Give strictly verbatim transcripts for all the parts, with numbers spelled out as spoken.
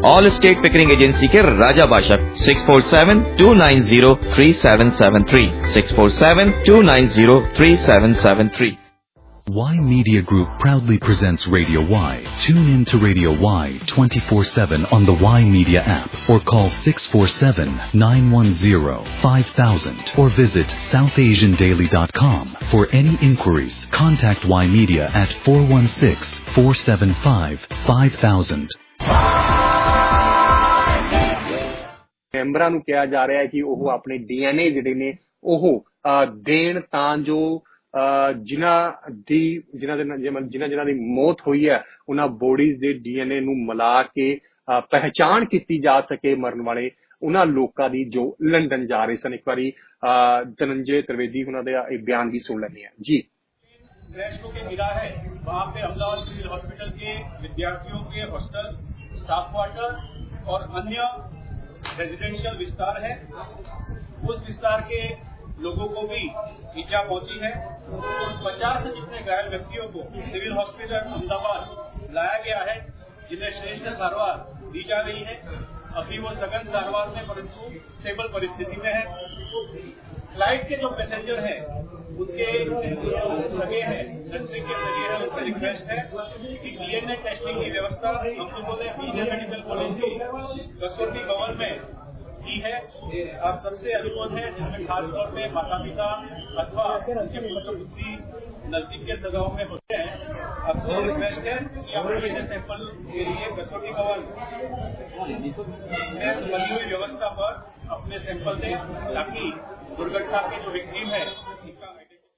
All state Pickering agency के राजा बादशाह six four seven two nine zero three seven seven three six four seven two nine zero three seven seven three. Y Media Group proudly presents Radio Y. Tune in to Radio Y twenty-four seven on the Y Media app or call six four seven nine one zero five thousand or visit south asian daily dot com. For any inquiries, contact Y Media at four one six four seven five five thousand. ਮੈਂਬਰਾਂ ਨੂੰ ਕਿਹਾ ਜਾ ਰਿਹਾ ਹੈ ਕਿ ਉਹ ਆਪਣੇ DNA ਜਿਹੜੇ ਨੇ ਉਹ ਦੇਣ ਤਾਂ ਜੋ ਜਿਨ੍ਹਾਂ ਦੀ ਜਿਨ੍ਹਾਂ ਦੇ ਜਿਨ੍ਹਾਂ ਜਿਨ੍ਹਾਂ ਦੀ ਮੌਤ ਹੋਈ ਹੈ ਉਹਨਾਂ ਬੋਡੀਜ਼ ਦੇ ਡੀਐਨਏ ਨੂੰ ਮਿਲਾ ਕੇ ਪਹਿਚਾਣ ਕੀਤੀ ਜਾ ਸਕੇ ਮਰਨ ਵਾਲੇ ਉਹਨਾਂ ਲੋਕਾਂ ਦੀ ਜੋ ਲੰਡਨ ਜਾ ਰਹੇ ਸਨ. ਇੱਕ ਵਾਰੀ ਧਨंजय त्रिवेदी ਉਹਨਾਂ ਦਾ ਇਹ ਬਿਆਨ भी सुन लेते हैं जी. क्रैश होके गिरा है वहाँ पे अहमदाबाद सिविल हॉस्पिटल के विद्यार्थियों के हॉस्टल, स्टाफ क्वार्टर और अन्य रेजिडेंशियल विस्तार है. उस विस्तार के लोगों को भी ईजा पहुंची है. पचास से जितने घायल व्यक्तियों को सिविल हॉस्पिटल अहमदाबाद लाया गया है जिन्हें श्रेष्ठ सारवार दी जा रही है. अभी वो सघन सारवार में परंतु स्टेबल परिस्थिति में है. फ्लाइट के जो पैसेंजर हैं उनके सगे हैं लड़के के सगे हैं उनसे रिक्वेस्ट है कि डीएनए टेस्टिंग की व्यवस्था हम लोगों ने बीजे मेडिकल कॉलेज की कसौटी भवन में की है. आप सबसे अनुरोध है जिसमें खासतौर पे माता पिता अथवा उनके पुत्र पुत्री नजदीक के सगाओं में होते हैं, आपसे रिक्वेस्ट है कि अपने सैंपल के लिए कसौटी भवन में बनी हुई व्यवस्था पर अपने सैंपल दें ताकि दुर्घटना की जो विक्टिम है उनका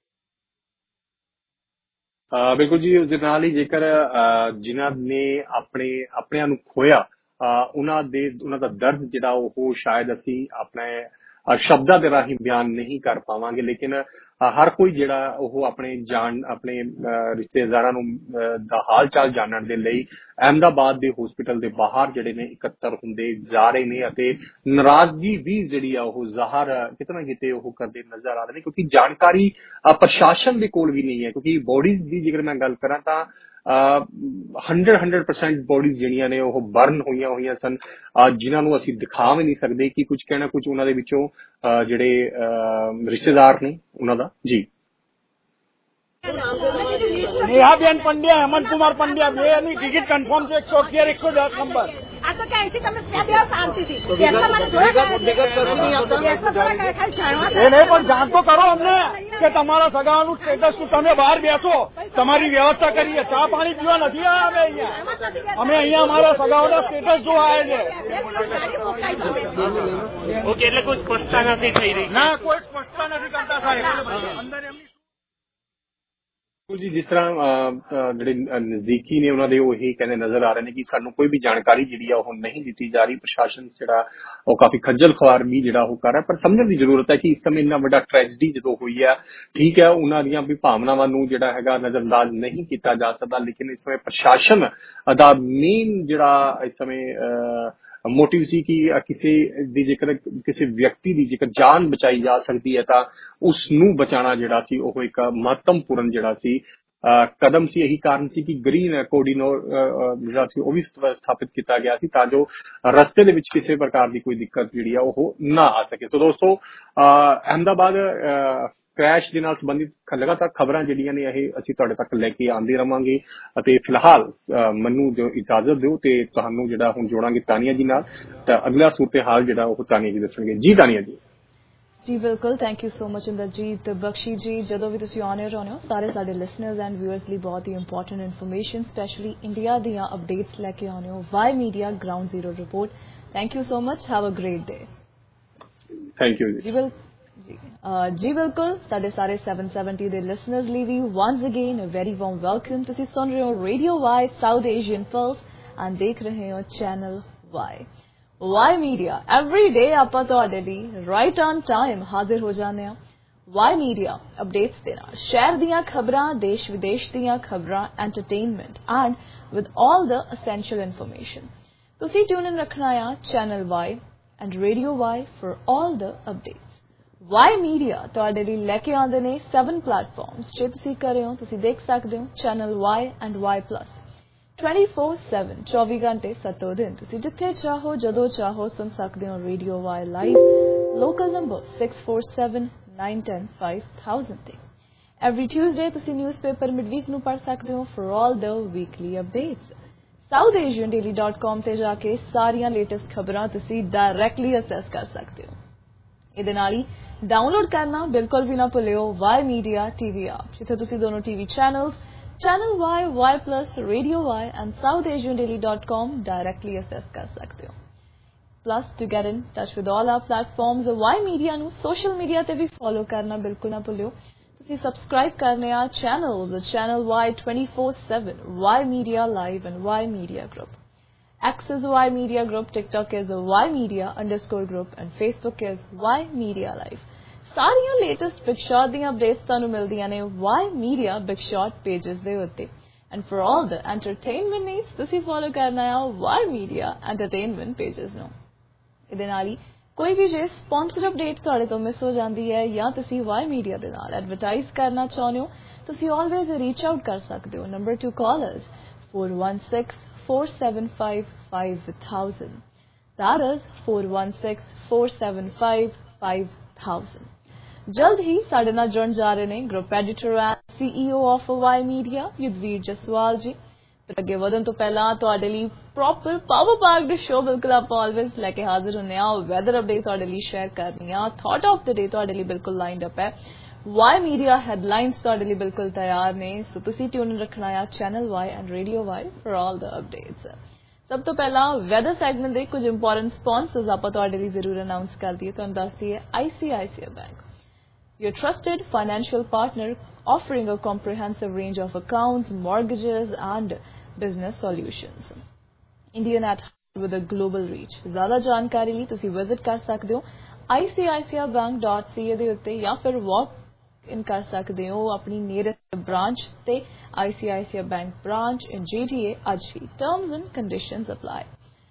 ਬਿਲਕੁਲ ਜੀ. ਉਸ ਦੇ ਨਾਲ ਹੀ ਜੇਕਰ ਜਿਨ੍ਹਾਂ ਨੇ ਆਪਣੇ ਆਪਣਿਆਂ ਨੂੰ ਖੋਇਆ ਉਹਨਾਂ ਦੇ ਉਹਨਾਂ ਦਾ ਦਰਦ ਜਿਹੜਾ ਉਹ ਸ਼ਾਇਦ ਅਸੀਂ ਆਪਣੇ ਸ਼ਬਦਾਂ ਦੇ ਰਾਹੀਂ ਬਿਆਨ ਨਹੀਂ ਕਰ ਪਾਵਾਂਗੇ, ਲੇਕਿਨ ਹਰ ਕੋਈ ਜਿਹੜਾ ਉਹ ਆਪਣੇ ਜਾਣ ਆਪਣੇ ਰਿਸ਼ਤੇਦਾਰਾਂ ਨੂੰ ਦਾ ਹਾਲ ਚਾਲ ਜਾਣਨ ਦੇ ਲਈ ਅਹਿਮਦਾਬਾਦ ਦੇ ਹਸਪੀਟਲ ਦੇ ਬਾਹਰ ਜਿਹੜੇ ਨੇ ਇਕੱਤਰ ਹੁੰਦੇ ਜਾ ਰਹੇ ਨੇ ਅਤੇ ਨਾਰਾਜ਼ਗੀ ਵੀ ਜਿਹੜੀ ਆ ਉਹ ਜ਼ਾਹਰ ਕਿਤੇ ਨਾ ਕਿਤੇ ਉਹ ਕਰਦੇ ਨਜ਼ਰ ਆ ਰਹੇ ਨੇ ਕਿਉਂਕਿ ਜਾਣਕਾਰੀ ਪ੍ਰਸ਼ਾਸਨ ਦੇ ਕੋਲ ਵੀ ਨਹੀਂ ਹੈ. ਕਿਉਂਕਿ ਬੋਡੀਜ਼ ਦੀ ਜੇਕਰ ਮੈਂ ਗੱਲ ਕਰਾਂ ਤਾਂ ਹੰਡਰਡ ਹੰਡਰਡ ਪਰਸੈਂਟ ਬੋਡੀਜ਼ ਜਿਹੜੀਆਂ ਨੇ ਉਹ ਬਰਨ ਹੋਈਆਂ ਹੋਈਆਂ ਸਨ ਜਿਨ੍ਹਾਂ ਨੂੰ ਅਸੀਂ ਦਿਖਾ ਵੀ ਨਹੀਂ ਸਕਦੇ ਕਿ ਕੁਝ ਕਹਿਣਾ ਕੁਝ ਉਹਨਾਂ ਦੇ ਵਿੱਚੋਂ ਜਿਹੜੇ ਰਿਸ਼ਤੇਦਾਰ ਨੇ ਉਹਨਾਂ ਦਾ ਜੀ. नेहाबेन पंड्या, हेमंत कुमार पंड्या, मेरी टिकट कंफर्म से एक सौ अठियर एक सौ दस नंबर. आता क्या ऐसी समस्या भी शांति थी ये नहीं पर जान तो करो हमने कि तुम्हारा सगानु स्टेटस तमे बहार बेसो तमारी व्यवस्था करिए चा पानी पीवा नहीं आया हमें अहियाँ हमें अहियाँ हमारा सगावना स्टेटस जो आए છે ઓકે એટલે કોઈ સ્પષ્ટતા નથી થઈ રહી ના કોઈ સ્પષ્ટતા નથી કરતા સાહેબ અંદર એમની ਜੀ. ਜਿਸ ਤਰ੍ਹਾਂ ਜਿਹੜੇ ਨਜ਼ਦੀਕੀ ਨੇ ਉਹਨਾਂ ਦੇ ਉਹ ਇਹੀ ਕਹਿੰਦੇ ਨਜ਼ਰ ਆ ਰਹੇ ਨੇ ਕਿ ਸਾਨੂੰ ਕੋਈ ਵੀ ਜਾਣਕਾਰੀ ਜਿਹੜੀ ਆ ਉਹ ਨਹੀਂ ਦਿੱਤੀ ਜਾ ਰਹੀ. ਪ੍ਰਸ਼ਾਸਨ ਜਿਹੜਾ ਉਹ ਕਾਫੀ ਖੱਜਲ ਖੁਆਰ ਵੀ ਜਿਹੜਾ ਉਹ ਕਰ ਰਿਹਾ ਪਰ ਸਮਝਣ ਦੀ ਜ਼ਰੂਰਤ ਹੈ ਕਿ ਇਸ ਸਮੇਂ ਇੰਨਾ ਵੱਡਾ ਟ੍ਰੈਜਡੀ ਜਦੋਂ ਹੋਈ ਹੈ ਠੀਕ ਹੈ ਉਹਨਾਂ ਦੀਆਂ ਵੀ ਭਾਵਨਾਵਾਂ ਨੂੰ ਜਿਹੜਾ ਹੈਗਾ ਨਜ਼ਰਅੰਦਾਜ਼ ਨਹੀਂ ਕੀਤਾ ਜਾ ਸਕਦਾ, ਲੇਕਿਨ ਇਸ ਸਮੇਂ ਪ੍ਰਸ਼ਾਸਨ ਦਾ ਮੇਨ ਜਿਹੜਾ ਇਸ ਸਮੇਂ ਮੋਟਿਵ ਸੀ ਕਿ ਕਿਸੇ ਦੀ ਜੇਕਰ ਕਿਸੇ ਵਿਅਕਤੀ ਦੀ ਜੇਕਰ ਜਾਨ ਬਚਾਈ ਜਾ ਸਕਦੀ ਹੈ ਤਾਂ ਉਸ ਨੂੰ ਬਚਾਉਣਾ ਜਿਹੜਾ ਸੀ ਉਹ ਇੱਕ ਮਹੱਤਵਪੂਰਨ ਜਿਹੜਾ ਸੀ ਕਦਮ ਸੀ. ਇਹੀ ਕਾਰਨ ਸੀ ਕਿ ਗ੍ਰੀਨ ਕੋਰੀਡੋਰ ਜਿਹੜਾ ਸੀ ਉਹ ਵੀ ਸਥਾਪਿਤ ਕੀਤਾ ਗਿਆ ਸੀ ਤਾਂ ਜੋ ਰਸਤੇ ਦੇ ਵਿੱਚ ਕਿਸੇ ਪ੍ਰਕਾਰ ਦੀ ਕੋਈ ਦਿੱਕਤ ਜਿਹੜੀ ਆ ਉਹ ਨਾ ਆ ਸਕੇ. ਸੋ ਦੋਸਤੋ ਅਹਿਮਦਾਬਾਦ ਕ੍ਰੈਸ਼ ਦੇ ਨਾਲ ਸੰਬੰਧਿਤ ਲਗਾਤਾਰ ਖਬਰਾਂ ਜਿਹੜੀਆਂ ਨੇ ਇਹ ਅਸੀਂ ਤੁਹਾਡੇ ਤੱਕ ਲੈ ਕੇ ਆਉਂਦੇ ਰਵਾਂਗੇ ਅਤੇ ਫਿਲਹਾਲ ਮੈਨੂੰ ਜੋ ਇਜਾਜ਼ਤ ਦਿਓ ਤੇ ਤੁਹਾਨੂੰ ਜਿਹੜਾ ਹੁਣ ਜੋੜਾਂਗੇ ਤਾਨੀਆ ਜੀ ਨਾਲ ਤਾਂ ਅਗਲਾ ਸੂਰਤ ਹਾਲ ਜਿਹੜਾ ਉਹ ਤਾਨੀਆ ਜੀ ਦੱਸਣਗੇ. ਜੀ ਤਾਨੀਆ ਜੀ. ਜੀ ਬਿਲਕੁਲ thank you so much Inderjit Bakshi ji. ਜਦੋਂ ਵੀ ਤੁਸੀਂ ਆਨ 에ਅਰ ਆਉਂਦੇ ਹੋ ਸਾਰੇ ਸਾਡੇ ਲਿਸਨਰਸ ਐਂਡ ਵਿਊਅਰਸ ਲਈ ਬਹੁਤ ਹੀ ਇੰਪੋਰਟੈਂਟ ਇਨਫੋਰਮੇਸ਼ਨ ਸਪੈਸ਼ਲੀ ਇੰਡੀਆ ਦੀਆਂ ਅਪਡੇਟਸ ਲੈ ਕੇ ਆਉਂਦੇ ਹੋ Y media ground zero report. Thank you so much have a great day. Thank you ਜੀ ਬਿਲਕੁਲ ਜੀ ਬਿਲਕੁਲ ਤੁਹਾਡੇ ਸਾਰੇ ਸੈਵਨ ਸੈਵਨਟੀ ਦੇ ਲਿਸਨਰਸ ਲਈ ਵੀ once again a very warm welcome. ਤੁਸੀਂ ਸੁਣ ਰਹੇ ਹੋ radio Y South Asian pulse and ਦੇਖ ਰਹੇ ਹੋ channel Y Y media. Every day ਆਪਾਂ ਤੁਹਾਡੇ ਲਈ ਰਾਈਟ ਔਨ ਟਾਈਮ ਹਾਜ਼ਰ ਹੋ ਜਾਂਦੇ ਹਾਂ. ਵਾਈ ਮੀਡੀਆ ਅਪਡੇਟਸ ਦੇ ਨਾਲ ਸ਼ਹਿਰ ਦੀਆਂ ਖਬਰਾਂ ਦੇਸ਼ ਵਿਦੇਸ਼ ਦੀਆਂ ਖਬਰਾਂ entertainment and with all the essential information. ਤੁਸੀਂ ਟਿਊਨ ਇਨ ਰੱਖਣਾ ਆ channel Y and radio Y for all the updates. Y media ਤੁਹਾਡੇ ਲਈ ਲੈ ਕੇ ਆਉਂਦੇ ਨੇ ਸੈਵਨ ਪਲੇਟਫਾਰਮਸ ਜੇ ਤੁਸੀਂ ਕਰ ਰਹੇ ਹੋ ਤੁਸੀਂ ਦੇਖ ਸਕਦੇ ਹੋ channel Y and Y plus twenty four seven चौबीस घंटे सत्तों दिन तुसी जिथे चाहो जदों चाहो सुन सकते हो radio Y live local number six four seven nine ten five thousand ते एवरी ट्यूसडे तुसी न्यूज़पेपर मिडवीक नू पढ़ सकते हो for all the weekly updates South Asian daily dot com ते जाके सारियां लेटेस्ट खबरां तुसी डायरैक्टली असेस कर सकते हो। इहदे नाल ही डाउनलोड करना बिल्कुल भी ना भुलियो वाई मीडिया टीवी ऐप जिथे तुसी दोनों TV channels channel Y Y plus radio Y and South Asian daily dot com directly access कर सकते हो। Plus to get in touch with all our platforms Y media नू social media ते भी follow करना बिल्कुल ना भुलियो। तुसी सब्सक्राइब करने आ channels channel Y twenty four seven Y media live and Y media group X is Y Media Group, TikTok is Y Media underscore group and Facebook is Y Media Live। सारियां latest big shot दी updates तानू मिलदियां ने Y Media big shot pages दे उत्ते and for all the entertainment needs तुसी follow करना है Y Media एंटरटेनमेंट पेजेस नो। इहदे नाल ही कोई भी जे स्पॉन्सर अपडेट तुहाडे तो मिस हो जांदी है या तुसी Y Media दे नाल एडवरटाइज करना चाਹੁੰਦੇ हो तुसी ऑलवेज रीच आउट कर सकते हो। Number to callers four one six four seven five five thousand that is four one six four seven five five thousand। जल्द ही साडे नाल जुड़न जा रहे ने group editor and CEO of Y media Yudhveer Jaswal ji. पर अगे वधन तो पहला तुहाडे लई प्रॉपर पावर पैक्ड शो बिल्कुल आप ऑलवेज लेके हाजिर होने आ वेदर अपडेट तुहाडे लई शेयर करनी आ थॉट ऑफ द डे तुहाडे लई बिल्कुल लाइनड अप है वाई मीडिया हेडलाइंस तुहाडे लई बिल्कुल तैयार ने सो तुसी ट्यून रखना है channel Y and radio Y for all the updates. सब तो पहला वेदर सेगमेंट दे कुछ इंपॉर्टेंट स्पॉन्सर्स आप तुहाडे लई जरूर अनाउंस कर दिए तुहानू दसदी है ICICI bank your trusted financial partner offering a comprehensive range of accounts mortgages and business solutions Indian at with a global reach. ज्यादा जानकारी लई तुसी विजिट कर सकते हो आई सी आई सी आई बैंक डॉट सी ए दे उत्ते या फिर वॉक इन कर सकते हो अपनी नियरेस्ट ब्रांच ते ICICI bank branch in GTA अज ही terms and conditions apply.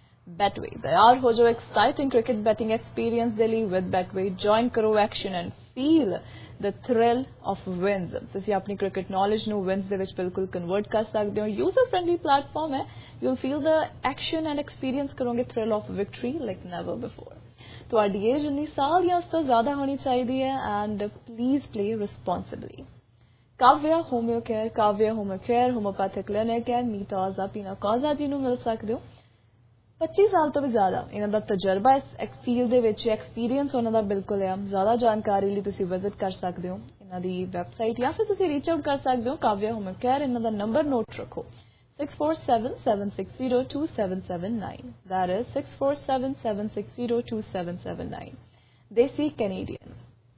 Betway तैयार हो जो एक्साइटिंग क्रिकेट बैटिंग एक्सपीरियंस दे लई विद बेटवे ज्वाइन करो action and feel the thrill of wins. तुसी अपनी क्रिकेट नॉलेज नू विन्स दे विच बिल्कुल कन्वर्ट कर सकते हो। यूजर फ्रेंडली प्लेटफॉर्म है you feel the action and experience करोगे thrill of victory like never before. तुहाडी एज उन्नीस साल या उस तो ज्यादा होनी चाहिए and please play responsibly. Kavya homeo care Kavya homeo care homeopathic clinic है मीता पीना कौजा जी नू मिल सकते हो। पच्चीस साल तो भी ज्यादा इन्हां दा तजर्बा इस फील्ड दे विच एक्सपीरियंस उन्हां दा बिल्कुल है। ज्यादा जानकारी लई तुसीं विजिट कर सकते हो इन्हां दी वैबसाइट या फिर तुसीं रीच आउट कर सकते हो काव्या होम्यो केयर। इन्हां दा नंबर नोट रखो six four seven seven six zero two seven seven nine that is six four seven seven six zero two seven seven nine। देसी कैनेडियन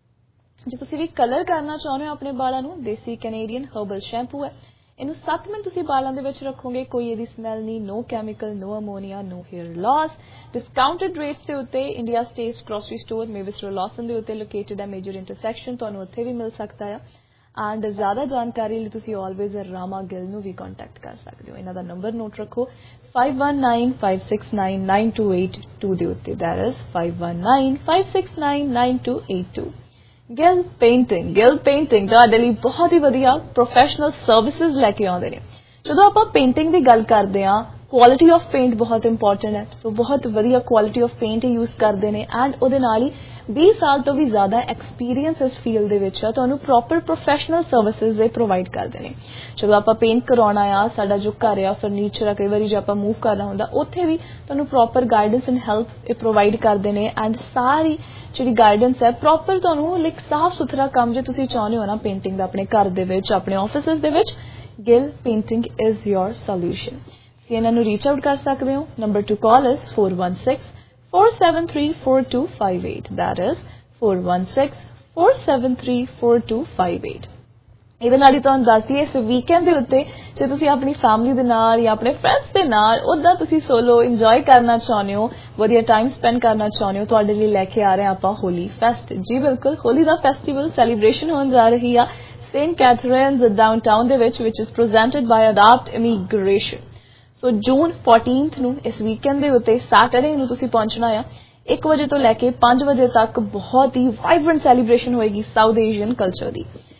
जे तुसीं भी कलर करना चाਹੁੰਦੇ हो अपने बालों ਨੂੰ देसी कैनेडियन हर्बल शैंपू है इनू सत्त मिनट तुसीं बालों ਦੇ ਵਿੱਚ ਰੱਖੋਗੇ ਕੋਈ ਇਹਦੀ ਸਮੈਲ ਨਹੀਂ no chemical no ammonia no hair loss. Discounted rates ਦੇ ਉੱਤੇ इंडिया स्टेट ग्रोसरी स्टोर मेविस्टर लॉसन ਦੇ ਉੱਤੇ लोकेटेड है मेजर इंटरसेक्शन ਤੁਹਾਨੂੰ ਉੱਥੇ भी मिल सकता है एंड ज्यादा जानकारी लिए तुसी ऑलवेज रामा गिल नू भी कॉन्टैक्ट कर सकते हो। इन्हां दा नंबर नोट रखो five one nine five six nine nine two eight two दे उत्ते that is five one nine five six nine nine two eight two। Gill painting Gill painting तुहाडे लई बहुत ही वधिया प्रोफैशनल सर्विसेज लैके आउंदे ने। जदों आपां पेंटिंग दी गल करदे हां क्वालिटी ऑफ पेंट बहुत इंपॉर्टेंट है सो बहुत वधिया क्वालिटी ऑफ पेंट यूज करते हैं एंड उहदे नाल ही बीस साल तो भी ज्यादा एक्सपीरियंस इस फील्ड दे विच है तुहानू प्रॉपर प्रोफैशनल सर्विसेज दे प्रोवाइड करते हैं। जदों आपां पेंट करवाउणा आ साडा जो घर आ फर्नीचर आ कई बारी जो आपां मूव करना हुंदा उत्थे भी तुहानू proper guidance and help provide करते हैं एंड सारी जिहड़ी गाइडेंस है प्रॉपर तुहानू लाइक साफ सुथरा काम जे तुसीं चाहुंदे हो ना पेंटिंग दा अपने घर दे विच अपने ऑफिसेस दे विच Gill painting is your solution. इन्हां नू रीच आउट कर सकते हो। Number to call is four one six four seven three four two five eight that is four one six four seven three four two five eight। ਇਹਦੇ ਨਾਲ ਹੀ ਤੁਹਾਨੂੰ ਦੱਸਦੀ ਹੈ ਇਸ ਵੀਕਐਂਡ ਦੇ ਉੱਤੇ ਜੇ ਤੁਸੀਂ ਆਪਣੀ ਫੈਮਿਲੀ ਦੇ ਨਾਲ ਜਾਂ ਆਪਣੇ ਫਰੈਂਡਸ ਦੇ ਨਾਲ ਉੱਦਾਂ ਤੁਸੀਂ ਸੋਲੋ ਇੰਜੋਏ ਕਰਨਾ ਚਾਹੁੰਦੇ ਹੋ ਵਧੀਆ ਟਾਈਮ ਸਪੈਂਡ ਕਰਨਾ ਚਾਹੁੰਦੇ ਹੋ ਤੁਹਾਡੇ ਲਈ ਲੈ ਕੇ ਆ ਰਹੇ ਆਪਾਂ ਹੋਲੀ ਫੈਸਟ। ਜੀ ਬਿਲਕੁਲ ਹੋਲੀ ਦਾ ਫੈਸਟੀਵਲ ਸੈਲੀਬ੍ਰੇਸ਼ਨ ਹੋਣ ਜਾ ਰਹੀ ਆ ਸੇਂਟ ਕੈਥਰੀਨਜ਼ ਡਾਊਨਟਾਊਨ ਦੇ ਵਿੱਚ ਵਿਚ is presented by adapt immigration. So June fourteenth नू इस वीकेंड दे उत्ते सैटरडे नू तुसीं पहुंचना आ एक बजे तो लैके पांच बजे तक बहुत ही वाइब्रेंट सैलीब्रेशन होएगी साउथ एशियन कल्चर दी।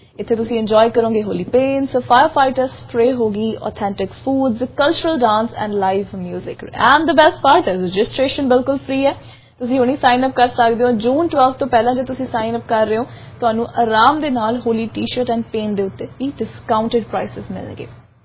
ਇੱਥੇ ਤੁਸੀਂ ਇੰਜੋਏ ਕਰੋਗੇ Holi paints, fire fighter spray ਹੋਗੀ, authentic foods, cultural dance and live music. And the best part ਹੈ ਰਜਿਸਟ੍ਰੇਸ਼ਨ ਬਿਲਕੁਲ ਫ੍ਰੀ ਹੈ। ਤੁਸੀਂ ਹੁਣੀ ਸਾਈਨ ਅਪ ਕਰ ਸਕਦੇ ਹੋ। ਜੂਨ ਬਾਰ੍ਹਾਂ ਤੋਂ ਪਹਿਲਾਂ ਜੇ ਤੁਸੀਂ ਸਾਈਨ ਅਪ ਕਰ ਰਹੇ ਹੋ ਤੁਹਾਨੂੰ ਆਰਾਮ ਦੇ ਨਾਲ ਹੋਲੀ ਟੀ-ਸ਼ਰਟ ਐਂਡ ਪੇਨ ਦੇ ਉੱਤੇ ਵੀ ਡਿਸਕਾਊਂਟਡ ਪ੍ਰਾਈਸਿਸ ਮਿਲਣਗੇ।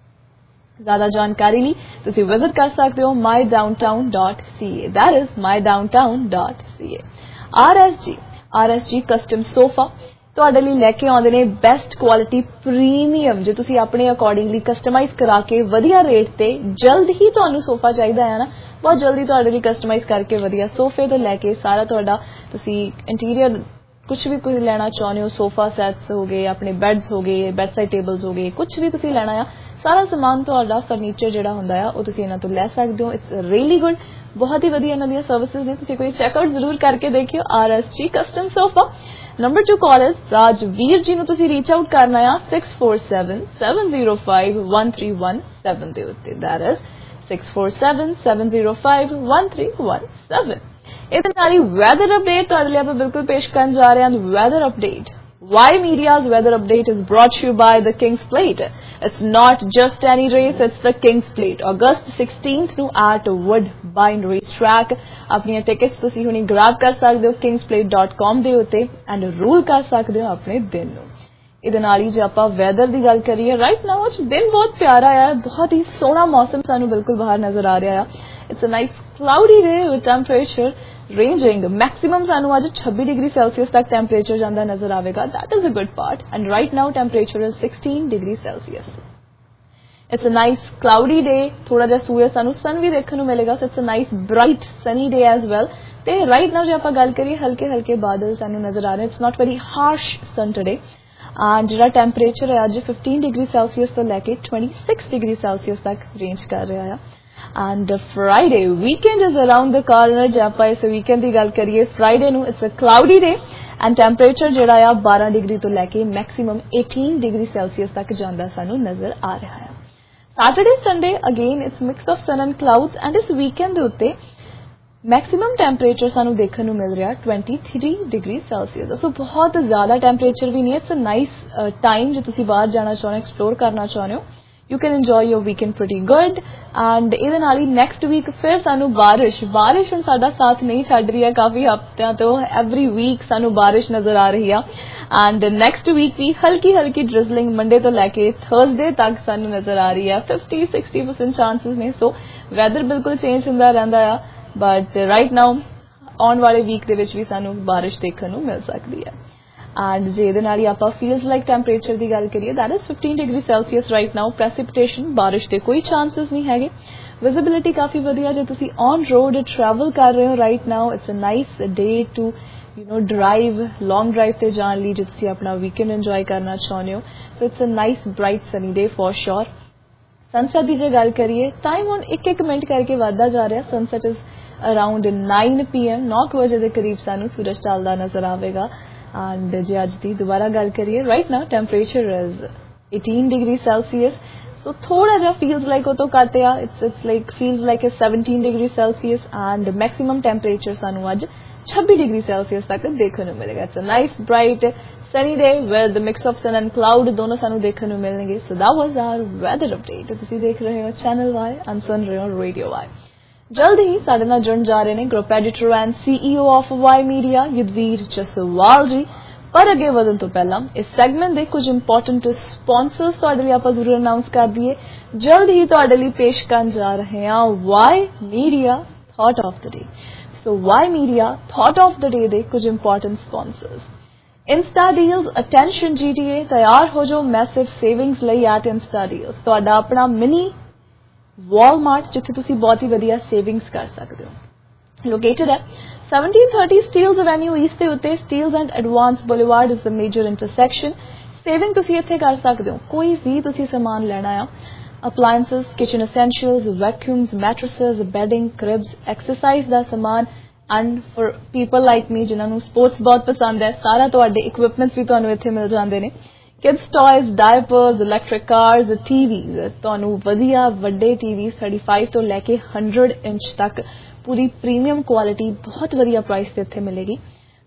ਜ਼ਿਆਦਾ ਜਾਣਕਾਰੀ ਲਈ ਤੁਸੀਂ ਵਿਜ਼ਿਟ ਕਰ ਸਕਦੇ ਹੋ my downtown dot C A, that is my downtown dot C A. R S G R S G custom sofa ਤੁਹਾਡੇ ਲਈ ਲੈ ਕੇ ਆਉਂਦੇ ਨੇ ਬੈਸਟ ਕੁਆਲਿਟੀ ਪ੍ਰੀਮੀਅਮ, ਜੇ ਤੁਸੀਂ ਆਪਣੇ ਅਕੋਰਡਿੰਗਲੀ ਕਸਟਮਾਈਜ਼ ਕਰਾ ਕੇ ਵਧੀਆ ਰੇਟ ਤੇ ਜਲਦ ਹੀ ਤੁਹਾਨੂੰ ਸੋਫਾ ਚਾਹੀਦਾ ਹੈ ਨਾ, ਬਹੁਤ ਜਲਦੀ ਤੁਹਾਡੇ ਲਈ ਕਸਟਮਾਈਜ਼ ਕਰਕੇ ਵਧੀਆ ਸੋਫੇ ਤੋਂ ਲੈ ਕੇ ਸਾਰਾ ਤੁਹਾਡਾ ਤੁਸੀਂ ਇੰਟੀਰੀਅਰ ਕੁਛ ਵੀ ਕੁਝ ਲੈਣਾ ਚਾਹੁੰਦੇ ਹੋ, ਸੋਫਾ ਸੈਟਸ ਹੋ ਗਏ, ਆਪਣੇ ਬੈਡਸ ਹੋ ਗਏ, ਬੈਡ ਸਾਈਡ ਟੇਬਲਸ ਹੋ ਗਏ, ਕੁਛ ਵੀ ਤੁਸੀਂ ਲੈਣਾ ਆ, ਸਾਰਾ ਸਮਾਨ ਤੁਹਾਡਾ ਫਰਨੀਚਰ ਜਿਹੜਾ ਹੁੰਦਾ ਆ ਉਹ ਤੁਸੀਂ ਇਹਨਾਂ ਤੋਂ ਲੈ ਸਕਦੇ ਹੋ। ਇਟਸ ਰੀਅਲੀ ਗੁੱਡ, ਬਹੁਤ ਹੀ ਵਧੀਆ ਇਹਨਾਂ ਦੀਆਂ ਸਰਵਿਸਿਜ਼ ਨੇ। ਤੁਸੀਂ ਕੋਈ ਚੈੱਕਆਊਟ ਜ਼ਰੂਰ ਕਰਕੇ ਦੇਖਿਓ। R S G custom sofa. Number to call is Rajveer ji ਨੂੰ ਤੁਸੀਂ ਰੀਚ ਆਊਟ ਕਰਨਾ ਆ six four seven seven zero five one three one seven ਦੇ ਉੱਤੇ, that is six four seven seven zero five one three one seven. ਇਹਦੇ ਨਾਲ ਹੀ weather update ਤੁਹਾਡੇ ਲਈ ਆਪਾਂ ਬਿਲਕੁਲ ਪੇਸ਼ ਕਰਨ ਜਾ ਰਹੇ ਹਾਂ। Weather update, Y Media's weather update is brought to you by the King's Plate. It's not just any race, it's the King's Plate. August sixteenth ਨੂੰ at Woodbine Racetrack. ਆਪਣੀਆਂ ਟਿਕਟਸ ਤੁਸੀਂ ਹੁਣੀ ਗ੍ਰੈਬ ਕਰ ਸਕਦੇ ਹੋ kings plate dot com ਦੇ ਉੱਤੇ and rule ਕਰ ਸਕਦੇ ਹੋ ਆਪਣੇ ਦਿਨ ਨੂੰ। ਇਹਦੇ ਨਾਲ ਹੀ ਜੇ ਆਪਾਂ ਵੈਦਰ ਦੀ ਗੱਲ ਕਰੀਏ, ਰਾਈਟ ਨਾਓ ਅੱਜ ਦਿਨ ਬਹੁਤ ਪਿਆਰਾ ਆ, ਬਹੁਤ ਹੀ ਸੋਹਣਾ ਮੌਸਮ ਸਾਨੂੰ ਬਿਲਕੁਲ ਬਾਹਰ ਨਜ਼ਰ ਆ ਰਿਹਾ ਆ। It's a nice cloudy day with temperature ranging maximum ਸਾਨੂੰ ਅੱਜ ਛੱਬੀ ਡਿਗਰੀ ਸੈਲਸੀਅਸ ਤੱਕ ਟੈਂਪਰੇਚਰ ਜਾਂਦਾ ਨਜ਼ਰ ਆਵੇਗਾ। that is a good part and right now temperature is sixteen degree celsius. it's a nice cloudy day, ਥੋੜਾ ਜਿਹਾ ਸੂਰਜ ਸਾਨੂੰ ਸਨ ਵੀ ਦੇਖਣ ਨੂੰ ਮਿਲੇਗਾ। so it's a nice bright sunny day as well. ਤੇ right now ਜੇ ਆਪਾਂ ਗੱਲ ਕਰੀਏ ਹਲਕੇ ਹਲਕੇ ਬਾਦਲ ਸਾਨੂੰ ਨਜ਼ਰ ਆ ਰਹੇ। it's not very harsh sun today and ਜਿਹੜਾ ਟੈਂਪਰੇਚਰ ਹੈ ਅੱਜ fifteen degree celsius ਤੋਂ ਲੈ ਕੇ twenty-six degree celsius ਤੱਕ ਰੇਂਜ ਕਰ ਰਿਹਾ ਆ। and Friday weekend is around the corner। ਜੇ ਆਪਾਂ ਇਸ ਵੀਕਐਂਡ ਦੀ ਗੱਲ ਕਰੀਏ Friday ਨੂੰ it's a cloudy day and temperature ਜਿਹੜਾ ਆ twelve ਡਿਗਰੀ ਤੋਂ ਲੈ ਕੇ maximum eighteen degree celsius ਤੱਕ ਜਾਂਦਾ ਸਾਨੂੰ ਨਜ਼ਰ ਆ ਰਿਹਾ ਹੈ। Saturday Sunday again it's mix of sun and clouds and ਇਸ weekend ਦੇ ਉੱਤੇ ਮੈਕਸਿਮਮ ਟੈਂਪਰੇਚਰ ਸਾਨੂੰ ਦੇਖਣ ਨੂੰ ਮਿਲ ਰਿਹਾ twenty-three degree celsius। ਸੋ ਬਹੁਤ ਜ਼ਿਆਦਾ ਟੈਂਪਰੇਚਰ ਵੀ ਨਹੀਂ ਹੈ। ਇਟਸ ਅ ਨਾਈਸ ਟਾਈਮ ਜੇ ਤੁਸੀਂ ਬਾਹਰ ਜਾਣਾ ਚਾਹੁੰਦੇ ਹੋ, ਐਕਸਪਲੋਰ ਕਰਨਾ ਚਾਹੁੰਦੇ ਹੋ, you can enjoy your weekend pretty good। and ਇਹਦੇ ਨਾਲ ਹੀ next week ਫਿਰ ਸਾਨੂੰ ਬਾਰਿਸ਼ ਬਾਰਿਸ਼ ਹੁਣ ਸਾਡਾ ਸਾਥ ਨਹੀਂ ਛੱਡ ਰਹੀ ਹੈ ਕਾਫੀ ਹਫ਼ਤਿਆਂ ਤੋਂ। every week ਸਾਨੂੰ ਬਾਰਿਸ਼ ਨਜ਼ਰ ਆ ਰਹੀ ਆ and next week ਵੀ ਹਲਕੀ ਹਲਕੀ ਡ੍ਰਿਜ਼ਲਿੰਗ ਮੰਡੇ ਤੋਂ ਲੈ ਕੇ ਥਰਸਡੇ ਤੱਕ ਸਾਨੂੰ ਨਜ਼ਰ ਆ ਰਹੀ ਆ। fifty sixty percent ਚਾਂਸਸ ਨੇ। ਸੋ ਵੈਦਰ ਬਿਲਕੁਲ ਚੇਂਜ ਹੁੰਦਾ ਰਹਿੰਦਾ ਆ ਬਟ ਰਾਈਟ ਨਾਓ ਆਉਣ ਵਾਲੇ ਵੀਕ ਦੇ ਵਿੱਚ ਵੀ ਸਾਨੂੰ ਬਾਰਿਸ਼ ਦੇਖਣ ਨੂੰ ਮਿਲ ਸਕਦੀ ਹੈ। and ਜੇ ਇਹਦੇ ਨਾਲ ਹੀ ਆਪਾਂ feels like temperature ਦੀ ਗੱਲ ਕਰੀਏ that is fifteen degree celsius right now। precipitation ਬਾਰਿਸ਼ ਦੇ ਕੋਈ chances ਨਹੀਂ ਹੈਗੇ। visibility ਕਾਫੀ ਵਧੀਆ ਜੇ ਤੁਸੀਂ on road travel ਕਰ ਰਹੇ ਹੋ right now। it's a nice day to you know drive long drive ਤੇ ਜਾਣ ਲਈ ਜੇ ਤੁਸੀਂ ਆਪਣਾ weekend enjoy ਕਰਨਾ ਚਾਹੁੰਦੇ ਹੋ। so it's a nice bright sunny day for sure। sunset ਦੀ ਜੇ ਗੱਲ ਕਰੀਏ time ਹੁਣ ਇੱਕ ਇੱਕ ਮਿੰਟ ਕਰਕੇ ਵੱਧਦਾ ਜਾ ਰਿਹਾ। sunset is around nine p m ਨੌ ਵਜੇ ਦੇ ਕਰੀਬ ਸਾਨੂੰ ਸੂਰਜ ਢਲਦਾ ਨਜ਼ਰ ਆਵੇਗਾ। and ਜੇ ਅੱਜ ਦੀ ਦੁਬਾਰਾ ਗੱਲ ਕਰੀਏ right now temperature is eighteen degree celsius। so ਥੋੜਾ ਜਿਹਾ feels like ਉਹ ਤੋਂ ਘੱਟ ਆ। it's it's like feels like a seventeen degree celsius and maximum temperature ਸਾਨੂੰ ਅੱਜ twenty-six degree celsius ਤੱਕ ਦੇਖਣ ਨੂੰ ਮਿਲੇਗਾ। it's a nice bright sunny day with the mix of sun and cloud ਦੋਨੋਂ ਸਾਨੂੰ ਦੇਖਣ ਨੂੰ ਮਿਲਣਗੇ। so that was our weather update। ਤੁਸੀਂ ਦੇਖ ਰਹੇ ਹੋ ਚੈਨਲ Y and ਸੁਣ ਰਹੇ ਹੋ ਰੇਡੀਓ Y। ਜਲਦ ਹੀ ਸਾਡੇ ਨਾਲ ਜੁੜਨ ਜਾ ਰਹੇ ਨੇ group editor and CEO of Y media Yudhveer Jaswal ji. ਪਰ ਅੱਗੇ ਵਧਣ ਤੋਂ ਪਹਿਲਾਂ ਇਸ ਸੈਗਮੈਂਟ ਦੇ ਕੁਝ ਇੰਪੋਰਟੈਂਟ ਸਪਾਂਸਰਸ ਤੁਹਾਡੇ ਲਈ ਆਪਾਂ ਜ਼ਰੂਰ ਅਨਾਉਂਸ ਕਰ ਦਈਏ। ਜਲਦ ਹੀ ਤੁਹਾਡੇ ਲਈ ਪੇਸ਼ ਕਰਨ ਜਾ ਰਹੇ ਹਾਂ Y media thought of the day. So Y media thought of the day ਦੇ ਕੁਝ important sponsors Insta Deals. Attention GTA, ਤਿਆਰ ਹੋ ਜਾਓ ਮੈਸਿਵ ਸੇਵਿੰਗਸ ਲਈ ਐਟ ਇੰਸਟਾ ਡੀਲਸ। ਤੁਹਾਡਾ ਆਪਣਾ ਮਿਨੀ ਵਾਲਮਾਰਟ ਜਿੱਥੇ ਤੁਸੀਂ ਬਹੁਤ ਹੀ ਵਧੀਆ ਸੇਵਿੰਗਸ ਕਰ ਸਕਦੇ ਹੋ। ਲੋਕੇਟਡ ਹੈ seventeen thirty Steeles Avenue East ਦੇ ਉੱਤੇ। Steeles and Advance Boulevard is the major intersection. Saving ਤੁਸੀਂ ਇੱਥੇ ਕਰ ਸਕਦੇ ਹੋ। ਕੋਈ ਵੀ ਤੁਸੀਂ ਸਮਾਨ ਲੈਣਾ ਆ, appliances, kitchen essentials, vacuums, mattresses, bedding, cribs, exercise ਦਾ ਸਮਾਨ and for people like me ਜਿਨ੍ਹਾਂ ਨੂੰ ਸਪੋਰਟਸ ਬਹੁਤ ਪਸੰਦ ਹੈ, ਸਾਰਾ ਤੁਹਾਡੇ ਇਕਵਿਪਮੈਂਟਸ ਵੀ ਤੁਹਾਨੂੰ ਇੱਥੇ ਮਿਲ ਜਾਂਦੇ ਨੇ। Kids toys, diapers, electric cars, TVs, ਤੁਹਾਨੂੰ ਵਧੀਆ ਵੱਡੇ ਟੀਵੀ thirty-five ਤੋਂ ਲੈ ਕੇ one hundred ਇੰਚ ਤੱਕ ਪੂਰੀ ਪ੍ਰੀਮੀਅਮ ਕੁਆਲਿਟੀ ਬਹੁਤ ਵਧੀਆ ਪ੍ਰਾਈਸ ਤੇ ਇੱਥੇ ਮਿਲੇਗੀ।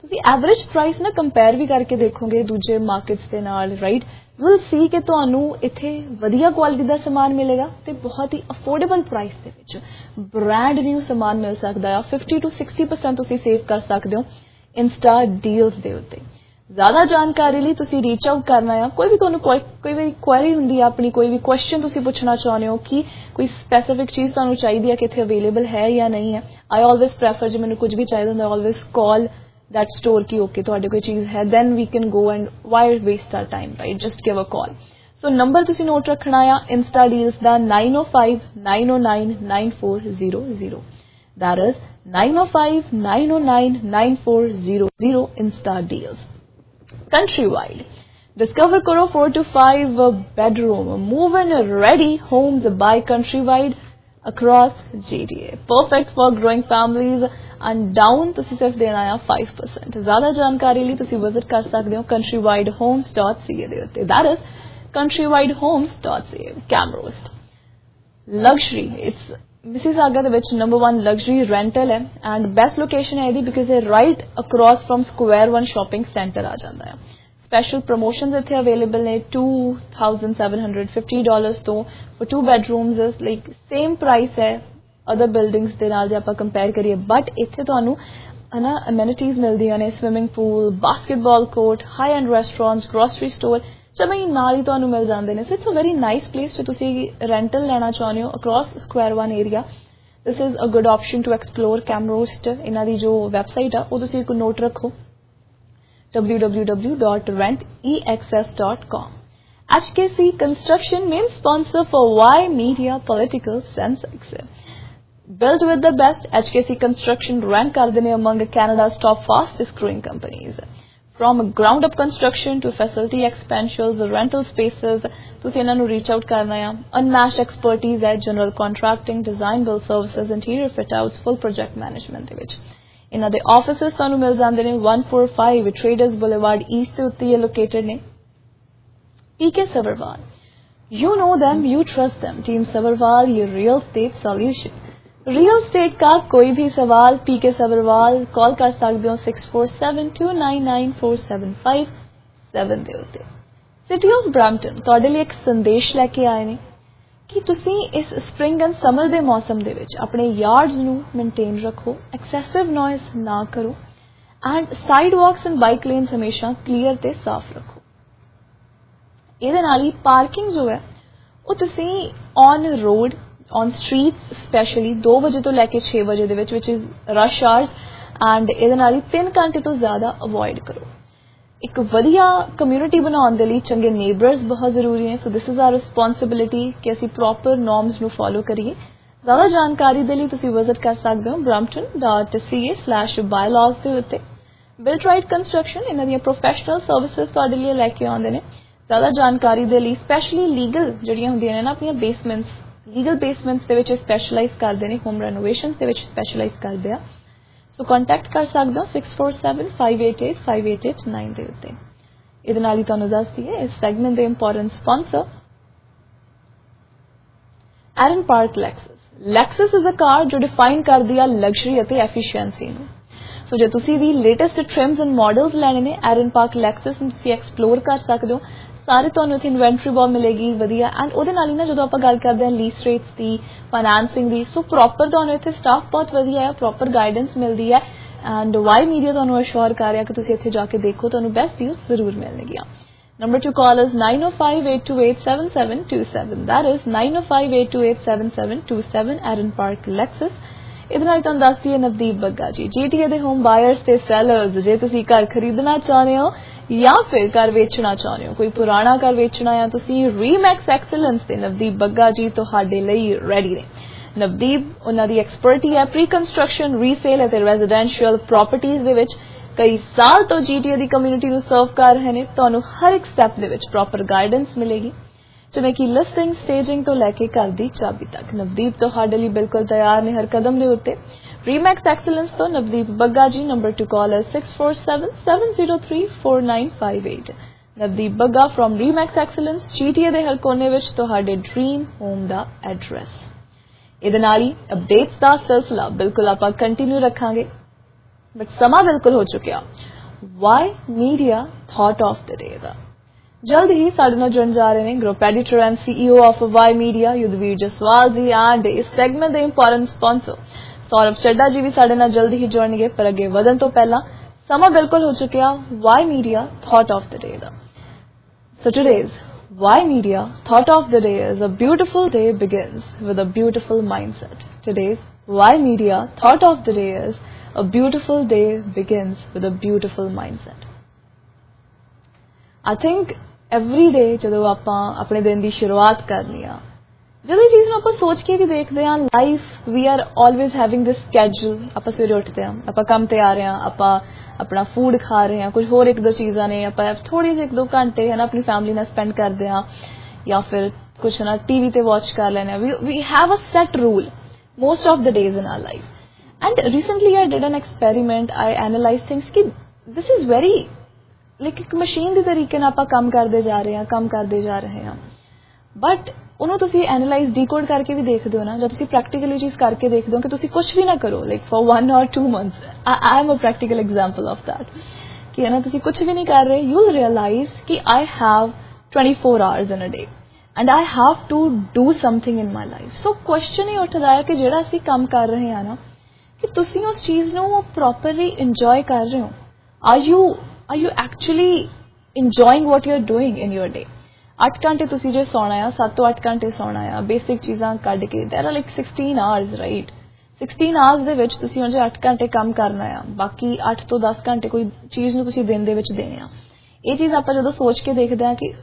ਤੁਸੀਂ ਐਵਰੇਜ ਪ੍ਰਾਈਸ ਨਾ ਕੰਪੇਅਰ ਵੀ ਕਰਕੇ ਦੇਖੋਗੇ ਦੂਜੇ ਮਾਰਕੀਟਸ ਦੇ ਨਾਲ, ਰਾਈਟ, ਯੂ ਵਿਲ ਸੀ ਕਿ ਤੁਹਾਨੂੰ ਇੱਥੇ ਵਧੀਆ ਕੁਆਲਿਟੀ ਦਾ ਸਮਾਨ ਮਿਲੇਗਾ ਤੇ ਬਹੁਤ ਹੀ ਅਫੋਰਡੇਬਲ ਪ੍ਰਾਈਸ ਦੇ ਵਿੱਚ ਬ੍ਰਾਂਡ ਨਿਊ ਸਮਾਨ ਮਿਲ ਸਕਦਾ ਆ। ਫਿਫਟੀ ਟੂ ਸਿਕਸਟੀ ਪਰਸੈਂਟ ਤੁਸੀਂ ਸੇਵ ਕਰ ਸਕਦੇ ਹੋ ਇੰਸਟਾ ਡੀਲਸ ਦੇ ਉੱਤੇ। ਜ਼ਿਆਦਾ ਜਾਣਕਾਰੀ ਲਈ ਤੁਸੀਂ ਰੀਚ ਆਊਟ ਕਰਨਾ ਆ। ਕੋਈ ਵੀ ਤੁਹਾਨੂੰ ਕੋਈ ਵੀ ਕੁਐਰੀ ਹੁੰਦੀ ਆ ਆਪਣੀ, ਕੋਈ ਵੀ ਕੁਐਸਚਨ ਤੁਸੀਂ ਪੁੱਛਣਾ ਚਾਹੁੰਦੇ ਹੋ ਕਿ ਕੋਈ ਸਪੈਸੀਫਿਕ ਚੀਜ਼ ਤੁਹਾਨੂੰ ਚਾਹੀਦੀ ਹੈ ਕਿ ਇੱਥੇ ਅਵੇਲੇਬਲ ਹੈ ਜਾਂ ਨਹੀਂ ਹੈ, ਆਈ ਆਲਵੇਜ਼ ਪ੍ਰੈਫਰ, ਜੇ ਮੈਨੂੰ ਕੁਝ ਵੀ ਚਾਹੀਦਾ ਹੁੰਦਾ always call that store ki okay ਤੁਹਾਡੇ ਕੋਈ ਚੀਜ਼ ਹੈ, then we can go and why waste our time, right, just give a call. So number ਤੁਸੀਂ ਨੋਟ ਰੱਖਣਾ ਆ insta deals the nine oh five nine oh nine nine four zero zero, that is nine oh five nine oh nine nine four zero zero, insta deals countrywide. Discover karo four to five bedroom move in ready homes by countrywide across G T A, perfect for growing families and down ਤੁਸੀਂ ਸਿਰਫ ਦੇਣਾ ਆ five percent। ਜ਼ਿਆਦਾ ਜਾਣਕਾਰੀ ਲਈ ਤੁਸੀਂ visit ਕਰ ਸਕਦੇ ਹੋ countrywide homes dot c a ਦੇ ਉੱਤੇ, that is countrywide homes dot c a। Camrose luxury, it's Mississauga ਦੇ ਵਿੱਚ number one luxury rental ਹੈ and best location ਹੈ ਇਹਦੀ because ਇਹ right across from Square One shopping center ਆ ਜਾਂਦਾ ਹੈ। Special promotions ਇੱਥੇ available ਨੇ two thousand seven hundred fifty dollars ਤੋਂ for two bedrooms is like same price ਹੈ other buildings ਦੇ ਨਾਲ ਜੇ ਆਪਾਂ compare ਕਰੀਏ, but ਇੱਥੇ ਤੁਹਾਨੂੰ ਹਨਾ amenities ਮਿਲਦੀਆਂ ਨੇ, swimming pool, basketball court, high end restaurants, grocery store ਜਮੇ ਨਾਲ ਹੀ ਤੁਹਾਨੂੰ ਮਿਲ ਜਾਂਦੇ ਨੇ। so it's a very nice place ਜੇ ਤੁਸੀਂ rental ਲੈਣਾ ਚਾਹੁੰਦੇ ਹੋ across Square One area, this is a good option to explore। Camrose ਇਹਨਾਂ ਦੀ ਜੋ website ਆ ਉਹ ਤੁਸੀਂ ਇੱਕ ਨੋਟ ਰੱਖੋ w w w dot rent e x s dot com। H K C Construction main sponsor for Y Media Political Sensex, built with the best। H K C Construction rank ਕਰਦੇ ਨੇ among Canada's top fastest growing companies, from ground up construction to facility expansions, rental spaces, ਤੁਸੀਂ ਇਹਨਾਂ ਨੂੰ reach out ਕਰਨਾ ਆ। unmatched expertise ਹੈ general contracting, design build services, interior fit outs, full project management ਦੇ ਵਿੱਚ। ਇਹਨਾਂ ਦੇ ਆਫਿਸਿਸ ਤੁਹਾਨੂੰ ਮਿਲ ਜਾਂਦੇ ਨੇ one forty-five Traders Boulevard East ਦੇ ਉੱਤੇ ਇਹ ਲੋਕੇਟਡ ਨੇ। P K Savarwal, you know them, you trust them, Team Savarwal, your real estate solution। real estate का कोई भी सवाल P K Savarwal कॉल कर सकते हो six four seven two nine nine four seven five seven ਦੇ ਉੱਤੇ। City of Brampton ਤੁਹਾਡੇ ਲਈ ਇੱਕ ਸੰਦੇਸ਼ ਲੈ ਕੇ ਆਏ ਨੇ ਕਿ ਤੁਸੀਂ ਇਸ ਸਪ੍ਰਿੰਗ ਐਂਡ ਸਮਰ ਦੇ ਮੌਸਮ ਦੇ ਵਿੱਚ ਆਪਣੇ ਯਾਰਡਸ ਨੂੰ ਮੇਨਟੇਨ ਰੱਖੋ, ਐਕਸੈਸਿਵ ਨੋਇਜ਼ ਨਾ ਕਰੋ and sidewalks and bike lanes ਹਮੇਸ਼ਾ ਕਲੀਅਰ ਤੇ ਸਾਫ਼ ਰੱਖੋ। ਇਹਦੇ ਨਾਲ ਹੀ ਪਾਰਕਿੰਗ ਜੋ ਹੈ ਉਹ ਤੁਸੀਂ on road, on streets specially ਦੋ ਵਜੇ ਤੋਂ ਲੈ ਕੇ ਛੇ ਵਜੇ ਦੇ ਵਿੱਚ ਵਿਚ ਇਜ਼ ਰਸ਼ ਆਵਰਸ, ਐਂਡ ਇਹਦੇ ਨਾਲ ਹੀ ਤਿੰਨ ਘੰਟੇ ਤੋਂ ਜ਼ਿਆਦਾ ਅਵੋਇਡ ਕਰੋ। ਇੱਕ ਵਧੀਆ ਕਮਿਊਨਿਟੀ ਬਣਾਉਣ ਦੇ ਲਈ ਚੰਗੇ ਨੇਬਰਸ ਬਹੁਤ ਜ਼ਰੂਰੀ ਨੇ। So this is our responsibility ਕਿ ਅਸੀਂ ਪ੍ਰੋਪਰ ਨੋਰਮਸ ਨੂੰ ਫੋਲੋ ਕਰੀਏ। ਜ਼ਿਆਦਾ ਜਾਣਕਾਰੀ ਦੇ ਲਈ ਤੁਸੀਂ ਵਿਜ਼ਿਟ ਕਰ ਸਕਦੇ ਹੋ brampton dot c a slash bylaws ਦੇ ਉੱਤੇ। ਬਿਲਟ ਰਾਈਟ ਕੰਸਟਰਕਸ਼ਨ ਇਹਨਾਂ ਦੀਆਂ ਪ੍ਰੋਫੈਸ਼ਨਲ ਸਰਵਿਸਿਜ਼ ਤੁਹਾਡੇ ਲਈ ਲੈ ਕੇ ਆਉਂਦੇ ਨੇ। ਜ਼ਿਆਦਾ ਜਾਣਕਾਰੀ ਦੇ ਲਈ ਸਪੈਸ਼ਲੀ ਲੀਗਲ ਜਿਹੜੀਆਂ ਹੁੰਦੀਆਂ ਨੇ ਨਾ ਆਪਣੀਆਂ ਬੇਸਮੈਂਟਸ, ਲੀਗਲ ਬੇਸਮੈਂਟਸ ਦੇ ਵਿੱਚ ਸਪੈਸ਼ਲਾਈਜ਼ ਕਰਦੇ ਨੇ, ਹੋਮ ਰੈਨੋਵੇਸ਼ਨ ਦੇ ਵਿੱਚ ਸਪੈਸ਼ਲਾਈਜ਼ ਕਰਦੇ ਆ। ਸੋ ਕੰਟੈਕਟ ਕਰ ਸਕਦੇ ਹੋ six four seven five eight eight five eight eight nine ਦੇ ਉੱਤੇ। ਇਹਦੇ ਨਾਲ ਹੀ ਤੁਹਾਨੂੰ ਦੱਸਦੀ ਹੈ ਇਸ ਸੈਗਮੈਂਟ ਦੇ important sponsor Erin Park Lexus. Lexus is a car ਜੋ ਡਿਫਾਈਨ ਕਰਦੀ ਆ ਲਗਜ਼ਰੀ ਅਤੇ ਐਫੀਸ਼ੀਐਂਸੀ ਨੂੰ। ਸੋ ਜੇ ਤੁਸੀਂ ਵੀ ਲੇਟੈਸਟ ਟ੍ਰਿਮਸ ਐਂਡ ਮਾਡਲਸ ਲੈਣੇ ਨੇ ਐਰਨ ਪਾਰਕ ਲੈਕਸਸ ਨੂੰ ਤੁਸੀਂ ਐਕਸਪਲੋਰ ਕਰ ਸਕਦੇ ਹੋ। ਸਾਰੇ ਤੁਹਾਨੂੰ ਇੱਥੇ ਇਨਵੈਂਟਰੀ ਬਹੁਤ ਮਿਲੇਗੀ ਵਧੀਆ, ਐਂਡ ਉਹਦੇ ਨਾਲ ਹੀ ਨਾ ਜਦੋਂ ਆਪਾਂ ਗੱਲ ਕਰਦੇ ਹਾਂ ਲੀਸ ਰੇਟਸ ਦੀ, ਫਾਈਨੈਂਸਿੰਗ ਦੀ, ਸੋ ਪ੍ਰੋਪਰ ਤੁਹਾਨੂੰ ਇੱਥੇ ਸਟਾਫ ਬਹੁਤ ਵਧੀਆ ਹੈ, ਪ੍ਰੋਪਰ ਗਾਈਡੈਂਸ ਮਿਲਦੀ ਹੈ ਐਂਡ ਵਾਈ ਮੀਡੀਆ ਤੁਹਾਨੂੰ ਅਸ਼ੋਰ ਕਰ ਰਿਹਾ ਕਿ ਤੁਸੀਂ ਇੱਥੇ ਜਾ ਕੇ ਦੇਖੋ, ਤੁਹਾਨੂੰ ਬੈਸਟ ਡੀਲਸ ਜ਼ਰੂਰ ਮਿਲਣਗੀਆਂ। Number to call is nine oh five eight two eight seven seven two seven, that is nine oh five eight two eight seven seven two seven, Erin Park Lexus. ਇਹਦੇ ਨਾਲ ਤੁਹਾਨੂੰ ਦੱਸਦੀ ਹੈ ਨਵਦੀਪ ਬੱਗਾ ਜੀ, GTA ਦੇ home buyers ਤੇ sellers. ਜੇ ਤੁਸੀਂ ਘਰ ਖਰੀਦਣਾ ਚਾਹੁੰਦੇ ਹੋ ਜਾਂ ਫਿਰ ਘਰ ਵੇਚਣਾ ਚਾਹੁੰਦੇ ਹੋ, ਕੋਈ ਪੁਰਾਣਾ ਘਰ ਵੇਚਣਾ ਆ ਤੁਸੀਂ, ਰੀਮੈਕਸ ਐਕਸਲੈਂਸ ਤੇ ਨਵਦੀਪ ਬੱਗਾ ਜੀ ਤੁਹਾਡੇ ਲਈ ਰੈਡੀ ਨੇ। ਨਵਦੀਪ ਉਹਨਾਂ ਦੀ ਐਕਸਪਰਟੀ ਹੈ ਪ੍ਰੀ ਕੰਸਟਰਕਸ਼ਨ, ਰੀਸੇਲ ਅਤੇ ਰੈਜ਼ੀਡੈਂਸ਼ੀਅਲ ਪ੍ਰਾਪਰਟੀਜ਼ ਦੇ ਵਿੱਚ। ਕਈ ਸਾਲ ਤੋਂ ਜੀਟੀਏ ਦੀ ਕਮਿਊਨਿਟੀ ਨੂੰ ਸਰਵ ਕਰ ਰਹੇ ਨੇ। ਤੁਹਾਨੂੰ ਹਰ ਇੱਕ ਸਟੈਪ ਦੇ ਵਿੱਚ ਪ੍ਰੋਪਰ ਗਾਈਡੈਂਸ ਮਿਲੇਗੀ, ਜਿਵੇਂ ਕਿ ਲਿਸਟਿੰਗ, ਸਟੇਜਿੰਗ ਤੋਂ ਲੈ ਕੇ ਘਰ ਦੀ ਚਾਬੀ ਤੱਕ। ਨਵਦੀਪ ਤੁਹਾਡੇ ਲਈ ਬਿਲਕੁਲ ਤਿਆਰ ਨੇ ਹਰ ਕਦਮ ਦੇ ਉੱਤੇ। ਰੀਮੈਕਸ ਐਕਸਲੈਂਸ ਤੋਂ ਨਵਦੀਪ ਬੱਗਾ ਜੀ। ਨੰਬਰ ਟੂ ਕਾਲ ਹੈ six four seven seven zero three four nine five eight। Navdeep Bagga from Remax Excellence, GTA ਦੇ ਹਰ ਕੋਨੇ ਵਿੱਚ ਤੁਹਾਡੇ ਡ੍ਰੀਮ ਹੋਮ ਦਾ ਐਡਰੈਸ। ਇਹਦੇ ਨਾਲ ਹੀ ਅਪਡੇਟਸ ਦਾ ਸਿਲਸਿਲਾ ਬਿਲਕੁਲ ਆਪਾਂ ਕੰਟੀਨਿਊ ਰੱਖਾਂਗੇ, ਬਟ ਸਮਾਂ ਬਿਲਕੁਲ ਹੋ ਚੁੱਕਿਆ Y media thought of the day ਦਾ। ਜਲਦ ਹੀ ਸਾਡੇ ਨਾਲ ਜੁੜਨ ਜਾ ਰਹੇ ਨੇ group editor and CEO of Y media Yudhveer Jaswal ji and ਇਸ ਸੈਗਮੈਂਟ ਦੇ ਇੰਪੋਰਟੈਂਟ ਸਪਾਂਸਰ ਸੌਰਵ ਚੱਡਾ ਜੀ ਵੀ ਸਾਡੇ ਨਾਲ ਜਲਦ ਹੀ ਜੁੜਨਗੇ। ਪਰ ਅੱਗੇ ਵਧਣ ਤੋਂ ਪਹਿਲਾਂ ਸਮਾਂ ਬਿਲਕੁਲ ਹੋ ਚੁੱਕਿਆ Y media thought of the day ਦਾ। So today's Y media thought of the day is a beautiful day begins with a beautiful mindset. Today's Y media thought of the day is a beautiful day begins with a beautiful mindset. I think every day ਜਦੋਂ ਆਪਾਂ ਆਪਣੇ ਦਿਨ ਦੀ ਸ਼ੁਰੂਆਤ ਕਰਨੀ ਆ, ਜਦੋਂ ਇਹ ਚੀਜ਼ ਨੂੰ ਆਪਾਂ ਸੋਚ ਕੇ ਵੀ ਦੇਖਦੇ ਹਾਂ, life we are always having this schedule. ਆਪਾਂ ਸਵੇਰੇ ਉੱਠਦੇ ਹਾਂ, ਆਪਾਂ ਕੰਮ ਤੇ ਆ ਰਹੇ ਹਾਂ, ਆਪਾਂ ਆਪਣਾ ਫੂਡ ਖਾ ਰਹੇ ਹਾਂ, ਕੁਝ ਹੋਰ ਇੱਕ ਦੋ ਚੀਜ਼ਾਂ ਨੇ, ਆਪਾਂ ਥੋੜੀ ਜਿਹੀ ਇੱਕ ਦੋ ਘੰਟੇ ਹੈ ਨਾ ਆਪਣੀ ਫੈਮਿਲੀ ਨਾਲ ਸਪੈਂਡ ਕਰਦੇ ਹਾਂ, ਜਾਂ ਫਿਰ ਕੁਛ ਨਾ ਟੀਵੀ ਤੇ ਵਾਚ ਕਰ ਲੈਂਦੇ ਹਾਂ। We have a set rule most of the days in our life. And recently I did an experiment. I analyzed things ki this is very like एक machine ਦੀ ਤਰੀਕੇ ਨਾਲ ਆਪਾਂ ਕੰਮ ਕਰਦੇ ਜਾ ਰਹੇ ਹਾਂ ਕੰਮ ਕਰਦੇ ਜਾ ਰਹੇ ਹਾਂ, ਬਟ ਉਹਨੂੰ ਤੁਸੀਂ ਐਨਾਲਾਈਜ਼ ਡੀਕੋਡ ਕਰਕੇ ਵੀ ਦੇਖਦੇ ਹੋ ਨਾ, ਜਦ ਤੁਸੀਂ ਪ੍ਰੈਕਟੀਕਲੀ ਚੀਜ਼ ਕਰਕੇ ਦੇਖਦੇ ਹੋ ਕਿ ਤੁਸੀਂ ਕੁਝ ਵੀ ਨਾ ਕਰੋ ਲਾਈਕ ਫॉर वन और two months, I am a practical example of that कि है ना ਤੁਸੀਂ ਕੁਝ ਵੀ ਨਹੀਂ ਕਰ ਰਹੇ, ਯੂ ਵਿਲ ਰਿਅਲਾਈਜ਼ ਕਿ I have twenty-four hours in a day and I have to do something in my life. So question ਇਹ ਉੱਠਦਾ ਹੈ ਕਿ ਜਿਹੜਾ ਅਸੀਂ ਕੰਮ ਕਰ ਰਹੇ ਹਾਂ ਨਾ, ਕਿ ਤੁਸੀਂ ਉਸ ਚੀਜ਼ ਨੂੰ ਪ੍ਰੋਪਰਲੀ ਇੰਜੋਏ ਕਰ ਰਹੇ ਹੋ। Are you are you actually enjoying what you are doing in your day. ਅੱਠ ਘੰਟੇ ਤੁਸੀਂ ਜੇ ਸੌਣਾ ਆ, ਸੱਤ ਤੋਂ ਅੱਠ ਘੰਟੇ ਸੌਣਾ ਆ, ਬੇਸਿਕ ਚੀਜ਼ਾਂ ਕੱਢ ਕੇ there are like sixteen hours right. Sixteen hours ਦੇ ਵਿੱਚ ਤੁਸੀਂ ਹੁਣ ਜੇ ਅੱਠ ਘੰਟੇ ਕੰਮ ਕਰਨਾ ਆ, ਬਾਕੀ ਅੱਠ ਤੋਂ ਦਸ ਘੰਟੇ ਕੋਈ ਚੀਜ਼ ਨੂੰ ਤੁਸੀਂ ਦਿਨ ਦੇ ਵਿੱਚ ਦੇਣੇ ਆ। ਇਹ ਚੀਜ਼ ਆਪਾਂ ਜਦੋਂ ਸੋਚ ਕੇ ਦੇਖਦੇ ਹਾਂ ਕਿ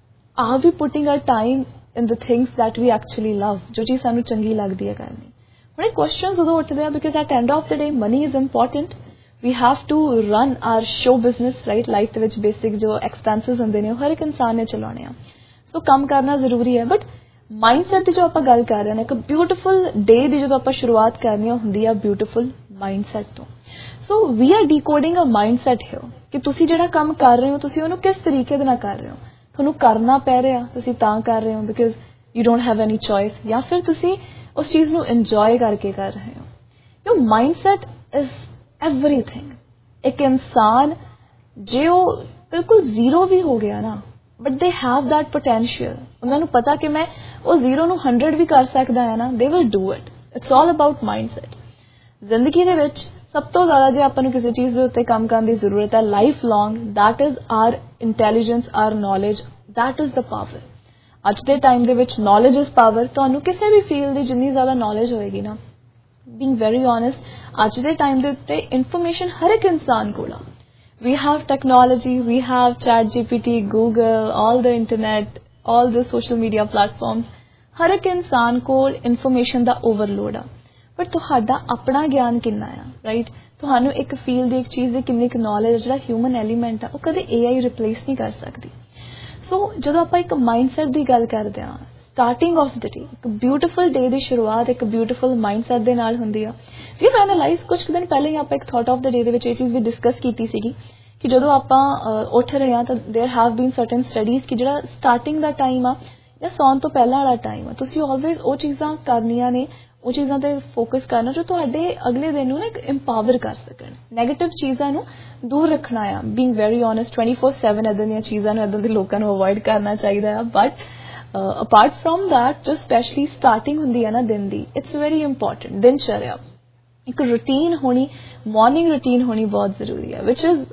are we putting our time in the things that we actually love, ਜੋ ਚੀਜ਼ ਸਾਨੂੰ ਚੰਗੀ ਲੱਗਦੀ ਹੈ ਕਰਨੀ। ਹੁਣ ਇਹ ਕੁਐਸਚਨਸ ਉਦੋਂ ਉੱਠਦੇ ਆ because at end of the day money is important. We have to run our show business right. Life ਦੇ ਵਿੱਚ ਬੇਸਿਕ ਜੋ ਐਕਸਪੈਂਸਿਸ ਹੁੰਦੇ ਨੇ ਉਹ ਹਰ ਇੱਕ ਇਨਸਾਨ ਨੇ ਚਲਾਉਣੇ ਆ, ਸੋ ਕੰਮ ਕਰਨਾ ਜ਼ਰੂਰੀ ਹੈ। ਬਟ ਮਾਈਂਡਸੈਟ ਦੀ ਜੋ ਆਪਾਂ ਗੱਲ ਕਰ ਰਹੇ ਹਾਂ, ਇੱਕ ਬਿਊਟੀਫੁਲ ਡੇ ਦੀ ਜਦੋਂ ਆਪਾਂ ਸ਼ੁਰੂਆਤ ਕਰਨੀ ਹੁੰਦੀ ਆ ਬਿਊਟੀਫੁਲ ਮਾਈਂਡਸੈਟ ਤੋਂ। So we are decoding a mindset here ਕਿ ਤੁਸੀਂ ਜਿਹੜਾ ਕੰਮ ਕਰ ਰਹੇ ਹੋ ਤੁਸੀਂ ਉਹਨੂੰ ਕਿਸ ਤਰੀਕੇ ਦੇ ਨਾਲ ਕਰ ਰਹੇ ਹੋ। ਤੁਹਾਨੂੰ ਕਰਨਾ ਪੈ ਰਿਹਾ, ਤੁਸੀਂ ਤਾਂ ਕਰ ਰਹੇ ਹੋ because you don't have any choice, ਜਾਂ ਫਿਰ ਤੁਸੀਂ ਉਸ ਚੀਜ਼ ਨੂੰ ਇੰਜੋਏ ਕਰਕੇ ਕਰ ਰਹੇ ਹੋ। ਯੋ ਮਾਈਂਡਸੈਟ ਇਜ਼ ਐਵਰੀਥਿੰਗ। ਇੱਕ ਇਨਸਾਨ ਜੇ ਉਹ ਬਿਲਕੁਲ ਜ਼ੀਰੋ ਵੀ ਹੋ ਗਿਆ ਨਾ, but they have that potential, ਉਹਨਾਂ ਨੂੰ ਪਤਾ ਕਿ ਮੈਂ ਉਹ ਜ਼ੀਰੋ ਨੂੰ ਹੰਡਰਡ ਵੀ ਕਰ ਸਕਦਾ ਹੈ ਨਾ, they will do it. It's all about mindset. ਜ਼ਿੰਦਗੀ ਦੇ ਵਿੱਚ ਸਭ ਤੋਂ ਜ਼ਿਆਦਾ ਜੇ ਆਪਾਂ ਨੂੰ ਕਿਸੇ ਚੀਜ਼ ਦੇ ਉੱਤੇ ਕੰਮ ਕਰਨ ਦੀ ਜ਼ਰੂਰਤ ਹੈ life long, that is our intelligence, our knowledge, that is the power. ਅੱਜ ਦੇ ਟਾਈਮ ਦੇ ਵਿੱਚ ਨੌਲੇਜ ਇਜ਼ ਪਾਵਰ। ਤੁਹਾਨੂੰ ਕਿਸੇ ਵੀ ਫੀਲਡ ਦੀ ਜਿੰਨੀ ਜ਼ਿਆਦਾ ਨੌਲੇਜ ਹੋਏਗੀ ਨਾ, ਬੀਇੰਗ ਵੈਰੀ ਓਨੈਸਟ, ਅੱਜ ਦੇ ਟਾਈਮ ਦੇ ਉੱਤੇ ਇਨਫੋਰਮੇਸ਼ਨ ਹਰ ਇੱਕ ਇਨਸਾਨ ਕੋਲ ਆ। We have technology, we have chat G P T, Google, all the internet, all the social media platforms. हर एक इंसान को information ਦਾ overload ਆ, ਪਰ ਤੁਹਾਡਾ ਆਪਣਾ ਗਿਆਨ ਕਿੰਨਾ ਆ ਰਾਈਟ। ਤੁਹਾਨੂੰ ਇੱਕ ਫੀਲਡ ਦੀ ਇੱਕ ਚੀਜ਼ ਦੀ ਕਿੰਨੀ ਕੁ ਨੌਲੇਜ, ਜਿਹੜਾ ਹਿਊਮਨ ਐਲੀਮੈਂਟ ਆ ਉਹ ਕਦੇ A I ਰਿਪਲੇਸ ਨਹੀਂ ਕਰ ਸਕਦੀ। ਸੋ ਜਦੋਂ ਆਪਾਂ ਇੱਕ ਮਾਈਂਡਸੈਟ ਦੀ ਗੱਲ ਕਰਦੇ ਹਾਂ, ਸਟਾਰਟਿੰਗ ਆਫ ਦ ਡੇ, ਇੱਕ ਬਿਊਟੀਫੁਲ ਡੇ ਦੀ ਸ਼ੁਰੂਆਤ ਇੱਕ ਬਿਊਟੀਫੁਲ ਮਾਈਂਡਸੈਟ ਦੇ ਨਾਲ ਹੁੰਦੀ ਆ। ਵੀ ਐਨਾਲਾਈਜ਼ ਕੁਝ ਦਿਨ ਪਹਿਲੇ ਹੀ ਆਪਾਂ ਇੱਕ ਥਾਟ ਆਫ ਦ ਡੇ ਦੇ ਵਿੱਚ ਇਹ ਚੀਜ਼ ਵੀ ਡਿਸਕਸ ਕੀਤੀ ਸੀਗੀ ਕਿ ਜਦੋਂ ਆਪਾਂ ਉੱਠ ਰਹੇ ਹਾਂ ਤਾਂ ਦੇਰ ਹੈਵ ਬੀਨ ਸਰਟਨ ਸਟੱਡੀਜ਼ ਕਿ ਜਿਹੜਾ ਸਟਾਰਟਿੰਗ ਦਾ ਟਾਈਮ ਆ ਜਾਂ ਸੌਣ ਤੋਂ ਪਹਿਲਾਂ ਵਾਲਾ ਟਾਈਮ ਆ, ਤੁਸੀਂ ਆਲਵੇਜ਼ ਉਹ ਚੀਜ਼ਾਂ ਕਰਨੀਆਂ ਨੇ, ਉਹ ਚੀਜ਼ਾਂ ਤੇ ਫੋਕਸ ਕਰਨਾ ਜੋ ਤੁਹਾਡੇ ਅਗਲੇ ਦਿਨ ਨੂੰ ਨਾ ਇੱਕ ਇੰਪਾਵਰ ਕਰ ਸਕਣ। ਨੈਗੇਟਿਵ ਚੀਜ਼ਾਂ ਨੂੰ ਦੂਰ ਰੱਖਣਾ ਆ। Being very honest, twenty four seven ਇੱਦਾਂ ਦੀਆਂ ਚੀਜ਼ਾਂ ਨੂੰ, ਇੱਦਾਂ ਦੇ ਲੋਕਾਂ ਨੂੰ ਅਵੋਇਡ ਕਰਨਾ ਚਾਹੀਦਾ ਆ। ਬਟ ਅਪਾਰਟ ਫਰੋਮ ਦੈਟ, ਜੋ ਸਪੈਸ਼ਲੀ ਸਟਾਰਟਿੰਗ ਹੁੰਦੀ ਹੈ ਨਾ ਦਿਨ ਦੀ, ਇਟਸ ਵੈਰੀ ਇੰਪੋਰਟੈਂਟ। ਦਿਨ ਚਰਿਆ ਇੱਕ ਰੂਟੀਨ ਹੋਣੀ, ਮਾਰਨਿੰਗ ਰੂਟੀਨ ਹੋਣੀ ਬਹੁਤ ਜ਼ਰੂਰੀ ਹੈ, which is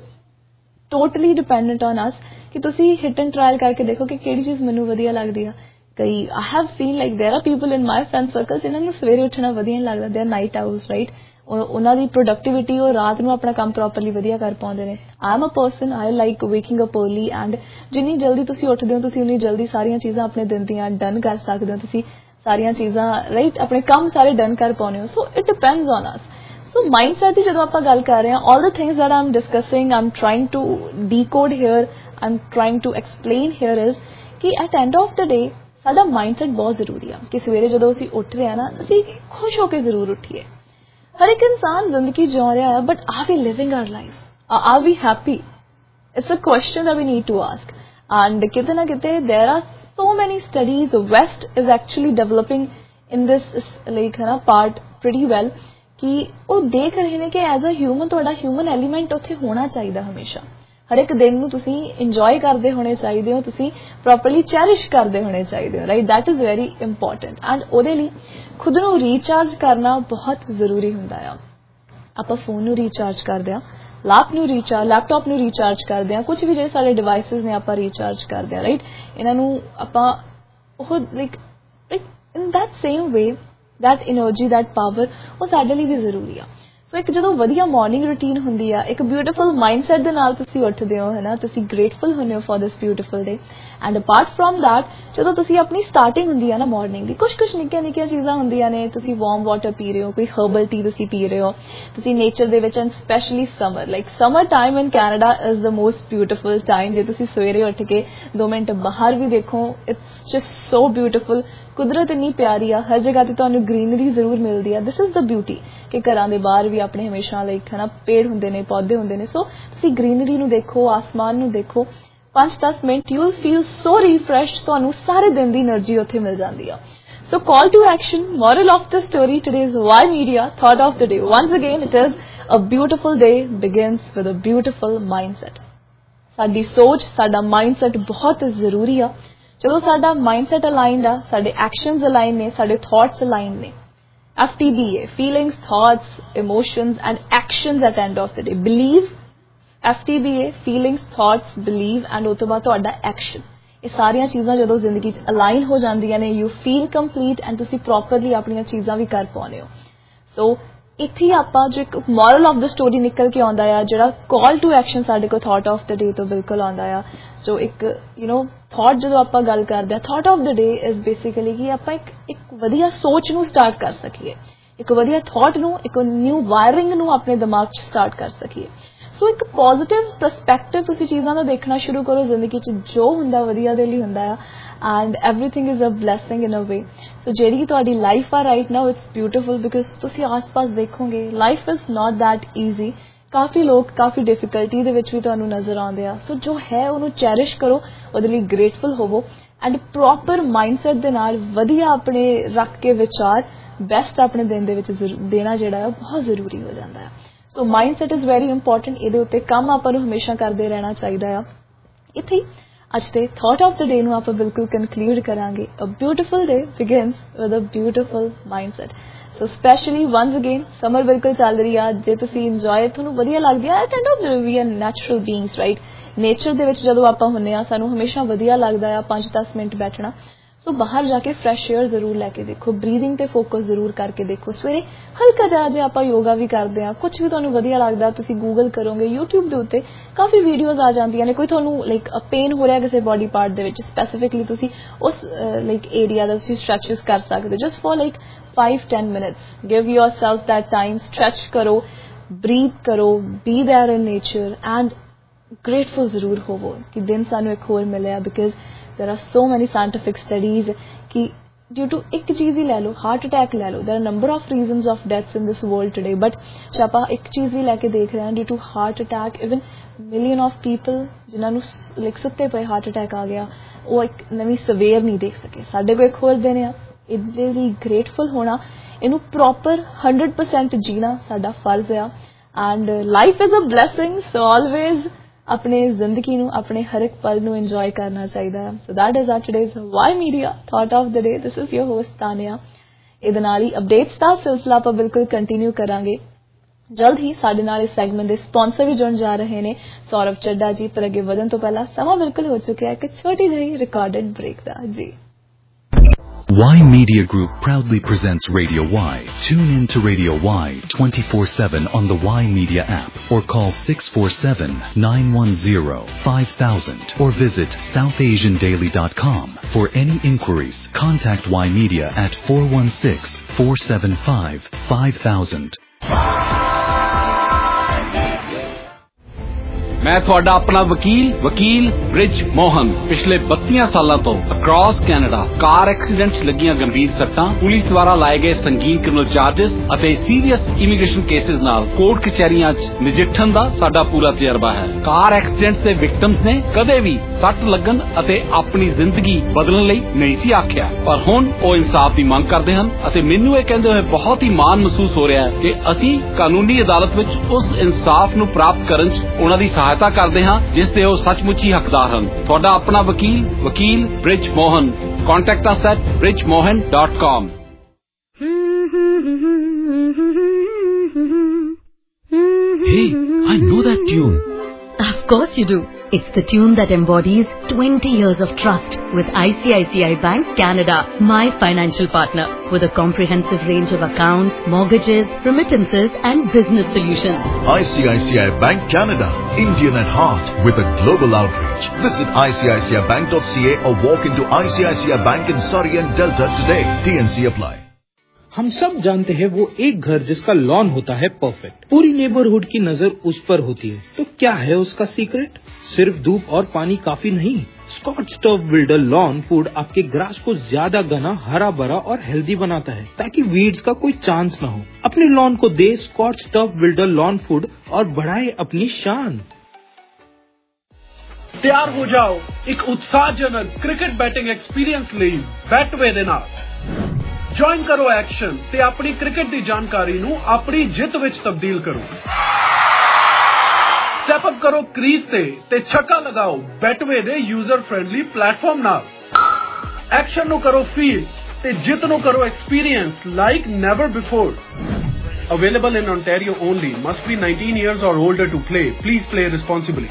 totally dependent on us ਕਿ ਤੁਸੀਂ ਹਿੱਟ ਐਂਡ ਟਰਾਇਲ ਕਰਕੇ ਦੇਖੋ ਕਿ ਕਿਹੜੀ ਚੀਜ਼ ਮੈਨੂੰ ਵਧੀਆ ਲੱਗਦੀ ਆ। ਕਈ I have seen like there are people in my friend circle ਜਿਨ੍ਹਾਂ ਨੂੰ ਸਵੇਰੇ ਉੱਠਣਾ ਵਧੀਆ ਨਹੀਂ ਲੱਗਦਾ, ਦੇ ਆਰ ਨਾਈਟ ਆਊਲਸ ਰਾਈਟ। ਉਹਨਾਂ ਦੀ ਪ੍ਰੋਡਕਟੀਵਿਟੀ ਉਹ ਰਾਤ ਨੂੰ ਆਪਣਾ ਕੰਮ ਪ੍ਰੋਪਰਲੀ ਵਧੀਆ ਕਰ ਪਾਉਂਦੇ ਨੇ। I am a person, I like waking up early and ਜਿੰਨੀ ਜਲਦੀ ਤੁਸੀਂ ਉੱਠਦੇ ਹੋ ਤੁਸੀਂ ਉਨੀ ਜਲਦੀ ਸਾਰੀਆਂ ਚੀਜ਼ਾਂ ਆਪਣੇ ਦਿਨ ਦੀਆਂ ਡਨ ਕਰ ਸਕਦੇ ਹੋ। ਤੁਸੀਂ ਸਾਰੀਆਂ ਚੀਜ਼ਾਂ ਰਾਈਟ ਆਪਣੇ ਕੰਮ ਸਾਰੇ ਡਨ ਕਰ ਪਾਉਂਦੇ ਹੋ। So it depends on us. So mindset ਦੀ ਜਦੋਂ ਆਪਾਂ ਗੱਲ ਕਰ ਰਹੇ ਹਾਂ, all the things that I am discussing, I am trying to decode here, I am trying to explain here is ਕਿ at end of the day ਸਾਡਾ mindset ਬਹੁਤ ਜ਼ਰੂਰੀ ਆ ਕਿ ਸਵੇਰੇ ਜਦੋਂ ਅਸੀਂ ਉੱਠ ਰਹੇ ਹਾਂ ਨਾ, ਅਸੀਂ ਖੁਸ਼ ਹੋ ਕੇ ਜ਼ਰੂਰ ਉੱਠੀਏ। ਹਰ ਇੱਕ ਇਨਸਾਨ ਜ਼ਿੰਦਗੀ ਜਿਉ ਰਿਹਾ ਹੈ, but are we living our life, are we happy? It's a question that we need to ask. And ਕਿਤੇ ਨਾ ਕਿਤੇ there are so many studies, the West is actually developing in this like है ना part pretty well कि वो देख रहे हैं कि एज अ ह्यूमन तुहाडा ह्यूमन एलीमेंट उत्थे होना चाहिए हमेशा हर एक दिन नूं तुसीं इंजॉय करते होने चाहिए हो तुसीं प्रॉपरली चैरिश करते होने चाहिए हो right that is very important and उहदे लई खुद नूं रीचार्ज करना बहुत जरूरी हुंदा है आपां फोन नूं रीचार्ज करदे आ लैप नूं रीचार्ज लैपटॉप नूं रीचार्ज करदे आ कुछ भी जिहड़े साडे डिवाइसिस ने आपां रीचार्ज करदे आ राइट इन्हां नूं आपां ओह like like in that same way that energy that power वो साडे लई भी जरूरी आ सो एक जो वधिया मॉर्निंग रूटीन हुंदी आ एक ब्यूटीफुल माइंडसैट दे नाल तुसीं उठदे हो है ना तुसीं ग्रेटफुल हुंदे हो for this beautiful day and apart from that जो तुसीं अपनी स्टार्टिंग हुंदी आ ना मॉर्निंग दी कुछ कुछ निक्कियां निक्कियां चीज़ां हुंदियां ने तुसीं वार्म वाटर पी रहे हो कोई हर्बल टी तुसीं पी रहे हो तुसीं नेचर दे विच and specially summer like summer time in Canada is the most beautiful time जे तुसीं सवेरे उठ के दो मिनट बाहर भी देखो इट्स जस्ट सो ब्यूटीफुल कुदरत इन्नी प्यारी आ हर जगह ते तुहानूं ग्रीनरी जरूर मिलदी आ दिस इज़ द ब्यूटी कि घरां दे बाहर भी अपने हमेशा लाइक है ना पेड़ हुंदे ने पौधे हुंदे ने सो तुसीं ग्रीनरी नूं देखो आसमान नूं देखो पांच दस minute you will feel so refresh तुहानूं सारे दिन दी एनर्जी उत्थे मिल जांदी आ so call to action moral of the story today's Y Media thought of the day once again it is a beautiful day begins with a beautiful mindset साडी सोच साडा माइंडसैट बहुत जरूरी आ जो साडा माइंडसैट अलाइंड आ साडे एक्शनस अलाइन ने साडे थॉट्स अलाइन ने F T B A feelings thoughts emotions and actions at the end of the day believe F T B A feelings thoughts believe and ਉਸ ਤੋਂ ਬਾਅਦ ਤੁਹਾਡਾ ਐਕਸ਼ਨ ਇਹ ਸਾਰੀਆਂ ਚੀਜ਼ਾਂ ਜਦੋਂ ਜ਼ਿੰਦਗੀ 'ਚ ਅਲਾਈਨ ਹੋ ਜਾਂਦੀਆਂ ਨੇ ਯੂ ਫੀਲ ਕੰਪਲੀਟ ਐਂਡ ਤੁਸੀਂ ਪ੍ਰੋਪਰਲੀ ਆਪਣੀਆਂ ਚੀਜ਼ਾਂ ਵੀ ਕਰ ਪਾਉਂਦੇ ਹੋ ਸੋ ਇੱਥੇ ਆਪਾਂ ਜੋ ਇੱਕ ਮੋਰਲ ਆਫ ਦ ਸਟੋਰੀ ਨਿਕਲ ਕੇ ਆਉਂਦਾ ਆ ਜਿਹੜਾ ਕਾਲ ਟੂ ਐਕਸ਼ਨ ਸਾਡੇ ਕੋਲ ਥਾਟ ਆਫ ਦ ਡੇ ਤੋਂ ਬਿਲਕੁਲ ਆਉਂਦਾ ਆ ਜੋ ਇੱਕ ਯੂ نو ਥਾਟ ਜਦੋਂ ਆਪਾਂ ਗੱਲ ਕਰਦੇ ਆ thought of the day is basically ਕਿ ਆਪਾਂ ਇੱਕ ਇੱਕ ਵਧੀਆ ਸੋਚ ਨੂੰ ਸਟਾਰਟ ਕਰ ਸਕੀਏ ਇੱਕ ਵਧੀਆ ਥਾਟ ਨੂੰ ਇੱਕ ਨਿਊ ਵਾਇਰਿੰਗ ਨੂੰ ਆਪਣੇ ਦਿਮਾਗ 'ਚ ਸਟਾਰਟ ਕਰ ਸਕੀਏ ਸੋ ਇੱਕ ਪੋਜ਼ਿਟਿਵ ਪਰਸਪੈਕਟਿਵ ਤੁਸੀਂ ਚੀਜ਼ਾਂ ਦਾ ਦੇਖਣਾ ਸ਼ੁਰੂ ਕਰੋ ਜ਼ਿੰਦਗੀ 'ਚ ਜੋ ਹੁੰਦਾ ਵਧੀਆ ਦੇ ਲਈ ਹੁੰਦਾ ਆ and everything is a blessing in a way so ਜਿਹੜੀ ਤੁਹਾਡੀ ਲਾਈਫ ਆ right now it's beautiful because ਤੁਸੀਂ ਆਸ-ਪਾਸ ਦੇਖੋਗੇ life is not that easy ਕਾਫੀ ਲੋਕ ਕਾਫੀ ਡਿਫਿਕਲਟੀ ਦੇ ਵਿੱਚ ਵੀ ਤੁਹਾਨੂੰ ਨਜ਼ਰ ਆਉਂਦੇ ਆ ਸੋ ਜੋ ਹੈ ਉਹਨੂੰ ਚੈਰਿਸ਼ ਕਰੋ ਉਹਦੇ ਲਈ ਗ੍ਰੇਟਫੁਲ ਹੋਵੋ ਐਂਡ ਪ੍ਰੋਪਰ ਮਾਈਂਡਸੈਟ ਦੇ ਨਾਲ ਵਧੀਆ ਆਪਣੇ ਰੱਖ ਕੇ ਵਿਚਾਰ ਬੈਸਟ ਆਪਣੇ ਦਿਨ ਦੇ ਵਿੱਚ ਦੇਣਾ ਜਿਹੜਾ ਹੈ ਬਹੁਤ ਜ਼ਰੂਰੀ ਹੋ ਜਾਂਦਾ ਹੈ so mindset is very important ਇਹਦੇ ਉੱਤੇ ਕੰਮ ਆਪਾਂ ਨੂੰ ਹਮੇਸ਼ਾ ਕਰਦੇ ਰਹਿਣਾ ਚਾਹੀਦਾ ਆ ਇੱਥੇ ਅੱਜ ਦੇ ਥਾਟ ਆਫ ਦ ਡੇ ਨੂੰ ਆਪਾਂ ਬਿਲਕੁਲ ਕਨਕਲੂਡ ਕਰਾਂਗੇ a beautiful day begins with a beautiful mindset so specially once again summer ਬਿਲਕੁਲ ਚੱਲ ਰਹੀ ਆ ਜੇ ਤੁਸੀਂ ਇੰਜੋਏ ਤੁਹਾਨੂੰ ਵਧੀਆ ਲੱਗਦੀ ਆ at end of the we are natural beings right nature ਦੇ ਵਿੱਚ ਜਦੋਂ ਆਪਾਂ ਹੁੰਨੇ ਆ ਸਾਨੂੰ ਹਮੇਸ਼ਾ ਵਧੀਆ ਲੱਗਦਾ ਆ ਪੰਜ ਦਸ ਮਿੰਟ ਬੈਠਣਾ ਸੋ ਬਾਹਰ ਜਾ ਕੇ ਫਰੈਸ਼ ਏਅਰ ਜ਼ਰੂਰ ਲੈ ਕੇ ਦੇਖੋ ਬਰੀਥਿੰਗ ਤੇ ਫੋਕਸ ਜ਼ਰੂਰ ਕਰਕੇ ਦੇਖੋ ਸਵੇਰੇ ਹਲਕਾ ਜਿਹਾ ਜੇ ਆਪਾਂ ਯੋਗਾ ਵੀ ਕਰਦੇ ਆ ਕੁਝ ਵੀ ਤੁਹਾਨੂੰ ਵਧੀਆ ਲੱਗਦਾ ਤੁਸੀਂ ਗੂਗਲ ਕਰੋਗੇ YouTube ਦੇ ਉੱਤੇ ਕਾਫੀ ਵੀਡੀਓਜ਼ ਆ ਜਾਂਦੀਆਂ ਨੇ ਕੋਈ ਤੁਹਾਨੂੰ ਲਾਈਕ ਪੇਨ ਹੋ ਰਿਹਾ ਕਿਸੇ ਬੋਡੀ ਪਾਰਟ ਦੇ ਵਿੱਚ ਸਪੈਸੀਫਿਕਲੀ ਤੁਸੀਂ ਉਸ ਲਾਈਕ ਏਰੀਆ ਦਾ ਤੁਸੀਂ ਸਟ੍ਰੈਚਸ ਕਰ ਸਕਦੇ ਹੋ just for like five to ten minutes give yourself that time stretch karo breathe karo be there in nature and grateful zarur hovo ki din sanu ek hor milaya because there are so many scientific studies ki due to ek cheez hi le lo heart attack le lo there are number of reasons of deaths in this world today but je aapa ek cheez hi leke dekh rahe hain due to heart attack even million of people ਜਿਨ੍ਹਾਂ ਨੂੰ like ਸੁੱਤੇ ਪਏ heart attack ਆ ਗਿਆ ਉਹ ਇੱਕ ਨਵੀਂ ਸਵੇਰ ਨਹੀਂ ਦੇਖ ਸਕੇ ਸਾਡੇ ਕੋਲ ਇੱਕ ਹੋਰ ਦਿਨ ਆ ਇਹਦੇ ਲਈ ਗ੍ਰੇਟਫੁਲ ਹੋਣਾ ਇਹਨੂੰ ਪ੍ਰੋਪਰ one hundred percent ਜੀਣਾ ਸਾਡਾ ਫਰਜ਼ ਆ and life is a blessing so always ਆਪਣੇ ਜ਼ਿੰਦਗੀ ਨੂੰ ਆਪਣੇ ਹਰ ਇੱਕ ਪਲ ਨੂੰ ਇੰਜੋਏ ਕਰਨਾ ਚਾਹੀਦਾ ਹੈ so that is our today's Y media thought of the day this is your host Tania ਇਹਦੇ ਨਾਲ ਹੀ ਅਪਡੇਟਸ ਦਾ ਸਿਲਸਿਲਾ ਆਪਾਂ ਬਿਲਕੁਲ ਕੰਟੀਨਿਊ ਕਰਾਂਗੇ ਜਲਦ ਹੀ ਸਾਡੇ ਨਾਲ ਇਸ ਸੈਗਮੈਂਟ ਦੇ ਸਪਾਂਸਰ ਵੀ ਜੁੜਨ ਜਾ ਰਹੇ ਨੇ ਸੌਰਵ ਚੱਡਾ ਜੀ ਪਰ ਅੱਗੇ ਵਧਣ ਤੋਂ ਪਹਿਲਾਂ ਸਮਾਂ ਬਿਲਕੁਲ ਹੋ ਚੁੱਕਿਆ ਹੈ ਇੱਕ ਛੋਟੀ ਜਿਹੀ ਰਿਕਾਰਡਡ ਬ੍ਰੇਕ ਦਾ ਜੀ Y Media Group proudly presents Radio Y. Tune in to Radio Y twenty-four seven on the Y Media app or call six four seven, nine one zero, five thousand or visit south asian daily dot com. For any inquiries, contact Y Media at four one six, four seven five, five thousand. मैं ਤੁਹਾਡਾ ਆਪਣਾ ਵਕੀਲ ਵਕੀਲ ਬ੍ਰਿਜ ਮੋਹਨ ਪਿਛਲੇ ਬੱਤੀਆਂ ਸਾਲਾਂ ਤੋਂ across Canada ਕਾਰ accidents ਲੱਗੀਆਂ ਗੰਭੀਰ ਸੱਟਾਂ ਪੁਲਿਸ ਦੁਆਰਾ ਲਾਏ ਗਏ ਸੰਗੀਨ ਕ੍ਰਿਮੀਨਲ ਚਾਰजेस ਅਤੇ ਸੀਰੀਅਸ ਇਮੀਗ੍ਰੇਸ਼ਨ ਕੇਸਿਸ ਨਾਲ ਕੋਰਟ ਕਚਹਿਰੀਆਂ 'ਚ ਨਜਿੱਠਣ ਦਾ ਸਾਡਾ ਪੂਰਾ ਤਜਰਬਾ ਹੈ। ਕਾਰ ਐਕਸੀਡੈਂਟਸ ਦੇ ਵਿਕਟਮਸ ਨੇ ਕਦੇ ਵੀ ਸੱਟ ਲੱਗਣ ਅਤੇ ਆਪਣੀ ਜ਼ਿੰਦਗੀ ਬਦਲਣ ਲਈ ਨਹੀਂ ਸੀ ਆਖਿਆ, ਪਰ ਹੁਣ ਉਹ ਇਨਸਾਫ ਦੀ ਮੰਗ ਕਰਦੇ ਹਨ ਅਤੇ ਮੈਨੂੰ ਇਹ ਕਹਿੰਦੇ ਹੋਏ ਬਹੁਤ ਹੀ ਮਾਣ ਮਹਿਸੂਸ ਹੋ ਰਿਹਾ ਹੈ ਕਿ ਅਸੀਂ ਕਾਨੂੰਨੀ ਅਦਾਲਤ ਵਿੱਚ ਉਸ ਇਨਸਾਫ ਨੂੰ ਪ੍ਰਾਪਤ ਕਰਨ 'ਚ ਉਹਨਾਂ ਦੀ ਸਹਾਇਤਾ ਕਰਦੇ ਹਾਂ ਜਿਸ ਦੇ ਉਹ ਸੱਚਮੁੱਚ ਹੀ ਹੱਕਦਾਰ ਹਨ। ਤੁਹਾਡਾ ਆਪਣਾ ਵਕੀਲ ਵਕੀਲ Brij Mohan. Contact us at bridge mohan dot com. Hey, I know that tune. Of course you do. It's the tune that embodies twenty years of trust with I C I C I Bank Canada, my financial partner, with a comprehensive range of accounts, mortgages, remittances and business solutions. I C I C I Bank Canada, Indian at heart with a global outreach. Visit I C I C I bank dot C A or walk into I C I C I Bank in Surrey and Delta today. T N C apply. हम सब जानते हैं वो एक घर जिसका lawn होता है परफेक्ट, पूरी नेबरहुड की नजर उस पर होती है। तो क्या है उसका सीक्रेट? सिर्फ धूप और पानी काफी नहीं। Scotts turf builder lawn food आपके ग्रास को ज्यादा घना, हरा भरा और हेल्दी बनाता है ताकि वीड्स का कोई चांस न हो। अपने लॉन को दे Scotts turf builder lawn food और बढ़ाए अपनी शान। ਤਿਆਰ ਹੋ ਜਾਓ ਇੱਕ ਉਤਸ਼ਾਹਜਨਕ ਕ੍ਰਿਕਟ ਬੈਟਿੰਗ ਐਕਸਪੀਰੀਅੰਸ ਲਈ ਬੈਟਵੇ ਦੇ ਨਾਲ। ਜੁਆਇਨ ਕਰੋ ਐਕਸ਼ਨ ਤੇ ਆਪਣੀ ਕ੍ਰਿਕਟ ਦੀ ਜਾਣਕਾਰੀ ਨੂੰ ਆਪਣੀ ਜਿੱਤ ਵਿੱਚ ਤਬਦੀਲ ਕਰੋ। ਸਟੈਪ ਅਪ ਕਰੋ ਕ੍ਰੀਜ਼ ਤੇ ਤੇ ਛੱਕਾ ਲਗਾਓ ਬੈਟਵੇ ਦੇ ਯੂਜ਼ਰ ਫ੍ਰੈਂਡਲੀ ਪਲੇਟਫਾਰਮ ਨਾਲ। ਐਕਸ਼ਨ ਨੂੰ ਕਰੋ ਫੀਲ ਤੇ ਜਿੱਤ ਨੂੰ ਕਰੋ experience like never before. Available in Ontario only. Must be nineteen years or older to play. Please play responsibly.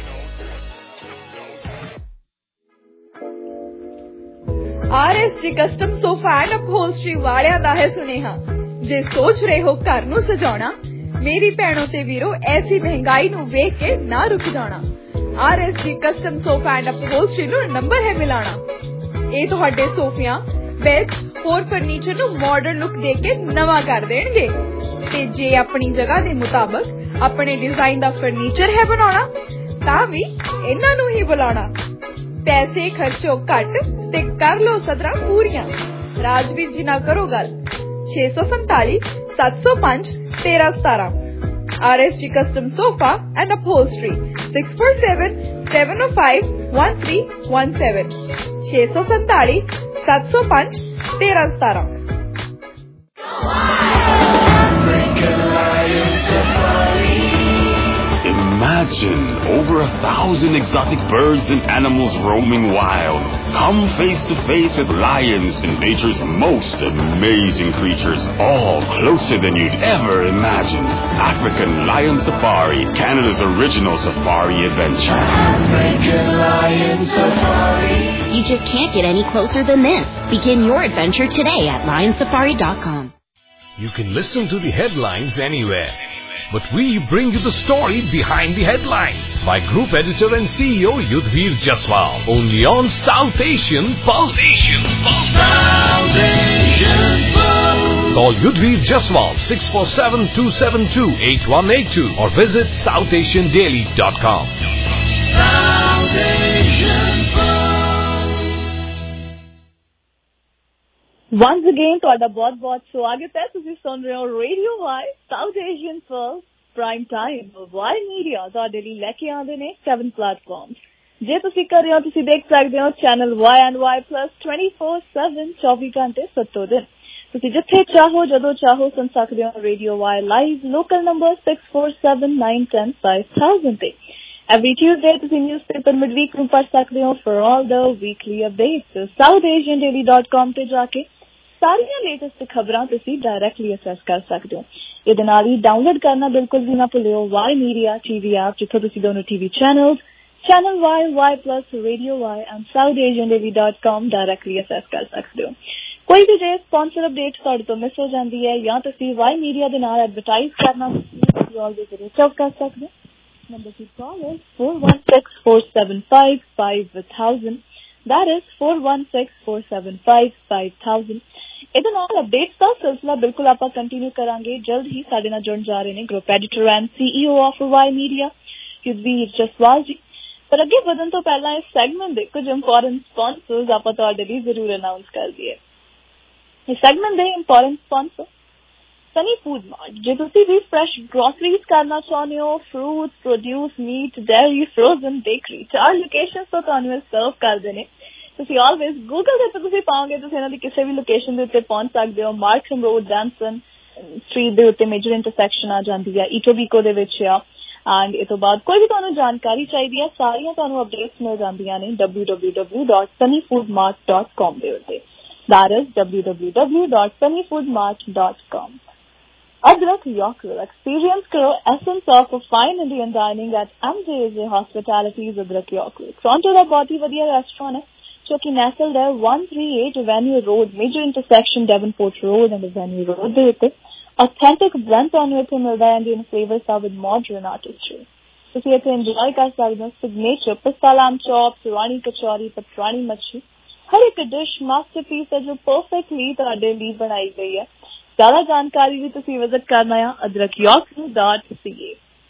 R S G custom sofa and upholstery ਵਾਲਿਆਂ ਦਾ ਹੈ ਸੁਨੇਹਾ। ਜੇ ਸੋਚ ਰਹੇ ਹੋ ਘਰ ਨੂੰ ਸਜਾਉਣਾ, ਮੇਰੀ ਭੈਣੋ ਤੇ ਵੀਰੋ ਐਸੀ ਮਹਿੰਗਾਈ ਨੂੰ ਵੇਖ ਕੇ ਨਾ ਰੁਕ ਜਾਣਾ। R S G custom sofa and upholstery ਨੂੰ ਨੰਬਰ ਹੈ ਮਿਲਾਣਾ। ਇਹ ਤੁਹਾਡੇ ਸੋਫਿਆਂ, ਬੈੱਡ, ਹੋਰ ਫਰਨੀਚਰ ਨੂੰ ਮਾਡਰਨ ਲੁੱਕ ਦੇ ਕੇ ਨਵਾਂ ਕਰ ਦੇਣਗੇ। ਤੇ ਜੇ ਆਪਣੀ ਜਗ੍ਹਾ ਦੇ ਮੁਤਾਬਕ ਆਪਣੇ ਡਿਜ਼ਾਈਨ ਦਾ ਫਰਨੀਚਰ ਹੈ ਬਣਾਉਣਾ, ਤਾਂ ਵੀ ਇਹਨਾਂ ਨੂੰ ਹੀ ਬੁਲਾਉਣਾ। ਪੈਸੇ ਖਰਚੋ ਘੱਟ ਤੇ ਕਰ ਲੋ ਸਦਰਾਂ ਪੂਰੀਆਂ। ਰਾਜਵੀਰ ਜੀ ਨਾਲ ਕਰੋ ਗੱਲ। ਛੇ ਸੌ ਸੰਤਾਲੀ ਸੱਤ ਸੌ ਪੰਜ ਤੇਰਾਂ ਸਤਾਰਾਂ। R S G custom sofa and upholstery six four seven seven O five one three one seven. ਛੇ ਸੌ ਸੰਤਾਲੀ ਸੱਤ ਸੌ ਪੰਜ ਤੇਰਾਂ ਸਤਾਰਾਂ। Imagine over a thousand exotic birds and animals roaming wild. Come face to face with lions and nature's most amazing creatures, all closer than you'd ever imagined. African Lion Safari, Canada's original safari adventure. African Lion Safari. You just can't get any closer than this. Begin your adventure today at lion safari dot com. You can listen to the headlines anywhere, but we bring you the story behind the headlines by Group Editor and C E O Yudhvir Jaswal, only on South Asian Pulse. South Asian Pulse. Call Yudhvir Jaswal six four seven two seven two eight one eight two or visit south asian daily dot com. South Asian Once again ਤੁਹਾਡਾ ਬਹੁਤ-ਬਹੁਤ ਸਵਾਗਤ ਹੈ। ਤੁਸੀਂ ਸੁਣ ਰਹੇ ਹੋ radio Y South Asian first prime time Y media ਤੁਹਾਡੇ ਲਈ ਲੈ ਕੇ ਆਉਂਦੇ ਨੇ ਸੈਵਨ ਪਲੇਟਫਾਰਮਸ। ਜੇ ਤੁਸੀਂ ਕਰ ਰਹੇ ਹੋ ਤੁਸੀਂ ਦੇਖ ਸਕਦੇ ਹੋ channel Y and Y plus twenty four seven ਚੌਵੀ ਘੰਟੇ ਸੱਤੋਂ ਦਿਨ। ਤੁਸੀਂ ਜਿੱਥੇ ਚਾਹੋ ਜਦੋਂ ਚਾਹੋ ਸੁਣ ਸਕਦੇ ਹੋ radio Y live local number six four seven nine ten five thousand ਤੇ। Every Tuesday ਤੁਸੀਂ ਨਿਊਜ਼ਪੇਪਰ ਮਿਡਵੀਕ ਨੂੰ ਪੜ੍ਹ ਸਕਦੇ ਹੋ for all the weekly updates. South Asian daily dot com ਤੇ ਜਾ ਕੇ ਸਾਰੀਆਂ ਲੇਟੈਸਟ ਖਬਰਾਂ ਤੁਸੀਂ ਡਾਇਰੈਕਟਲੀ ਅਸੈਸ ਕਰ ਸਕਦੇ ਹੋ। ਇਹਦੇ ਨਾਲ ਹੀ ਡਾਊਨਲੋਡ ਕਰਨਾ ਬਿਲਕੁਲ ਵੀ ਨਾ ਭੁੱਲਿਓ ਵਾਈ ਮੀਡੀਆ ਟੀਵੀ ਐਪ, ਜਿੱਥੋਂ ਤੁਸੀਂ ਦੋਨੋਂ TV channels channel Y, Y plus, radio Y and South Asian daily dot com directly access ਕਰ ਸਕਦੇ ਹੋ। ਕੋਈ ਵੀ ਜੇ ਸਪਾਂਸਰ ਅਪਡੇਟ ਤੁਹਾਡੇ ਤੋਂ ਮਿਸ ਹੋ ਜਾਂਦੀ ਹੈ ਜਾਂ ਤੁਸੀਂ ਵਾਈ ਮੀਡੀਆ ਦੇ ਨਾਲ ਐਡਵਰਟਾਈਜ਼ ਕਰਨਾ ਤੁਸੀਂ ਆਲਵੇਜ਼ ਰੀਚ ਆਊਟ ਕਰ ਸਕਦੇ ਹੋ। Number to call is four one six four seven five five thousand. That is four one six four seven five five thousand. ਇਹਦੇ ਨਾਲ ਅਪਡੇਟਸ ਦਾ ਸਿਲਸਿਲਾ ਬਿਲਕੁਲ ਆਪਾਂ ਕੰਟੀਨਿਊ ਕਰਾਂਗੇ। ਜਲਦ ਹੀ ਸਾਡੇ ਨਾਲ ਜੁੜਨ ਜਾ ਰਹੇ ਨੇ group editor and CEO of Y media Yudhveer Jaswal ji. पर अगे ਵਧਣ ਤੋਂ ਪਹਿਲਾਂ ਇਸ ਸੈਗਮੈਂਟ ਦੇ ਕੁਝ ਇੰਪੋਰਟੈਂਟ ਸਪਾਂਸਰਸ ਆਪਾਂ ਤੁਹਾਡੇ ਲਈ ਜ਼ਰੂਰ ਅਨਾਉਂਸ ਕਰ ਦਈਏ। ਇਸ ਸੈਗਮੈਂਟ ਦੇ important sponsor Sunny food mart. ਜੇ ਤੁਸੀਂ ਵੀ ਫਰੈਸ਼ ਗਰੋਸਰੀਜ਼ ਕਰਨਾ ਚਾਹੁੰਦੇ ਹੋ, fruit, produce, meat, dairy, frozen, bakery, ਚਾਰ ਲੋਕੇਸ਼ਨਸ ਤੋਂ ਤੁਹਾਨੂੰ ਇਹ ਸਰਵ ਕਰਦੇ ਨੇ। ਤੁਸੀਂ ਆਲਵੇਜ਼ ਗੂਗਲ ਦੇ ਉੱਤੇ ਤੁਸੀਂ ਪਾਓਗੇ, ਤੁਸੀਂ ਇਹਨਾਂ ਦੀ ਕਿਸੇ ਵੀ ਲੋਕੇਸ਼ਨ ਦੇ ਉੱਤੇ ਪਹੁੰਚ ਸਕਦੇ ਹੋ। ਮਾਰਕਸਮ ਰੋਡ, ਡੈਂਸਨ ਸਟਰੀਟ ਦੇ ਉੱਤੇ ਮੇਜਰ ਇੰਟਰਸੈਕਸ਼ਨ ਆ ਜਾਂਦੀ ਹੈ, ਈਟੋਬੀਕੋ ਦੇ ਵਿੱਚ ਆ। ਐਂਡ ਇਸ ਤੋਂ ਬਾਅਦ ਕੋਈ ਵੀ ਤੁਹਾਨੂੰ ਜਾਣਕਾਰੀ ਚਾਹੀਦੀ ਹੈ, ਸਾਰੀਆਂ ਤੁਹਾਨੂੰ ਅਪਡੇਟਸ ਮਿਲ ਜਾਂਦੀਆਂ ਨੇ W W W dot Sunny food mart dot com ਦੇ ਉੱਤੇ। That is W W W dot Sunny food mart dot com. Adrak Yorkville. Experience karo essence of a fine Indian dining at M J A J Hospitalities Adrak Yorkville. Toronto ਦਾ ਬਹੁਤ ਹੀ ਵਧੀਆ restaurant ਹੈ ਜੋ ਕਿ nestled ਹੈ one thirty-eight Avenue Road, major intersection Devonport Road and Avenue Road ਦੇ ਉੱਤੇ। Authentic blend ਤੁਹਾਨੂੰ ਇੱਥੇ ਮਿਲਦਾ ਹੈ Indian flavors the with modern artistry। ਤੁਸੀਂ ਇੱਥੇ ਇੰਜੋਏ ਕਰ ਸਕਦੇ ਹੋ ਸਿਗਨੇਚਰ ਪਿਸਤਾ ਲਾਮ ਚੌਪ, ਰਾਣੀ ਕਚੌਰੀ, ਪਤਰਾਣੀ ਮੱਛੀ। ਹਰ ਇੱਕ ਡਿਸ਼ ਮਾਸਟਰਪੀਸ ਹੈ ਜੋ ਪਰਫੈਕਟਲੀ ਤੁਹਾਡੇ ਲਈ ਬਣਾਈ ਗਈ ਹੈ। ਜ਼ਿਆਦਾ ਜਾਣਕਾਰੀ ਵੀ ਤੁਸੀਂ ਵਿਜ਼ਿਟ ਕਰਨਾ ਆ Adrak Yorkville dot C A.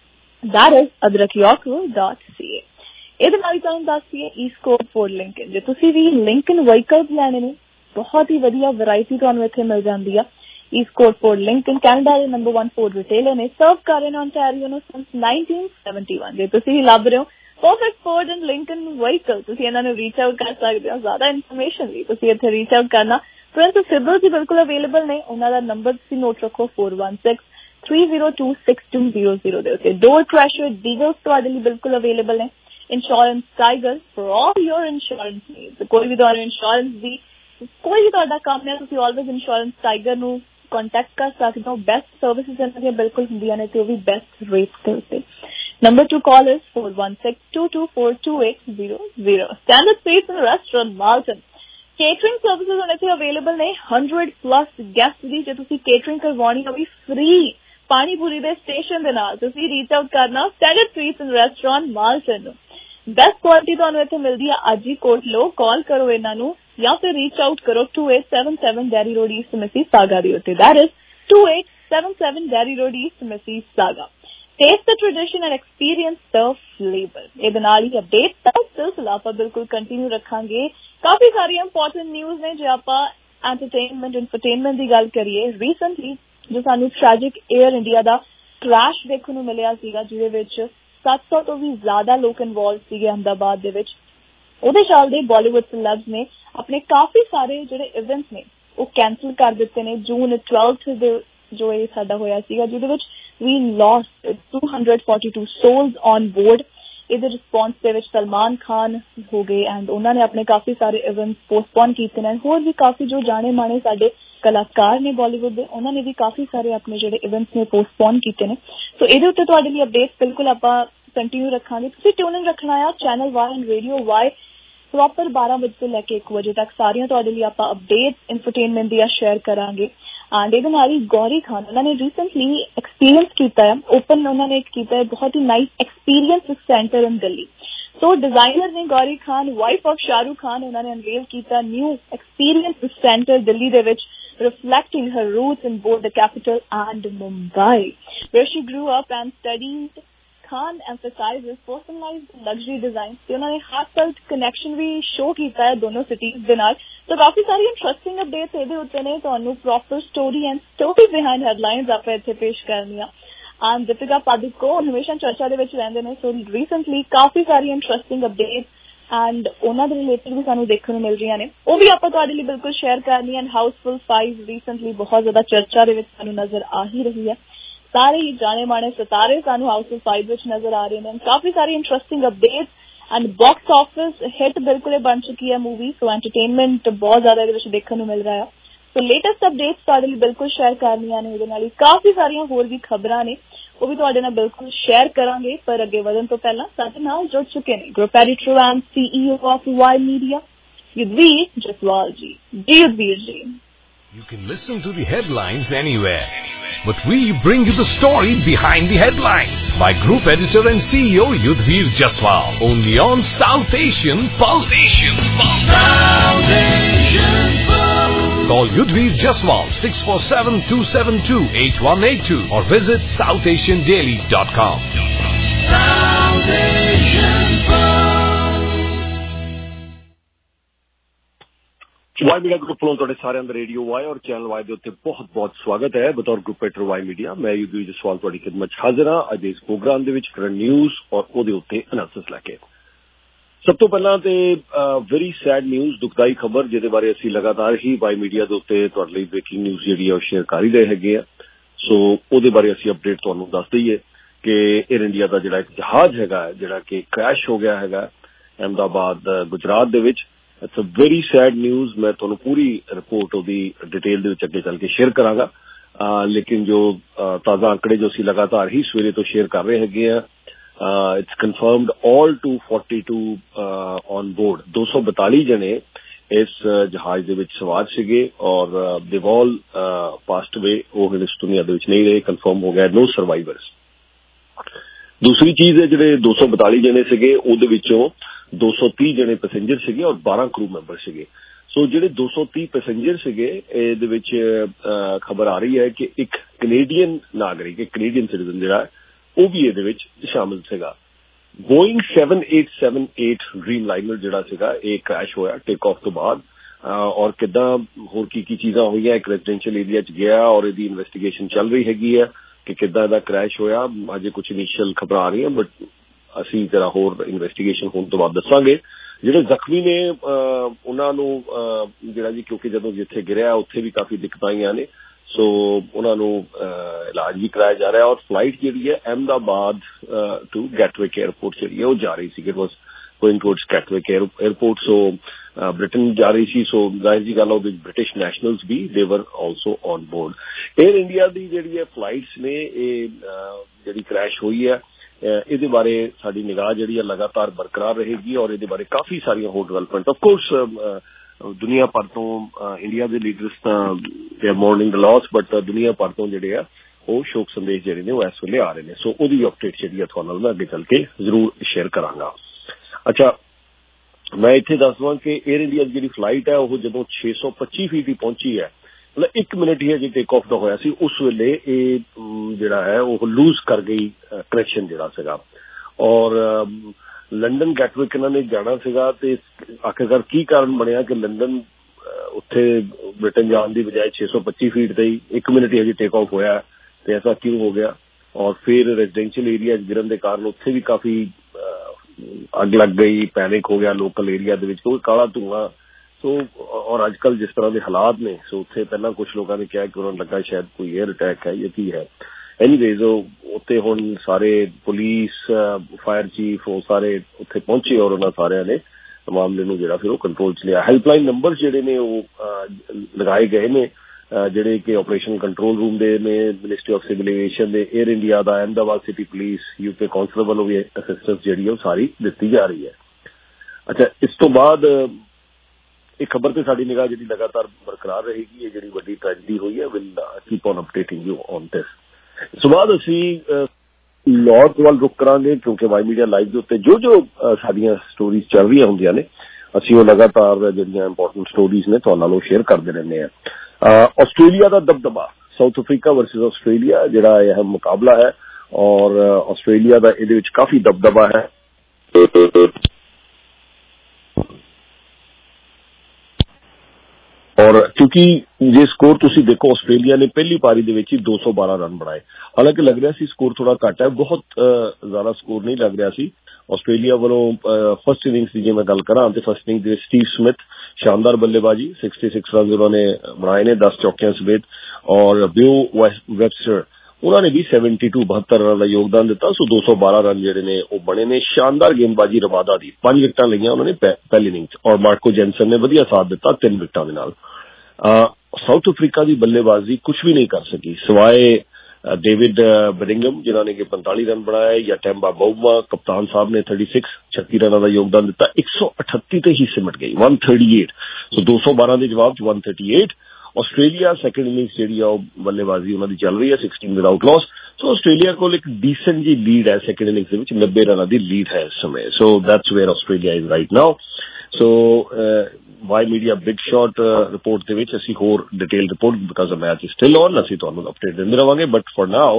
That is Adrak Yorkville dot C ਏ। ਇਹਦੇ ਨਾਲ ਹੀ ਤੁਹਾਨੂੰ ਦੱਸੀਏ ਈਸਟ ਕੋਸਟ ਫੋਰਡ ਲਿੰਕਨ। ਜੇ ਤੁਸੀਂ ਵੀ ਲਿੰਕਨ ਵਹੀਕਲਸ ਲੈਣੇ ਨੇ, ਬਹੁਤ ਹੀ ਵਧੀਆ ਵੈਰਾਈਟੀ ਤੁਹਾਨੂੰ ਇੱਥੇ ਮਿਲ ਜਾਂਦੀ ਆ। East Coast Ford Lincoln Canada ਦੇ ਨੰਬਰ ਵਨ ਫੋਰਡ ਰਿਟੇਲਰ ਨੇ, ਸਰਵ ਕਰ ਰਹੇ ਨੇ ontario ਨੂੰ since nineteen seventy-one। ਜੇ ਤੁਸੀਂ ਲੱਭ ਰਹੇ ਹੋ perfect Ford and Lincoln vehicle, ਤੁਸੀਂ ਇਹਨਾਂ ਨੂੰ ਰੀਚ ਆਊਟ ਕਰ ਸਕਦੇ ਹੋ। ਜ਼ਿਆਦਾ ਇਨਫੋਰਮੇਸ਼ਨ ਲਈ ਤੁਸੀਂ ਇੱਥੇ ਰੀਚ ਆਊਟ ਕਰਨਾ। परंतु सिबल जी बिल्कुल अवेलेबल ने, उन्होंने नंबर तुसीं नोट रखो four one six three zero two six two zero zero दे उत्ते। डोर क्रैशर डीगल्स तुहाडे लई बिल्कुल अवेलेबल ने। Insurance Tiger for all your insurance needs. कोई भी तुहाडे इंश्योरेंस दी कोई भी तुहाडा काम है, तुसीं ऑलवेज इंश्योरेंस टाइगर नू कॉन्टैक्ट कर सकते हो। बेस्ट सर्विसेज इन्हां दी बिल्कुल हुंदियां ने ते ओह वी बेस्ट रेट्स दे उत्ते। Number to call is four one six two two four two eight zero zero। Standard sweets and restaurant Malton. Catering services ਹੁਣ ਇੱਥੇ ਅਵੇਲੇਬਲ ਨੇ hundred plus ਗੈਸਟ ਦੀ। ਜੇ ਤੁਸੀਂ ਕੇਟਰਿੰਗ ਕਰਵਾਉਣੀ ਹੋਵੇ ਫ੍ਰੀ ਪਾਣੀਪੂਰੀ ਦੇ ਸਟੇਸ਼ਨ ਦੇ ਨਾਲ, ਤੁਸੀਂ ਰੀਚ ਆਊਟ ਕਰਨਾ standard sweets and restaurant Malton ਨੂੰ। ਬੈਸਟ ਕੁਆਲਿਟੀ ਤੁਹਾਨੂੰ ਇੱਥੇ ਮਿਲਦੀ ਹੈ। ਅੱਜ ਹੀ ਕੋਟ ਲਓ, ਕਾਲ ਕਰੋ ਇਹਨਾਂ ਨੂੰ ਜਾਂ ਫਿਰ ਰੀਚ ਆਊਟ ਕਰੋ two eight seven seven Derry Road East Mississauga ਦੇ ਉੱਤੇ। That is two eight seven seven Derry Road East Mississauga. Taste the tradition and experience the flavor। ਇਹਦੇ ਨਾਲ ਹੀ ਅਪਡੇਟ ਦਾ ਸਿਲਸਿਲਾ ਆਪਾਂ ਬਿਲਕੁਲ ਕੰਟੀਨਿਊ ਰੱਖਾਂਗੇ। ਕਾਫੀ ਸਾਰੀਆਂ ਇੰਪੋਰਟੈਂਟ ਨਿਊਜ਼ ਨੇ। ਜੇ ਆਪਾਂ ਐਂਟਰਟੇਨਮੈਂਟ ਇਨਫਰਟੇਨਮੈਂਟ ਦੀ ਗੱਲ ਕਰੀਏ, ਰੀਸੈਂਟਲੀ ਜੋ ਸਾਨੂੰ ਟ੍ਰੈਜਿਕ 에ਅਰ ਇੰਡੀਆ ਦਾ ਕ੍ਰੈਸ਼ ਦੇਖਣ ਨੂੰ ਮਿਲਿਆ ਸੀਗਾ, ਜਿਹਦੇ ਵਿੱਚ ਸੱਤ ਸੌ ਤੋਂ ਵੀ ਜ਼ਿਆਦਾ ਲੋਕ ਇਨਵੋਲਵ ਸੀਗੇ ਅਹਿਮਦਾਬਾਦ ਦੇ ਵਿੱਚ। ਉਹਦੇ ਚੱਲਦੇ ਬਾਲੀਵੁੱਡ ਸੈਲੈਬਸ ਨੇ ਆਪਣੇ ਕਾਫੀ ਸਾਰੇ ਜਿਹੜੇ ਇਵੈਂਟਸ ਨੇ ਉਹ ਕੈਂਸਲ ਕਰ ਦਿੱਤੇ ਨੇ। ਜੂਨ twelfth ਦੇ ਜੋ ਇਹ ਸਾਡਾ ਹੋਇਆ ਸੀਗਾ, ਜਿਹਦੇ ਵਿੱਚ we lost two hundred forty-two souls on board। ਇਹਦੇ ਰਿਸਪੌਂਸ ਦੇ ਵਿੱਚ ਸਲਮਾਨ ਖਾਨ ਹੋ ਗਏ ਐਂਡ ਉਹਨਾਂ ਨੇ ਆਪਣੇ ਕਾਫੀ ਸਾਰੇ ਇਵੈਂਟਸ ਪੋਸਟਪੋਨ ਕੀਤੇ ਨੇ। ਹੋਰ ਵੀ ਕਾਫੀ ਜੋ ਜਾਣੇ ਮਾਣੇ ਸਾਡੇ ਕਲਾਕਾਰ ਨੇ ਬਾਲੀਵੁੱਡ ਦੇ, ਉਹਨਾਂ ਨੇ ਵੀ ਕਾਫੀ ਸਾਰੇ ਆਪਣੇ ਜਿਹੜੇ ਇਵੈਂਟਸ ਨੇ ਪੋਸਟਪੋਨ ਕੀਤੇ ਨੇ। ਸੋ ਇਹਦੇ ਉੱਤੇ ਤੁਹਾਡੇ ਲਈ ਅਪਡੇਟਸ ਬਿਲਕੁਲ ਆਪਾਂ ਕੰਟੀਨਿਊ ਰੱਖਾਂਗੇ। ਤੁਸੀਂ ਟਿਊਨ ਇਨ ਰੱਖਣਾ ਆ channel Y and radio Y proper ਬਾਰਾਂ ਵਜੇ ਤੋਂ ਲੈ ਕੇ ਇੱਕ ਵਜੇ ਤੱਕ। ਸਾਰੀਆਂ ਤੁਹਾਡੇ ਲਈ ਆਪਾਂ ਅਪਡੇਟਸ ਇਨਫਰਟੇਨਮੈਂਟ ਦੀਆਂ ਸ਼ੇਅਰ ਕਰਾਂਗੇ। ਐਂਡ ਇਹਦੇ ਨਾਲ ਹੀ ਗੌਰੀ ਖਾਨ ਉਹਨਾਂ ਨੇ ਰੀਸੈਂਟਲੀ ਐਕਸਪੀਰੀਅੰਸ ਕੀਤਾ ਹੈ, ਓਪਨ ਉਹਨਾਂ ਨੇ ਕੀਤਾ ਹੈ ਬਹੁਤ ਹੀ nice experience centre in Delhi. So designer ਨੇ ਗੌਰੀ ਖਾਨ, ਵਾਈਫ ਆਫ ਸ਼ਾਹਰੁਖ ਖਾਨ, ਉਹਨਾਂ ਨੇ ਅਨਵੇਲ ਕੀਤਾ ਨਿਊ ਐਕਸਪੀਰੀਅੰਸ ਸੈਂਟਰ ਦਿੱਲੀ ਦੇ ਵਿੱਚ, reflecting her roots in both the capital and Mumbai, where she grew up and studied। Khan emphasizes personalized luxury design ਤੇ ਉਹਨਾਂ ਨੇ heartfelt connection ਵੀ show ਕੀਤਾ ਹੈ ਦੋਨੋਂ ਸਿਟੀਜ਼ ਦੇ ਨਾਲ। ਤਾਂ ਕਾਫੀ ਸਾਰੀ ਇੰਟਰਸਟਿੰਗ ਅਪਡੇਟਸ ਇਹਦੇ ਉੱਤੇ ਨੇ। ਤੁਹਾਨੂੰ proper story and story behind headlines ਆਪਾਂ ਇੱਥੇ ਪੇਸ਼ ਕਰਨੀਆਂ। ਐਂਡ ਦੀਪਿਕਾ ਪਾਦੂਕੋਣ ਹਮੇਸ਼ਾ ਚਰਚਾ ਦੇ ਵਿੱਚ ਰਹਿੰਦੇ ਨੇ। ਸੋ ਰੀਸੈਂਟਲੀ ਕਾਫੀ ਸਾਰੀ ਇੰਟਰਸਟਿੰਗ ਅਪਡੇਟਸ ਐਂਡ ਉਹਨਾਂ ਦੇ ਰਿਲੇਟਡ ਵੀ ਸਾਨੂੰ ਦੇਖਣ ਨੂੰ ਮਿਲ ਰਹੀਆਂ ਨੇ, ਉਹ ਵੀ ਆਪਾਂ ਤੁਹਾਡੇ ਲਈ ਬਿਲਕੁਲ ਸ਼ੇਅਰ ਕਰਨੀ। ਐਂਡ ਹਾਊਸਫੁਲ five ਰੀਸੈਂਟਲੀ ਬਹੁਤ ਜ਼ਿਆਦਾ ਚਰਚਾ ਦੇ ਵਿੱਚ ਸਾਨੂੰ ਨਜ਼ਰ ਆ ਹੀ ਰਹੀ ਹੈ। ਸਾਰੇ ਹੀ ਜਾਣੇ ਮਾਣੇ ਸਿਤਾਰੇ ਸਾਨੂੰ ਹਾਊਸਫੁਲ five ਵਿੱਚ ਨਜ਼ਰ ਆ ਰਹੇ ਨੇ। ਕਾਫੀ ਸਾਰੀ interesting updates and box office hit ਬਿਲਕੁਲ ਬਣ ਚੁੱਕੀ ਹੈ ਮੂਵੀ। ਸੋ ਐਂਟਰਟੇਨਮੈਂਟ ਬਹੁਤ ਜ਼ਿਆਦਾ ਇਹਦੇ ਵਿੱਚ ਦੇਖਣ ਨੂੰ ਮਿਲ ਰਿਹਾ ਹੈ। ਸੋ ਲੇਟੈਸਟ ਅਪਡੇਟਸ ਤੁਹਾਡੇ ਲਈ ਬਿਲਕੁਲ ਸ਼ੇਅਰ ਕਰਨੀਆਂ ਨੇ। ਇਹਦੇ ਨਾਲ ਹੀ ਕਾਫੀ ਸਾਰੀਆਂ ਹੋਰ ਵੀ ਖਬਰਾਂ ਨੇ, ਉਹ ਵੀ ਤੁਹਾਡੇ ਨਾਲ ਬਿਲਕੁਲ ਸ਼ੇਅਰ ਕਰਾਂਗੇ। ਪਰ ਅੱਗੇ ਵਧਣ ਤੋਂ ਪਹਿਲਾਂ ਸਾਡੇ ਨਾਲ ਜੁੜ ਚੁੱਕੇ ਨੇ group editor and CEO of Y media Yudhveer Jaswal ji. Ji Yudhvir ਜੀ। You can listen to the headlines anywhere, but we bring you the story behind the headlines by Group Editor and C E O Yudhvir Jaswal, only on South Asian Pulse. South Asian Pulse. Call Yudhvir Jaswal six four seven two seven two eight one eight two or visit south asian daily dot com. South Y media group वालों तुहाडे सारिਆਂ ਦਾ radio Y और channel Y ਦੇ ਉੱਤੇ ਬਹੁਤ ਬਹੁਤ ਸਵਾਗਤ ਹੈ। ਬਤੌਰ ਗਰੁੱਪ ਐਡਿਟਰ ਵਾਈ ਮੀਡੀਆ ਮੈਂ ਯੁਧਵੀਰ ਜਸਵਾਲ ਤੁਹਾਡੀ ਖਿਦਮਤ 'ਚ ਹਾਜ਼ਰ ਹਾਂ ਅੱਜ ਇਸ ਪ੍ਰੋਗਰਾਮ ਦੇ ਵਿੱਚ ਕਰੰਟ ਨਿਊਜ਼ ਔਰ ਉਹਦੇ ਉੱਤੇ ਐਨਾਲਿਸਿਸ ਲੈ ਕੇ। ਸਭ ਤੋਂ ਪਹਿਲਾਂ ਤੇ ਵੈਰੀ ਸੈਡ ਨਿਊਜ਼, ਦੁਖਦਾਈ ਖਬਰ ਜਿਹਦੇ ਬਾਰੇ ਅਸੀਂ ਲਗਾਤਾਰ ਹੀ ਵਾਈ ਮੀਡੀਆ ਦੇ ਉੱਤੇ ਤੁਹਾਡੇ ਲਈ ਬ੍ਰੇਕਿੰਗ ਨਿਊਜ਼ ਜਿਹੜੀ ਹੈ ਉਹ ਸ਼ੇਅਰ ਕਰ ਹੀ ਰਹੇ ਹੈਗੇ ਆ। ਸੋ ਉਹਦੇ ਬਾਰੇ ਅਸੀਂ ਅਪਡੇਟ ਤੁਹਾਨੂੰ ਦੱਸ ਦਈਏ ਕਿ ਏਅਰ ਇੰਡੀਆ ਦਾ ਜਿਹੜਾ ਇੱਕ ਜਹਾਜ਼ ਹੈਗਾ ਜਿਹੜਾ ਕਿ ਕ੍ਰੈਸ਼ ਹੋ ਗਿਆ ਹੈਗਾ ਅਹਿਮਦਾਬਾਦ ਗੁਜਰਾਤ ਦੇ ਵਿੱਚ। It's a very sad news. ਮੈਂ ਤੁਹਾਨੂੰ ਪੂਰੀ ਰਿਪੋਰਟ ਉਹਦੀ ਡਿਟੇਲ ਦੇ ਵਿੱਚ ਅੱਗੇ ਚੱਲ ਕੇ ਸ਼ੇਅਰ ਕਰਾਂਗਾ, ਲੇਕਿਨ ਜੋ ਤਾਜ਼ਾ ਅੰਕੜੇ ਜੋ ਅਸੀਂ ਲਗਾਤਾਰ ਹੀ ਸਵੇਰੇ ਤੋਂ ਸ਼ੇਅਰ ਕਰ ਰਹੇ ਹੈਗੇ ਆ, it's confirmed all two forty two on board. ਦੋ ਸੌ ਬਤਾਲੀ ਜਣੇ ਇਸ ਜਹਾਜ਼ ਦੇ ਵਿੱਚ ਸਵਾਰ ਸੀਗੇ ਔਰ ਦੇਵ ਆਲ ਪਾਸਡ ਅਵੇ। ਉਹ ਇਸ ਦੁਨੀਆ ਦੇ ਵਿੱਚ ਨਹੀਂ ਰਹੇ, ਕਨਫਰਮ ਹੋ ਗਿਆ, ਨੋ ਸਰਵਾਈਵਰਸ। ਦੂਸਰੀ ਚੀਜ਼ ਹੈ, ਜਿਹੜੇ ਦੋ ਸੌ ਬਤਾਲੀ ਜਣੇ ਸੀਗੇ ਉਹਦੇ ਵਿੱਚੋਂ ਦੋ ਸੌ ਤੀਹ ਜਣੇ ਪੈਸੇਂਜਰ ਸੀਗੇ ਔਰ ਬਾਰਾਂ ਕਰੂ ਮੈਂਬਰ ਸੀਗੇ। ਸੋ ਜਿਹੜੇ ਦੋ ਸੌ ਤੀਹ ਪੈਸੇਂਜਰ ਸੀਗੇ ਇਹਦੇ ਵਿੱਚ ਖਬਰ ਆ ਰਹੀ ਹੈ ਕਿ ਇੱਕ ਕੈਨੇਡੀਅਨ ਨਾਗਰਿਕ, ਇੱਕ ਕੈਨੇਡੀਅਨ ਸਿਟੀਜ਼ਨ ਜਿਹੜਾ ਉਹ ਵੀ ਇਹਦੇ ਵਿੱਚ ਸ਼ਾਮਿਲ ਸੀਗਾ। Boeing seven eight seven eight Dreamliner ਜਿਹੜਾ ਸੀਗਾ ਇਹ ਕ੍ਰੈਸ਼ ਹੋਇਆ ਟੇਕ ਆਫ ਤੋਂ ਬਾਅਦ। ਔਰ ਕਿੱਦਾਂ ਹੋਰ ਕੀ ਕੀ ਚੀਜ਼ਾਂ ਹੋਈਆਂ, ਇੱਕ ਰੈਜ਼ੀਡੈਂਸ਼ੀਅਲ ਏਰੀਆ 'ਚ ਗਿਆ ਔਰ ਇਹਦੀ ਇਨਵੈਸਟੀਗੇਸ਼ਨ ਚੱਲ ਰਹੀ ਹੈਗੀ ਹੈ ਕਿ ਕਿੱਦਾਂ ਇਹਦਾ ਕ੍ਰੈਸ਼ ਹੋਇਆ। ਅਜੇ ਕੁਝ ਇਨੀਸ਼ੀਅਲ ਖਬਰਾਂ ਆ ਰਹੀਆਂ ਬਟ ਅਸੀਂ ਜਰਾ ਹੋਰ ਇਨਵੈਸਟੀਗੇਸ਼ਨ ਹੋਣ ਤੋਂ ਬਾਅਦ ਦੱਸਾਂਗੇ। ਜਿਹੜੇ ਜ਼ਖਮੀ ਨੇ ਉਹਨਾਂ ਨੂੰ ਜਿਹੜਾ ਜੀ ਕਿਉਂਕਿ ਜਦੋਂ ਜਿੱਥੇ ਗਿਰਿਆ ਉੱਥੇ ਵੀ ਕਾਫੀ ਦਿੱਕਤਾਂ ਆਈਆਂ ਨੇ, ਸੋ ਉਹਨਾਂ ਨੂੰ ਇਲਾਜ ਵੀ ਕਰਾਇਆ ਜਾ ਰਿਹਾ। ਔਰ ਫਲਾਈਟ ਜਿਹੜੀ ਹੈ ਅਹਿਮਦਾਬਾਦ ਟੂ ਗੈਟਵਿਕ ਏਅਰਪੋਰਟ ਜਿਹੜੀ ਹੈ ਉਹ ਜਾ ਰਹੀ ਸੀ। It was going towards Gatwick airport. So Britain ਜਾ ਰਹੀ ਸੀ। ਸੋ ਜ਼ਾਹਿਰ ਜੀ ਗੱਲ ਉਹਦੇ ਬ੍ਰਿਟਿਸ਼ ਨੈਸ਼ਨਲਸ ਵੀ they were also on board. Air India ਦੀ ਜਿਹੜੀ ਹੈ ਫਲਾਈਟਸ ਨੇ ਇਹ ਜਿਹੜੀ ਕ੍ਰੈਸ਼ ਹੋਈ ਹੈ ਇਹਦੇ ਬਾਰੇ ਸਾਡੀ ਨਿਗਾਹ ਜਿਹੜੀ ਹੈ ਲਗਾਤਾਰ ਬਰਕਰਾਰ ਰਹੇਗੀ ਔਰ ਇਹਦੇ ਬਾਰੇ ਕਾਫੀ ਸਾਰੀਆਂ ਹੋਰ ਡਿਵੈਲਪਮੈਂਟ। ਆਫ ਕੋਰਸ ਦੁਨੀਆ ਭਰ ਤੋਂ ਇੰਡੀਆ ਦੇ ਲੀਡਰਸ ਤਾਂ they are mourning the loss, but ਦੁਨੀਆ ਭਰ ਤੋਂ ਜਿਹੜੇ ਆ ਉਹ ਸ਼ੋਕ ਸੰਦੇਸ਼ ਜਿਹੜੇ ਨੇ ਉਹ ਇਸ ਵੇਲੇ ਆ ਰਹੇ ਨੇ। ਸੋ ਉਹਦੀ ਅਪਡੇਟ ਜਿਹੜੀ ਆ ਤੁਹਾਨੂੰ ਨਾਲ ਮੈਂ ਅੱਗੇ ਚੱਲ ਕੇ ਜ਼ਰੂਰ ਸ਼ੇਅਰ ਕਰਾਂਗਾ। ਅੱਛਾ, ਮੈਂ ਇੱਥੇ ਦੱਸ ਦਵਾਂ ਕਿ ਏਅਰ ਇੰਡੀਆ ਦੀ ਜਿਹੜੀ ਫਲਾਈਟ ਹੈ ਉਹ ਜਦੋਂ ਛੇ ਸੌ ਪੱਚੀ ਫੀਟ ਹੀ ਪਹੁੰਚੀ ਹੈ, ਮਤਲਬ ਇੱਕ ਮਿੰਟ ਹੀ ਅਜੇ ਟੇਕ ਆਫ ਦਾ ਹੋਇਆ ਸੀ, ਉਸ ਵੇਲੇ ਇਹ ਜਿਹੜਾ ਹੈ ਉਹ ਲੂਜ਼ ਕਰ ਗਈ ਕਨੈਕਸ਼ਨ ਜਿਹੜਾ ਸੀਗਾ। ਔਰ ਲੰਡਨ ਗੈਟਵਿਕ ਇਹਨਾਂ ਨੇ ਜਾਣਾ ਸੀਗਾ ਤੇ ਆਖਿਰਕਾਰ ਕੀ ਕਾਰਨ ਬਣਿਆ ਕਿ ਲੰਡਨ ਉੱਥੇ ਬ੍ਰਿਟਨ ਜਾਣ ਦੀ ਬਜਾਏ ਛੇ ਸੌ ਪੱਚੀ ਫੀਟ ਤੇ ਹੀ ਇੱਕ ਮਿੰਟ ਹੀ ਅਜੇ ਟੇਕ ਆਫ ਹੋਇਆ ਤੇ ਐਸਾ ਕਿਉਂ ਹੋ ਗਿਆ। ਔਰ ਫਿਰ ਰੈਜ਼ੀਡੈਂਸ਼ੀਅਲ ਏਰੀਆ ਗਿਰਨ ਦੇ ਕਾਰਨ ਉੱਥੇ ਵੀ ਕਾਫੀ ਅੱਗ ਲੱਗ ਗਈ, ਪੈਨਿਕ ਹੋ ਗਿਆ ਲੋਕਲ ਏਰੀਆ ਦੇ ਵਿੱਚ, ਕਿਉਂਕਿ ਕਾਲਾ ਧੂੰਆਂ। ਸੋ ਔਰ ਅੱਜ ਕੱਲ੍ਹ ਜਿਸ ਤਰ੍ਹਾਂ ਦੇ ਹਾਲਾਤ ਨੇ, ਸੋ ਉੱਥੇ ਪਹਿਲਾਂ ਕੁਝ ਲੋਕਾਂ ਨੇ ਕਿਹਾ ਕਿ ਉਹਨਾਂ ਨੂੰ ਲੱਗਾ ਸ਼ਾਇਦ ਕੋਈ ਏਅਰ ਅਟੈਕ ਹੈ ਜਾਂ ਕੀ ਹੈ। ਐਨੀਵੇਜ਼ ਉਹ ਉੱਥੇ ਹੁਣ ਸਾਰੇ ਪੁਲਿਸ, ਫਾਇਰ ਚੀਫ ਉਹ ਸਾਰੇ ਉੱਥੇ ਪਹੁੰਚੇ ਔਰ ਉਹਨਾਂ ਸਾਰਿਆਂ ਨੇ ਮਾਮਲੇ ਨੂੰ ਜਿਹੜਾ ਫਿਰ ਉਹ ਕੰਟਰੋਲ 'ਚ ਲਿਆ। ਹੈਲਪਲਾਈਨ ਨੰਬਰ ਜਿਹੜੇ ਨੇ ਉਹ ਲਗਾਏ ਗਏ ਨੇ ਜਿਹੜੇ ਕਿ ਆਪਰੇਸ਼ਨ ਕੰਟਰੋਲ ਰੂਮ ਦੇ ਨੇ, ਮਿਨਿਸਟਰੀ ਆਫ ਸਿਵਲ ਏਵੀਏਸ਼ਨ ਦੇ, ਏਅਰ ਇੰਡੀਆ ਦਾ, Ahmedabad city police, UK consul ਵੱਲੋਂ ਵੀ ਅਸਿਸਟੈਂਸ ਜਿਹੜੀ ਉਹ ਸਾਰੀ ਦਿੱਤੀ ਜਾ ਰਹੀ ਹੈ। ਅੱਛਾ, ਇਸ ਤੋਂ ਬਾਅਦ ਇਹ ਖਬਰ ਤੇ ਸਾਡੀ ਨਿਗਾਹ ਜਿਹੜੀ ਲਗਾਤਾਰ ਬਰਕਰਾਰ ਰਹੇਗੀ। ਇਹ ਜਿਹੜੀ ਵੱਡੀ ਟ੍ਰੈਜਡੀ ਹੋਈ ਹੈ, will keep on updating you on this. ਇਸ ਤੋਂ ਬਾਅਦ ਅਸੀਂ ਲਾਹੌਰ ਵੱਲ ਰੁਕ ਕਰਾਂਗੇ ਕਿਉਂਕਿ ਵਾਈ ਮੀਡੀਆ ਲਾਈਵ ਦੇ ਉੱਤੇ ਜੋ ਜੋ ਸਾਡੀਆਂ ਸਟੋਰੀਜ਼ ਚੱਲ ਰਹੀਆਂ ਹੁੰਦੀਆਂ ਨੇ ਅਸੀਂ ਉਹ ਲਗਾਤਾਰ ਜਿਹੜੀਆਂ ਇੰਪੋਰਟੈਂਟ ਸਟੋਰੀਜ਼ ਨੇ ਤੁਹਾਡੇ ਨਾਲ ਸ਼ੇਅਰ ਕਰਦੇ ਰਹਿੰਦੇ ਹਾਂ। ਆਸਟ੍ਰੇਲੀਆ ਦਾ ਦਬਦਬਾ, ਸਾਊਥ ਅਫਰੀਕਾ ਵਰਸਸ ਆਸਟ੍ਰੇਲੀਆ ਜਿਹੜਾ ਇਹ ਮੁਕਾਬਲਾ ਹੈ ਔਰ ਆਸਟ੍ਰੇਲੀਆ ਦਾ ਇਹਦੇ ਵਿੱਚ ਕਾਫੀ ਦਬਦਬਾ ਹੈ। ਔਰ ਕਿਉਂਕਿ ਜੇ ਸਕੋਰ ਤੁਸੀਂ ਦੇਖੋ ਆਸਟ੍ਰੇਲੀਆ ਨੇ ਪਹਿਲੀ ਪਾਰੀ ਦੇ ਵਿੱਚ ਹੀ ਦੋ ਸੌ ਬਾਰਾਂ ਰਨ ਬਣਾਏ, ਹਾਲਾਂਕਿ ਲੱਗ ਰਿਹਾ ਸੀ ਸਕੋਰ ਥੋੜਾ ਘੱਟ ਹੈ, ਬਹੁਤ ਜ਼ਿਆਦਾ ਸਕੋਰ ਨਹੀਂ ਲੱਗ ਰਿਹਾ ਸੀ ਆਸਟ੍ਰੇਲੀਆ ਵੱਲੋਂ। ਫਸਟ ਇਨਿੰਗਸ ਦੀ ਜੇ ਮੈਂ ਗੱਲ ਕਰਾਂ ਤੇ ਫਸਟ ਇਨਿੰਗ ਦੇ ਵਿੱਚ ਸਟੀਵ ਸਮਿਥ ਸ਼ਾਨਦਾਰ ਬੱਲੇਬਾਜ਼ੀ, ਸਿਕਸਟੀ ਸਿਕਸ ਰਨ ਉਹਨਾਂ ਨੇ ਬਣਾਏ ਨੇ ਦਸ ਚੌਕਿਆਂ ਸਮੇਤ। ਔਰ ਬਿਓ ਵੈਬਸਟਰ ਉਹਨਾਂ ਨੇ ਵੀ ਸੈਵਨਟੀ ਟੂ ਬਹੱਤਰ ਰਨ ਦਾ ਯੋਗਦਾਨ ਦਿੱਤਾ। ਸੋ ਦੋ ਸੌ ਬਾਰਾਂ ਰਨ ਜਿਹੜੇ ਨੇ ਉਹ ਬਣੇ ਨੇ। ਸ਼ਾਨਦਾਰ ਗੇਂਦਬਾਜ਼ੀ ਰਬਾਦਾ ਦੀ, ਪੰਜ ਵਿਕਟਾਂ ਲਈਆਂ ਉਹਨਾਂ ਨੇ ਪਹਿਲੀ ਇਨਿੰਗ 'ਚ ਔਰ ਮਾਰਕੋ ਜੈਨਸਨ ਨੇ ਵਧੀਆ ਸਾਥ ਦਿੱਤਾ ਤਿੰਨ ਵਿਕਟਾਂ ਦੇ ਨਾਲ। ਸਾਊਥ ਅਫਰੀਕਾ ਦੀ ਬੱਲੇਬਾਜ਼ੀ ਕੁਝ ਵੀ ਨਹੀਂ ਕਰ ਸਕੀ ਸਿਵਾਏ ਡੇਵਿਡ ਬਰਿੰਗਮ ਜਿਨ੍ਹਾਂ ਨੇ ਕਿ ਪੰਤਾਲੀ ਰਨ ਬਣਾਏ ਜਾਂ ਟੈਂਬਾ ਬਾਊਮਾ ਕਪਤਾਨ ਸਾਹਿਬ ਨੇ ਥਰਟੀ ਸਿਕਸ ਛੱਤੀ ਰਨਾਂ ਦਾ ਯੋਗਦਾਨ ਦਿੱਤਾ। ਇੱਕ ਸੌ ਅਠੱਤੀ ਤੇ ਹੀ ਸਿਮਟ ਗਈ, ਇੱਕ ਸੌ ਅੜਤਾਲੀ। ਸੋ ਦੋ ਸੌ ਬਾਰਾਂ ਦੇ ਜਵਾਬ 'ਚ ਇੱਕ ਸੌ ਅੜਤਾਲੀ। ਆਸਟ੍ਰੇਲੀਆ ਸੈਕਿੰਡ ਇਨਿੰਗਸ ਜਿਹੜੀ ਆ ਉਹ ਬੱਲੇਬਾਜ਼ੀ ਉਹਨਾਂ ਦੀ ਚੱਲ ਰਹੀ ਹੈ sixteen without loss. So Australia ਕੋਲ ਇੱਕ ਡੀਸੈਂਟ ਜੀ ਲੀਡ ਹੈ ਸੈਕਿੰਡ ਇਨਿੰਗਸ ਦੇ ਵਿੱਚ, ਨੱਬੇ ਰਨਾਂ ਦੀ ਲੀਡ ਹੈ ਇਸ ਸਮੇਂ। So that's where Australia is right now. So Y media big shot report ਦੇ ਵਿੱਚ ਅਸੀਂ ਹੋਰ detail report because a match is still on ਅਸੀਂ ਤੁਹਾਨੂੰ ਅਪਡੇਟ ਦਿੰਦੇ ਰਵਾਂਗੇ। But for now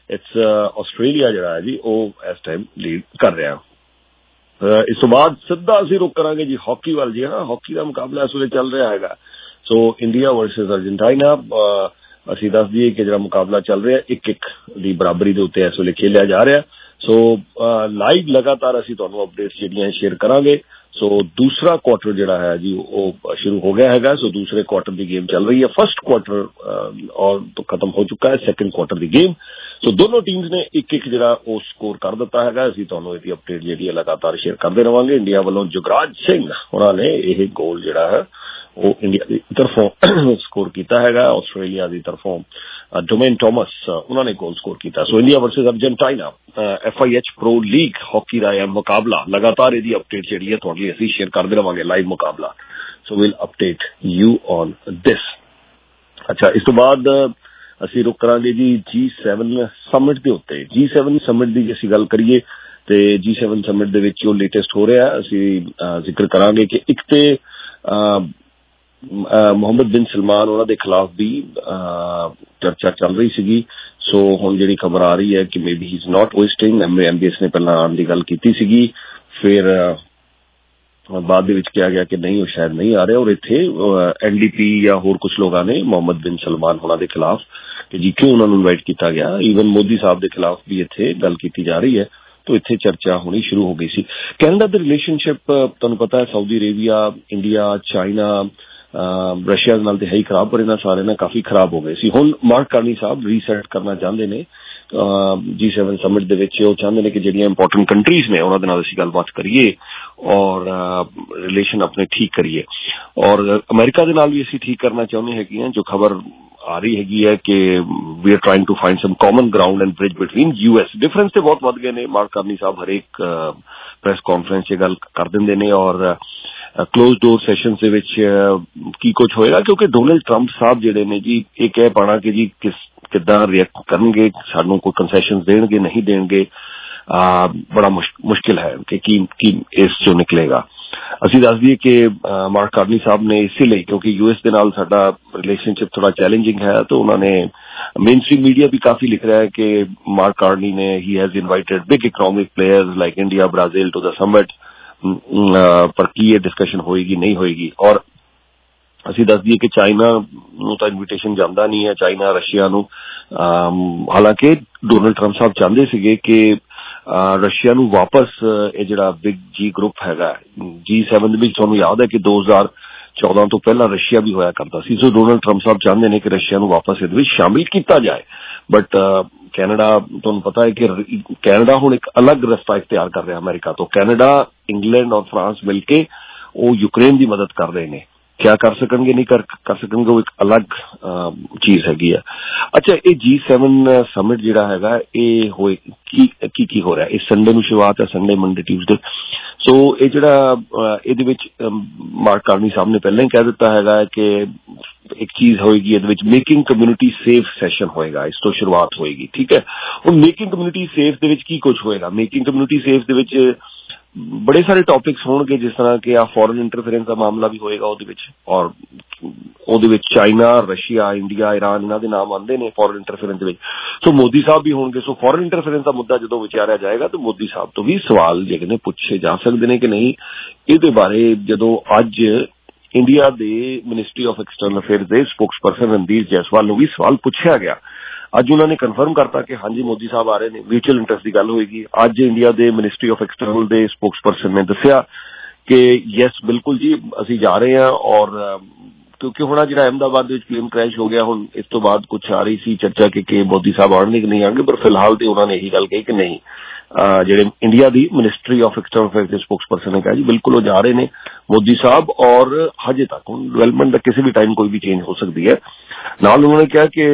it's Australia ਜਿਹੜਾ ਹੈ ਜੀ ਉਹ ਇਸ ਟਾਈਮ ਲੀਡ ਕਰ ਰਿਹਾ। ਇਸ ਤੋਂ ਬਾਅਦ ਸਿੱਧਾ ਅਸੀਂ ਰੁਕ ਕਰਾਂਗੇ ਜੀ ਹਾਕੀ ਵੱਲ ਜੀ। ਹਾਂ, ਹਾਕੀ ਦਾ ਮੁਕਾਬਲਾ ਇਸ ਵੇਲੇ ਚੱਲ ਰਿਹਾ ਹੈਗਾ। So India versus Argentina. ਅਸੀਂ ਦੱਸ ਦਈਏ ਕਿ ਜਿਹੜਾ ਮੁਕਾਬਲਾ ਚੱਲ ਰਿਹਾ ਇੱਕ ਇੱਕ ਦੀ ਬਰਾਬਰੀ ਦੇ ਉੱਤੇ ਇਸ ਵੇਲੇ ਖੇਲਿਆ ਜਾ ਰਿਹਾ। ਸੋ ਲਾਈਵ ਲਗਾਤਾਰ ਅਸੀਂ ਤੁਹਾਨੂੰ ਅਪਡੇਟਸ ਜਿਹੜੀਆਂ ਸ਼ੇਅਰ ਕਰਾਂਗੇ। ਸੋ ਦੂਸਰਾ ਕੁਆਟਰ ਜਿਹੜਾ ਹੈ ਜੀ ਉਹ ਸ਼ੁਰੂ ਹੋ ਗਿਆ ਹੈਗਾ। ਸੋ ਦੂਸਰੇ ਕੁਆਟਰ ਦੀ ਗੇਮ ਚੱਲ ਰਹੀ ਹੈ। ਫਸਟ ਕੁਆਟਰ ਔਰ ਤੋਂ ਖਤਮ ਹੋ ਚੁੱਕਾ ਹੈ, ਸੈਕਿੰਡ ਕੁਆਟਰ ਦੀ ਗੇਮ। ਸੋ ਦੋਨੋਂ ਟੀਮਸ ਨੇ ਇੱਕ ਇੱਕ ਜਿਹੜਾ ਉਹ ਸਕੋਰ ਕਰ ਦਿੱਤਾ ਹੈਗਾ। ਅਸੀਂ ਤੁਹਾਨੂੰ ਇਹਦੀ ਅਪਡੇਟ ਜਿਹੜੀ ਹੈ ਲਗਾਤਾਰ ਸ਼ੇਅਰ ਕਰਦੇ ਰਹਾਂਗੇ। ਇੰਡੀਆ ਵੱਲੋਂ ਜੁਗਰਾਜ ਸਿੰਘ ਉਹਨਾਂ ਨੇ ਇਹ ਗੋਲ ਜਿਹੜਾ ਹੈ ਉਹ ਇੰਡੀਆ ਦੀ ਤਰਫੋਂ ਸਕੋਰ ਕੀਤਾ ਹੈਗਾ। ਆਸਟ੍ਰੇਲੀਆ ਦੀ ਤਰਫੋਂ ਡੋਮੇਨ ਟੋਮਸ ਉਹਨਾਂ ਨੇ ਗੋਲ ਸਕੋਰ ਕੀਤਾ। So India versus Argentina F I H pro league hockey ਦਾ ਇਹ ਮੁਕਾਬਲਾ ਲਗਾਤਾਰ ਇਹਦੀ ਅਪਡੇਟ ਜਿਹੜੀ ਹੈ ਤੁਹਾਡੇ ਲਈ ਅਸੀਂ ਸ਼ੇਅਰ ਕਰਦੇ ਰਹਾਂਗੇ, ਲਾਈਵ ਮੁਕਾਬਲਾ। So will update you on this. ਅੱਛਾ, ਇਸ ਤੋਂ ਬਾਅਦ ਅਸੀਂ ਰੁਕ ਕਰਾਂਗੇ ਜੀ ਜੀ ਸੈਵਨ ਸਮਿਟ ਦੇ ਉੱਤੇ। ਜੀ ਸੈਵਨ ਸਮਿਟ ਦੀ ਜੇ ਅਸੀਂ ਗੱਲ ਕਰੀਏ ਤੇ ਜੀ ਸੈਵਨ ਸਮਿਟ ਦੇ ਵਿੱਚ ਜੋ ਲੇਟੈਸਟ ਹੋ ਰਿਹਾ ਅਸੀਂ ਜ਼ਿਕਰ ਕਰਾਂਗੇ ਕਿ ਇੱਕ ਤੇ ਮੁਹੰਮਦ ਬਿਨ ਸਲਮਾਨ ਉਹਨਾਂ ਦੇ ਖਿਲਾਫ ਵੀ ਚਰਚਾ ਚੱਲ ਰਹੀ ਸੀਗੀ। ਸੋ ਹੁਣ ਜਿਹੜੀ ਖਬਰ ਆ ਰਹੀ ਹੈ ਕਿ maybe he is not hosting. MBS ਨੇ ਪਹਿਲਾਂ ਆਉਣ ਦੀ ਗੱਲ ਕੀਤੀ ਸੀਗੀ, ਫਿਰ ਬਾਅਦ ਦੇ ਵਿੱਚ ਕਿਹਾ ਗਿਆ ਕਿ ਨਹੀਂ, ਉਹ ਸ਼ਾਇਦ ਨਹੀਂ ਆ ਰਿਹਾ। ਔਰ ਇੱਥੇ ਐਨਡੀਪੀ ਜਾਂ ਹੋਰ ਕੁਝ ਲੋਕਾਂ ਨੇ ਮੁਹੰਮਦ ਬਿਨ ਸਲਮਾਨ ਉਹਨਾਂ ਦੇ ਖਿਲਾਫ ਕਿ ਜੀ ਕਿਉਂ ਉਹਨਾਂ ਨੂੰ ਇਨਵਾਈਟ ਕੀਤਾ ਗਿਆ। ਈਵਨ ਮੋਦੀ ਸਾਹਿਬ ਦੇ ਖਿਲਾਫ ਵੀ ਇੱਥੇ ਗੱਲ ਕੀਤੀ ਜਾ ਰਹੀ ਹੈ। तो इत्थे चर्चा होनी शुरू हो गई सी। कैनेडा दी रिलेशनशिप तुहानूं पता है Saudi Arabia, India, China, Russia नाल ते है ही खराब, पर इन्हां सारे ना काफी खराब हो गए सी। हुण मार्क कार्नी साहब रीसैट करना चाहते ने जी सैवन समिट दे विच। वो चाहते ने कि जिहड़ियां इंपोर्टेंट कंट्रीज ने उन्हां दे नाल असीं गलबात करिए और रिलेशन अपने ठीक करिए। और अमेरिका दे नाल भी असीं ठीक करना चाहुंदे हैगे हां। जो खबर आ रही हैगी है कि we are trying to find some common ground and bridge between US. Difference तो बहुत वध गए ने। मार्क कार्नी साहब हरेक प्रेस कॉन्फ्रेंस च गल कर दिंदे ने और क्लोज डोर सैशनस दे विच की कुछ होएगा, क्योंकि डोनाल्ड ट्रंप साहब जिहड़े ने जी ये कह पाना कि जी किस किद्दां रिएक्ट करनगे, सानूं कोई कंसैशनस देणगे नहीं देणगे, बड़ा मुश्किल है कि की, की इस चों निकलेगा। ਅਸੀਂ ਦੱਸ ਦਈਏ कि मार्क कार्नी साहब ने इसी लिए, क्योंकि यूएस के नाल साडा रिलेशनशिप थोड़ा चैलेंजिंग है, तो उन्होंने मेन स्ट्रीम मीडिया भी काफी लिख रहा है कि मार्क कार्नी ने he has invited big economic players like India, Brazil to the summit. पर की ये डिस्कशन होएगी नहीं होएगी। और ਅਸੀਂ ਦੱਸ ਦਈਏ कि चाइना ਨੂੰ ਤਾਂ ਇਨਵੀਟੇਸ਼ਨ ਜਾਂਦਾ ਨਹੀਂ ਹੈ, ਚਾਈਨਾ ਰਸ਼ੀਆ ਨੂੰ। ਹਾਲਾਂਕਿ ਡੋਨਾਲਡ ਟਰੰਪ ਸਾਹਿਬ ਚਾਹੁੰਦੇ ਸੀਗੇ ਕਿ रशिया ਨੂੰ वापस ਇਹ ਜਿਹੜਾ बिग जी ग्रुप हैगा जी सैवन ਦੇ ਵਿੱਚ ਤੁਹਾਨੂੰ याद है कि दो हज़ार चौदह ਤੋਂ ਪਹਿਲਾਂ रशिया भी होया करता सी। सो डोनाल्ड ट्रंप साहब चाहते हैं कि रशिया ਨੂੰ वापस ਇਹਦੇ ਵਿੱਚ शामिल किया जाए। बट कैनेडा ਤੁਹਾਨੂੰ पता है कि कैनेडा ਹੁਣ एक अलग रस्ता इख्तियार कर रहा है अमेरिका तो। कैनेडा, इंग्लैंड और फ्रांस मिलके वो यूक्रेन की मदद कर रहे हैं। क्या कर सकेंगे नहीं कर कर सकेंगे वो एक अलग चीज हैगी है। अच्छा, ये जी सैवन समिट जिहड़ा हैगा ये होए की की की हो रहा है। इस संडे नूं शुरुआत है, संडे मंडे ट्यूसडे। सो ये जिहड़ा इहदे विच मार्क कार्नी साहब ने पहले ही कह दिता हैगा कि एक चीज होएगी इहदे विच मेकिंग कम्यूनिटी सेफ सैशन होएगा, इस तो शुरुआत होएगी। ठीक है, हुण मेकिंग कम्यूनिटी सेफ दे विच की कुछ होएगा। मेकिंग कम्यूनिटी सेफ दे विच बड़े सारे टॉपिक्स होंगे, जिस तरह के आ फॉरेन इंटरफेरेंस का मामला भी होएगा ਉਹਦੇ ਵਿੱਚ, और ਉਹਦੇ ਵਿੱਚ ਚਾਈਨਾ, रशिया, इंडिया, ईरान ਇਹਨਾਂ ਦੇ ਨਾਮ ਆਉਂਦੇ ਨੇ फॉरेन इंटरफेरेंस ਦੇ ਵਿੱਚ। ਸੋ ਮੋਦੀ ਸਾਹਿਬ ਵੀ ਹੋਣਗੇ। ਸੋ फॉरेन इंटरफेरेंस ਦਾ ਮੁੱਦਾ ਜਦੋਂ ਵਿਚਾਰਿਆ ਜਾਏਗਾ ਤਾਂ ਮੋਦੀ ਸਾਹਿਬ ਤੋਂ ਵੀ ਸਵਾਲ ਜਿਹੜੇ ਨੇ ਪੁੱਛੇ ਜਾ ਸਕਦੇ ਨੇ ਕਿ ਨਹੀਂ। ਇਹਦੇ ਬਾਰੇ ਜਦੋਂ ਅੱਜ ਇੰਡੀਆ ਦੇ ਮਿਨਿਸਟਰੀ ਆਫ ਐਕਸਟਰਨਲ ਅਫੇਅਰਸ ਦੇ ਸਪੋਕਸਪਰਸਨ ਰਣਧੀਰ ਜੈਸਵਾਲ ਨੂੰ ਵੀ ਸਵਾਲ ਪੁੱਛਿਆ ਗਿਆ। ਅੱਜ ਉਹਨਾਂ ਨੇ ਕਨਫਰਮ ਕਰਤਾ ਕਿ ਹਾਂਜੀ ਮੋਦੀ ਸਾਹਿਬ ਆ ਰਹੇ ਨੇ, ਮਿਊਚੁਅਲ ਇੰਟਰਸਟ ਦੀ ਗੱਲ ਹੋਏਗੀ। ਅੱਜ ਇੰਡੀਆ ਦੇ ਮਿਨਿਸਟਰੀ ਆਫ ਐਕਸਟਰਨਲ ਦੇ ਸਪੋਕਸਪਰਸਨ ਨੇ ਦੱਸਿਆ ਕਿ ਯੈਸ ਬਿਲਕੁਲ ਜੀ ਅਸੀਂ ਜਾ ਰਹੇ ਹਾਂ। ਔਰ ਕਿਉਂਕਿ ਹੁਣ ਜਿਹੜਾ ਅਹਿਮਦਾਬਾਦ ਦੇ ਵਿੱਚ ਪਲੇਨ ਕ੍ਰੈਸ਼ ਹੋ ਗਿਆ, ਹੁਣ ਇਸ ਤੋਂ ਬਾਅਦ ਕੁਛ ਆ ਰਹੀ ਸੀ ਚਰਚਾ ਕਿ ਕਿ ਮੋਦੀ ਸਾਹਿਬ ਆਉਣਗੇ ਕਿ ਨਹੀਂ ਆਉਣਗੇ, ਪਰ ਫਿਲਹਾਲ ਤੇ ਉਹਨਾਂ ਨੇ ਇਹੀ ਗੱਲ ਕਹੀ ਕਿ ਨਹੀਂ। ਜਿਹੜੇ ਇੰਡੀਆ ਦੀ ਮਿਨਿਸਟਰੀ ਆਫ ਐਕਸਟਰਨਲ ਅਫੇਅਰਸ ਦੇ ਸਪੋਕਸਪਰਸਨ ਨੇ ਕਿਹਾ ਜੀ ਬਿਲਕੁਲ ਉਹ ਜਾ ਰਹੇ ਨੇ ਮੋਦੀ ਸਾਹਿਬ। ਔਰ ਹਜੇ ਤੱਕ ਹੁਣ ਡਿਵੈਲਪਮੈਂਟ ਦਾ ਕਿਸੇ ਵੀ ਟਾਈਮ ਕੋਈ ਵੀ ਚੇਂਜ ਹੋ ਸਕਦੀ ਹੈ। ਨਾਲ ਉਹਨਾਂ ਨੇ ਕਿਹਾ ਕਿ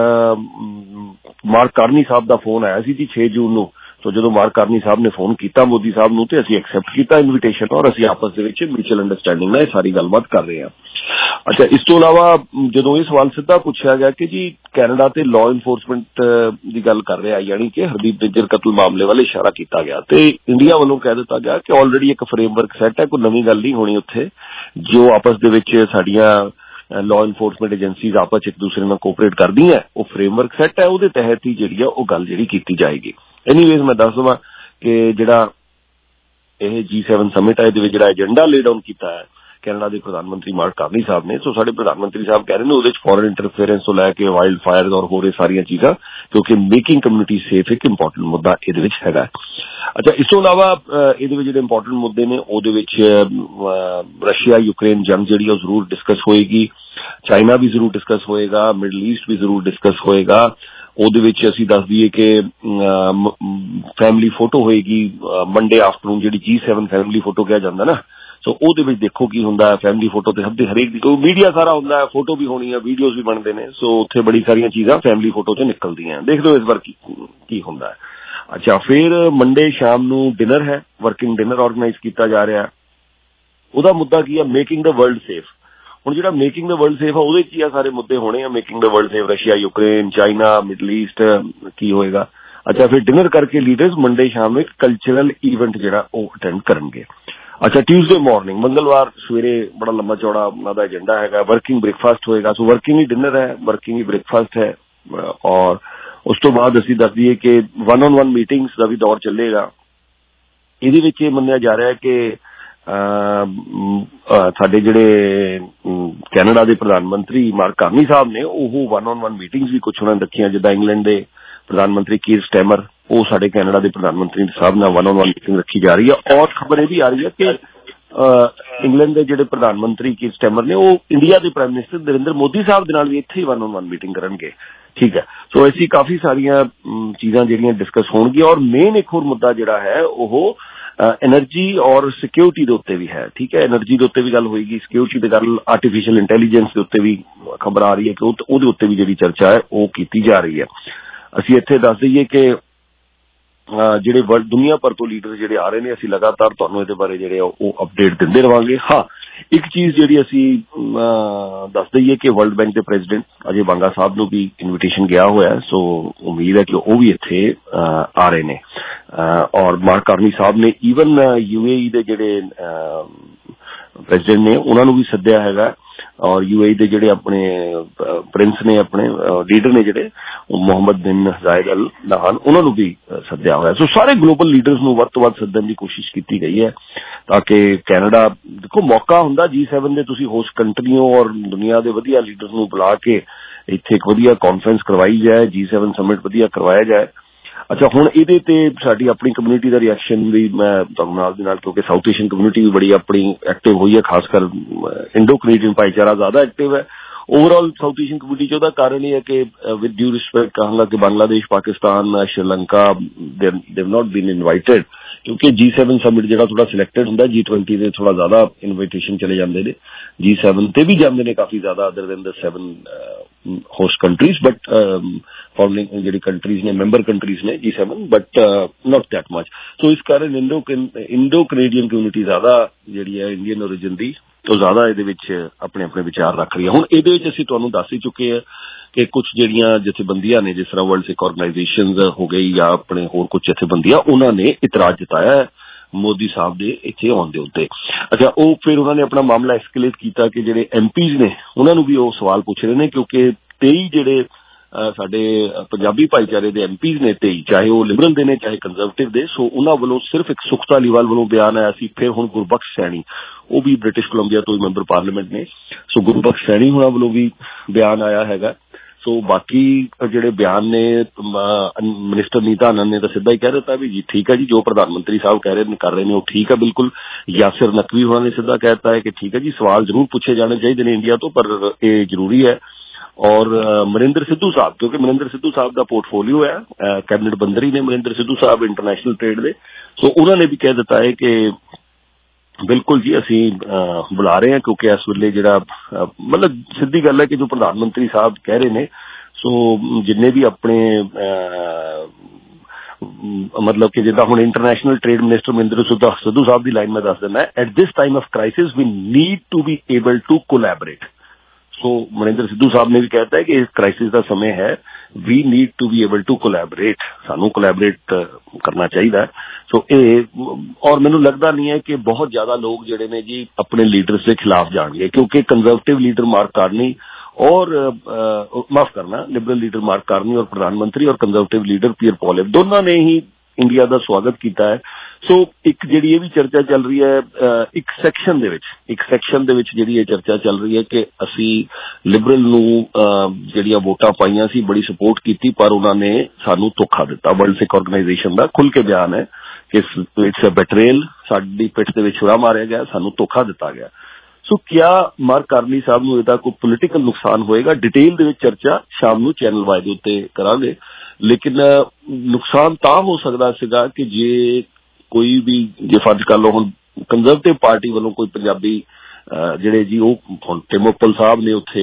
ਮਾਰਕ ਕਾਰਨੀ ਸਾਹਿਬ ਦਾ ਫੋਨ ਆਇਆ ਸੀ ਜੀ ਛੇ ਜੂਨ ਨੂੰ। ਸੋ ਜਦੋਂ ਮਾਰਕ ਕਾਰਨੀ ਸਾਹਿਬ ਨੇ ਫੋਨ ਕੀਤਾ ਮੋਦੀ ਸਾਹਿਬ ਨੂੰ ਤੇ ਅਸੀਂ ਐਕਸੈਪਟ ਕੀਤਾ ਇਨਵੀਟੇਸ਼ਨ, ਔਰ ਅਸੀਂ ਆਪਸ ਦੇ ਵਿੱਚ ਮਿਊਚੁਅਲ ਅੰਡਰਸਟੈਂਡਿੰਗ ਨਾਲ ਇਹ ਸਾਰੀ ਗੱਲਬਾਤ ਕਰ ਰਹੇ ਹਾਂ। ਅੱਛਾ, ਇਸ ਤੋਂ ਇਲਾਵਾ ਜਦੋਂ ਇਹ ਸਵਾਲ ਸਿੱਧਾ ਪੁੱਛਿਆ ਗਿਆ ਕਿ ਜੀ ਕੈਨੇਡਾ ਤੇ ਲਾਅ ਇਨਫੋਰਸਮੈਂਟ ਦੀ ਗੱਲ ਕਰ ਰਿਹਾ, ਯਾਨੀ ਕਿ ਹਰਦੀਪ ਨਿੱਜਰ ਕਤਲ ਮਾਮਲੇ ਵੱਲ ਇਸ਼ਾਰਾ ਕੀਤਾ ਗਿਆ ਤੇ ਇੰਡੀਆ ਵੱਲੋਂ ਕਹਿ ਦਿੱਤਾ ਗਿਆ ਕਿ ਆਲਰੇਡੀ ਇੱਕ ਫਰੇਮਵਰਕ ਸੈੱਟ ਹੈ, ਕੋਈ ਨਵੀਂ ਗੱਲ ਨਹੀਂ ਹੋਣੀ ਉੱਥੇ। ਜੋ ਆਪਸ ਦੇ ਵਿੱਚ ਸਾਡੀਆਂ लॉ इनफोर्समेंट एजेंसीज आपस एक दूसरे ਨਾਲ ਕੋਆਪਰੇਟ ਕਰਦੀਆਂ, ਉਹ ਫਰੇਮਵਰਕ ਸੈੱਟ ਹੈ, ਉਹਦੇ ਤਹਿਤ ਹੀ ਜਿਹੜੀ ਆ ਉਹ ਗੱਲ ਜਿਹੜੀ ਕੀਤੀ ਜਾਏਗੀ। ਐਨੀਵੇਜ਼ ਮੈਂ ਦੱਸ ਦਵਾਂ ਕਿ ਜਿਹੜਾ ਇਹ ਜੀ ਸੈਵਨ ਸਮਿਟ ਹੈ ਇਹਦੇ ਵਿੱਚ ਜਿਹੜਾ ਏਜੰਡਾ ਲੇ ਡਾਊਨ ਕੀਤਾ ਹੈ ਕੈਨੇਡਾ ਦੇ ਪ੍ਰਧਾਨ ਮੰਤਰੀ ਮਾਰਕ ਕਾਰਨੀ ਸਾਹਿਬ ਨੇ, ਸੋ ਸਾਡੇ ਪ੍ਰਧਾਨ ਮੰਤਰੀ ਸਾਹਿਬ ਕਹਿ ਰਹੇ ਨੇ ਉਹਦੇ ਚ ਫੋਰਨ ਇੰਟਰਫੇਰੈਂਸ ਤੋਂ ਲੈ ਕੇ ਵਾਈਲਡ ਫਾਇਰ ਔਰ ਹੋਰ ਇਹ ਸਾਰੀਆਂ ਚੀਜ਼ਾਂ, ਕਿਉਂਕਿ ਮੇਕਿੰਗ ਕਮਿਊਨਿਟੀ ਸੇਫ ਇੱਕ ਇੰਪੋਰਟੈਂਟ ਮੁੱਦਾ ਇਹਦੇ ਵਿੱਚ ਹੈਗਾ। ਅੱਛਾ, ਇਸ ਤੋਂ ਇਲਾਵਾ ਇਹਦੇ ਵਿੱਚ ਜਿਹੜੇ ਇੰਪੋਰਟੈਂਟ ਮੁੱਦੇ ਨੇ ਉਹਦੇ ਵਿੱਚ ਰਸ਼ੀਆ ਯੂਕਰੇਨ ਜੰਗ ਜਿਹੜੀ ਉਹ ਜ਼ਰੂਰ ਡਿਸਕਸ ਹੋਏਗੀ, ਚਾਈਨਾ ਵੀ ਜ਼ਰੂਰ ਡਿਸਕਸ ਹੋਏਗਾ, ਮਿਡਲ ਈਸਟ ਵੀ ਜ਼ਰੂਰ ਡਿਸਕਸ ਹੋਏਗਾ। ਉਹਦੇ ਵਿੱਚ ਅਸੀਂ ਦੱਸ ਦਈਏ ਕਿ ਫੈਮਿਲੀ ਫੋਟੋ ਹੋਏਗੀ ਮੰਡੇ ਆਫਟਰਨੂਨ, ਜਿਹੜੀ ਜੀ ਸੈਵਨ ਫੈਮਿਲੀ ਫੋਟੋ ਕਿਹਾ ਜਾਂਦਾ ਨਾ, ਸੋ ਉਹਦੇ ਵਿੱਚ ਦੇਖੋ ਕੀ ਹੁੰਦਾ। ਫੈਮਿਲੀ ਫੋਟੋ ਤੇ ਹੱਦੇ ਹਰੇਕ ਦੀ ਮੀਡੀਆ ਸਾਰਾ ਹੁੰਦਾ, ਫੋਟੋ ਵੀ ਹੋਣੀ ਹੈ, ਵੀਡੀਓਜ਼ ਵੀ ਬਣਦੇ ਨੇ, ਸੋ ਉੱਥੇ ਬੜੀ ਸਾਰੀਆਂ ਚੀਜ਼ਾਂ ਫੈਮਿਲੀ ਫੋਟੋ ਚ ਨਿਕਲਦੀਆਂ। ਦੇਖ ਲਓ ਇਸ ਵਾਰ ਕੀ ਕੀ ਹੁੰਦਾ ਹੈ। ਅੱਛਾ, ਫਿਰ ਮੰਡੇ ਸ਼ਾਮ ਨੂੰ ਡਿਨਰ ਹੈ, ਵਰਕਿੰਗ ਡਿਨਰ ਆਰਗੇਨਾਈਜ਼ ਕੀਤਾ ਜਾ ਰਿਹਾ। ਉਹਦਾ ਮੁੱਦਾ ਕੀ ਹੈ? ਮੇਕਿੰਗ ਦਾ ਵਰਲਡ ਸੇਫ। ਹੁਣ ਜਿਹੜਾ ਮੇਕਿੰਗ ਦਾ ਵਰਲਡ ਸੇਫ ਆ ਉਹਦੇ ਚ ਹੀ ਆ ਸਾਰੇ ਮੁੱਦੇ ਹੋਣੇ ਆ। ਮੇਕਿੰਗ ਦਾ world safe, Russia Ukraine, China, middle east ਕੀ ਹੋਏਗਾ। ਅੱਛਾ, ਫਿਰ ਡਿਨਰ ਕਰਕੇ ਲੀਡਰਸ ਮੰਡੇ ਸ਼ਾਮ ਨੂੰ ਇੱਕ ਕਲਚਰਲ ਈਵੈਂਟ ਜਿਹੜਾ ਉਹ ਅਟੈਂਡ ਕਰਨਗੇ। ਅੱਛਾ, ਟਿਊਜ਼ਡੇ ਮਾਰਨਿੰਗ ਮੰਗਲਵਾਰ ਸਵੇਰੇ ਬੜਾ ਲੰਬਾ ਚੌੜਾ ਉਹਨਾਂ ਦਾ ਏਜੰਡਾ ਹੈਗਾ, ਵਰਕਿੰਗ ਬ੍ਰੇਕਫਾਸਟ ਹੋਏਗਾ। ਸੋ ਵਰਕਿੰਗ ਹੀ ਡਿਨਰ ਹੈ, ਵਰਕਿੰਗ ਹੀ ਬ੍ਰੇਕਫਾਸਟ ਹੈ। ਔਰ ਉਸ ਤੋਂ ਬਾਅਦ ਅਸੀਂ ਦੱਸ ਦਈਏ ਕਿ ਵਨ ਔਨ ਵਨ ਮੀਟਿੰਗਸ ਦਾ ਵੀ ਦੌਰ ਚੱਲੇਗਾ। ਇਹਦੇ ਵਿੱਚ ਇਹ ਮੰਨਿਆ ਜਾ ਰਿਹਾ ਕਿ ਸਾਡੇ ਜਿਹੜੇ ਕੈਨੇਡਾ ਦੇ ਪ੍ਰਧਾਨ ਮੰਤਰੀ ਮਾਰਕ ਕਾਰਨੀ ਸਾਹਿਬ ਨੇ ਉਹ ਵਨ ਔਨ ਵਨ ਮੀਟਿੰਗਸ ਵੀ ਕੁਛ ਉਹਨਾਂ ਨੇ ਰੱਖੀਆਂ, ਜਿੱਦਾਂ ਇੰਗਲੈਂਡ ਦੇ ਪ੍ਰਧਾਨ ਮੰਤਰੀ ਕੀਰ ਸਟੈਮਰ, ਉਹ ਸਾਡੇ ਕੈਨੇਡਾ ਦੇ ਪ੍ਰਧਾਨ ਮੰਤਰੀ ਸਾਹਿਬ ਨਾਲ ਵਨ ਔਨ ਵਨ ਮੀਟਿੰਗ ਰੱਖੀ ਜਾ ਰਹੀ ਹੈ। ਔਰ ਖਬਰ ਇਹ ਵੀ ਆ ਰਹੀ ਹੈ ਕਿ ਇੰਗਲੈਂਡ ਦੇ ਜਿਹੜੇ ਪ੍ਰਧਾਨ ਮੰਤਰੀ ਕੀਰ ਸਟੈਮਰ ਨੇ ਉਹ ਇੰਡੀਆ ਦੇ ਪ੍ਰਾਈਮ ਮਿਨਿਸਟਰ ਨਰਿੰਦਰ ਮੋਦੀ ਸਾਹਿਬ ਦੇ ਨਾਲ ਵੀ ਇੱਥੇ ਹੀ ਵਨ ਔਨ ਵਨ ਮੀਟਿੰਗ ਕਰਨਗੇ। ਠੀਕ ਹੈ, ਸੋ ਐਸੀ ਕਾਫੀ ਸਾਰੀਆਂ ਚੀਜ਼ਾਂ ਜਿਹੜੀਆਂ ਡਿਸਕਸ ਹੋਣਗੀਆਂ। ਔਰ ਮੇਨ ਇੱਕ ਹੋਰ ਮੁੱਦਾ ਜਿਹੜਾ ਹੈ ਉਹ ਐਨਰਜੀ ਔਰ ਸਿਕਿਉਰਿਟੀ ਦੇ ਉੱਤੇ ਵੀ ਹੈ। ਠੀਕ ਹੈ, ਐਨਰਜੀ ਦੇ ਉੱਤੇ ਵੀ ਗੱਲ ਹੋਏਗੀ, ਸਿਕਿਉਰਿਟੀ ਦੀ ਗੱਲ, ਆਰਟੀਫਿਸ਼ੀਅਲ ਇੰਟੈਲੀਜੈਂਸ ਦੇ ਉੱਤੇ ਵੀ ਖਬਰ ਆ ਰਹੀ ਹੈ ਕਿ ਉਹਦੇ ਉੱਤੇ ਵੀ ਜਿਹੜੀ ਚਰਚਾ ਹੈ ਉਹ ਕੀਤੀ ਜਾ ਰਹੀ ਹੈ। ਅਸੀਂ ਇੱਥੇ ਦੱਸ ਦਈਏ ਕਿ ਜਿਹੜੇ ਵਰਲਡ ਦੁਨੀਆ ਭਰ ਤੋਂ ਲੀਡਰ ਜਿਹੜੇ ਆ ਰਹੇ ਨੇ, ਅਸੀਂ ਲਗਾਤਾਰ ਤੁਹਾਨੂੰ ਇਹਦੇ ਬਾਰੇ ਜਿਹੜੇ ਉਹ ਅਪਡੇਟ ਦਿੰਦੇ ਰਹਾਂਗੇ। ਹਾਂ, ਇੱਕ ਚੀਜ਼ ਜਿਹੜੀ ਅਸੀਂ ਦੱਸ ਦਈਏ ਕਿ ਵਰਲਡ ਬੈਂਕ ਦੇ ਪ੍ਰੈਜ਼ੀਡੈਂਟ ਅਜੇ ਬਾਂਗਾ ਸਾਹਿਬ ਨੂੰ ਵੀ ਇਨਵੀਟੇਸ਼ਨ ਗਿਆ ਹੋਇਆ, ਸੋ ਉਮੀਦ ਹੈ ਕਿ ਉਹ ਵੀ ਇੱਥੇ ਆ ਰਹੇ ਨੇ। ਔਰ ਮਾਰਕ ਕਾਰਨੀ ਸਾਹਿਬ ਨੇ ਈਵਨ ਯੂਏਈ ਦੇ ਜਿਹੜੇ ਪ੍ਰੈਜ਼ੀਡੈਂਟ ਨੇ ਉਹਨਾਂ ਨੂੰ ਵੀ ਸੱਦਿਆ ਹੈਗਾ। ਔਰ ਯੂਏਈ ਦੇ ਜਿਹੜੇ ਆਪਣੇ ਪ੍ਰਿੰਸ ਨੇ, ਆਪਣੇ ਲੀਡਰ ਨੇ ਜਿਹੜੇ ਮੁਹੰਮਦ ਬਿਨ ਜ਼ਾਇਦ ਅਲ ਨਹਾਨ, ਉਹਨਾਂ ਨੂੰ ਵੀ ਸੱਦਿਆ ਹੋਇਆ। ਸੋ ਸਾਰੇ ਗਲੋਬਲ ਲੀਡਰਸ ਨੂੰ ਵੱਧ ਤੋਂ ਵੱਧ ਸੱਦਣ ਦੀ ਕੋਸ਼ਿਸ਼ ਕੀਤੀ ਗਈ ਹੈ ਤਾਂ ਕਿ ਕੈਨੇਡਾ, ਦੇਖੋ ਮੌਕਾ ਹੁੰਦਾ ਜੀ ਸੈਵਨ ਦੇ, ਤੁਸੀਂ ਹੋਸਟ ਕੰਟਰੀ ਹੋ ਔਰ ਦੁਨੀਆ ਦੇ ਵਧੀਆ ਲੀਡਰਸ ਨੂੰ ਬੁਲਾ ਕੇ ਇੱਥੇ ਇੱਕ ਵਧੀਆ ਕਾਨਫਰੰਸ ਕਰਵਾਈ ਜਾਏ, ਜੀ ਸੈਵਨ ਸਮਿਟ ਵਧੀਆ ਕਰਵਾਇਆ ਜਾਏ। ਅੱਛਾ, ਹੁਣ ਇਹਦੇ ਤੇ ਸਾਡੀ ਆਪਣੀ ਕਮਿਊਨਿਟੀ ਦਾ ਰਿਐਕਸ਼ਨ ਵੀ ਮੈਂ ਤੁਹਾਨੂੰ ਨਾਲ ਦੇ ਨਾਲ, ਕਿਉਂਕਿ ਸਾਊਥ ਏਸ਼ੀਅਨ ਕਮਿਊਨਿਟੀ ਵੀ ਬੜੀ ਆਪਣੀ ਐਕਟਿਵ ਹੋਈ ਹੈ, ਖਾਸ ਕਰ ਇੰਡੋ ਕੈਨੇਡੀਅਨ ਭਾਈਚਾਰਾ ਜ਼ਿਆਦਾ ਐਕਟਿਵ ਹੈ। ओवरऑल साउथ एशियन कम्युनिटी च ओहदा कारण यह है कि विद ड्यू रिस्पेक्ट कहूंगा कि Bangladesh, Pakistan, Sri Lanka they have not been invited, क्योंकि जी सैवन समिट जो थोड़ा सिलेक्टेड होंगे, जी ट्वेंटी से थोड़ा ज्यादा इनविटेशन चले जाते हैं, जी सैवन से भी जाते हैं काफी ज्यादा other than the seven host countries, but forming G countries ने मैंबर कंट्रीज ने G seven, but not that much. So इस कारण इंडो इंडो कनेडियन कम्युनिटी ज्यादा जी है इंडियन ओरिजिन की, तो ज्यादा ये अपने अपने विचार रख रही है। हुण इहदे विच असीं तुहानूं दस ही चुके हैं कि कुछ जिहड़ियां जथेबंदियां ने, जिस तरह वर्ल्ड सिख ऑर्गेनाइजेशन हो गई या अपने होर कुछ जथेबंदियां, उन्होंने इतराज जताया है मोदी साहब दे इत्थे आउण दे उत्ते। अच्छा, वो फिर उन्होंने अपना मामला एस्केलेट किया कि जिहड़े एमपीज़ ने उन्होंने भी वो सवाल पूछ रहे हैं, क्योंकि तेई जिहड़े साडे पंजाबी भाईचारे दे एमपीज़ ने तेई, चाहे वो लिबरल दे ने चाहे कंजरवेटिव दे, सो उन्हां वल्लों सिर्फ एक सुख धालीवाल वल्लों बयान आया सी। फिर हुण गुरबख्श सैनी, वो भी ब्रिटिश कोलंबिया तो मैंबर पार्लीमेंट ने, सो गुरबख्श सैनी हुणां वल्लों भी बयान आया हैगा। सो बाकी जिहड़े बयान ने मिनिस्टर नीता आनंद ने तो सीधा ही कह दिता भी जी ठीक है जी, जो प्रधानमंत्री साहब कह रहे कर रहे हैं वो ठीक है बिल्कुल। यासिर नकवी हुणां ने सीधा कहता है कि ठीक है जी, सवाल जरूर पूछे जाने चाहिए ने इंडिया तो, पर यह जरूरी है। और मनिंदर सिद्धू साहब, क्योंकि मनिंदर सिद्धू साहब का पोर्टफोलियो है, कैबिनेट बंदरी ने मनिंदर सिद्धू साहब इंटरनेशनल ट्रेड दे, सो उन्होंने भी कह दिता है कि बिल्कुल जी असी बुला रहे हैं, क्योंकि इस वेले जिहड़ा मतलब सीधी गल है कि जो प्रधानमंत्री साहब कह रहे ने, सो जिन्ने भी अपने मतलब कि जिद्दां हुण international trade minister Maninder Sidhu साहब की लाइन में दस दिना है, at this time of crisis we need to be able to collaborate. So Maninder Sidhu साहब ने भी कहता है कि इस क्राइसिस का समय है, we need to be able to collaborate, सानू कोलैबोरेट करना चाहिए। ਸੋ ਇਹ ਔਰ ਮੈਨੂੰ ਲੱਗਦਾ ਨਹੀਂ ਹੈ ਕਿ ਬਹੁਤ ਜ਼ਿਆਦਾ ਲੋਕ ਜਿਹੜੇ ਨੇ ਜੀ ਆਪਣੇ ਲੀਡਰਸ ਦੇ ਖਿਲਾਫ ਜਾਣਗੇ, ਕਿਉਂਕਿ ਕੰਜ਼ਰਵੇਟਿਵ ਲੀਡਰ ਮਾਰਕ ਕਾਰਨੀ और माफ करना लिबरल लीडर मार्क कार्नी और प्रधानमंत्री और कंजरवेटिव लीडर पीयर पॉलिव दोनों ने ही इंडिया का स्वागत किया है। सो एक जिहड़ी ये भी चर्चा चल रही है एक सैक्शन दे विच एक सैक्शन दे विच जिहड़ी ये चर्चा चल रही है कि असी लिबरल नूं जिहड़ियां वोटां पाईयां सी बड़ी सपोर्ट की पर उन्होंने सानू धोखा दिता। वर्ल्ड सिख ऑर्गेनाइजेशन का खुल के बयान है कि इट्स अ बेटरेल, साडी पिठ दे विच छुरा मारिया गया, सानू धोखा दिता गया। सो क्या मार्क कार्नी साहब नूं इहदा कोई पोलिटिकल नुकसान होएगा? डिटेल दे विच चर्चा शाम नूं चैनल वाई दे उत्ते करांगे, लेकिन नुकसान तां हो सकदा सीगा कि जे कोई भी जे फर्ज कर लो हुण कंजरवेटिव पार्टी वालों कोई पंजाबी जिहड़े जी हुण टिमोपल साहब ने उत्थे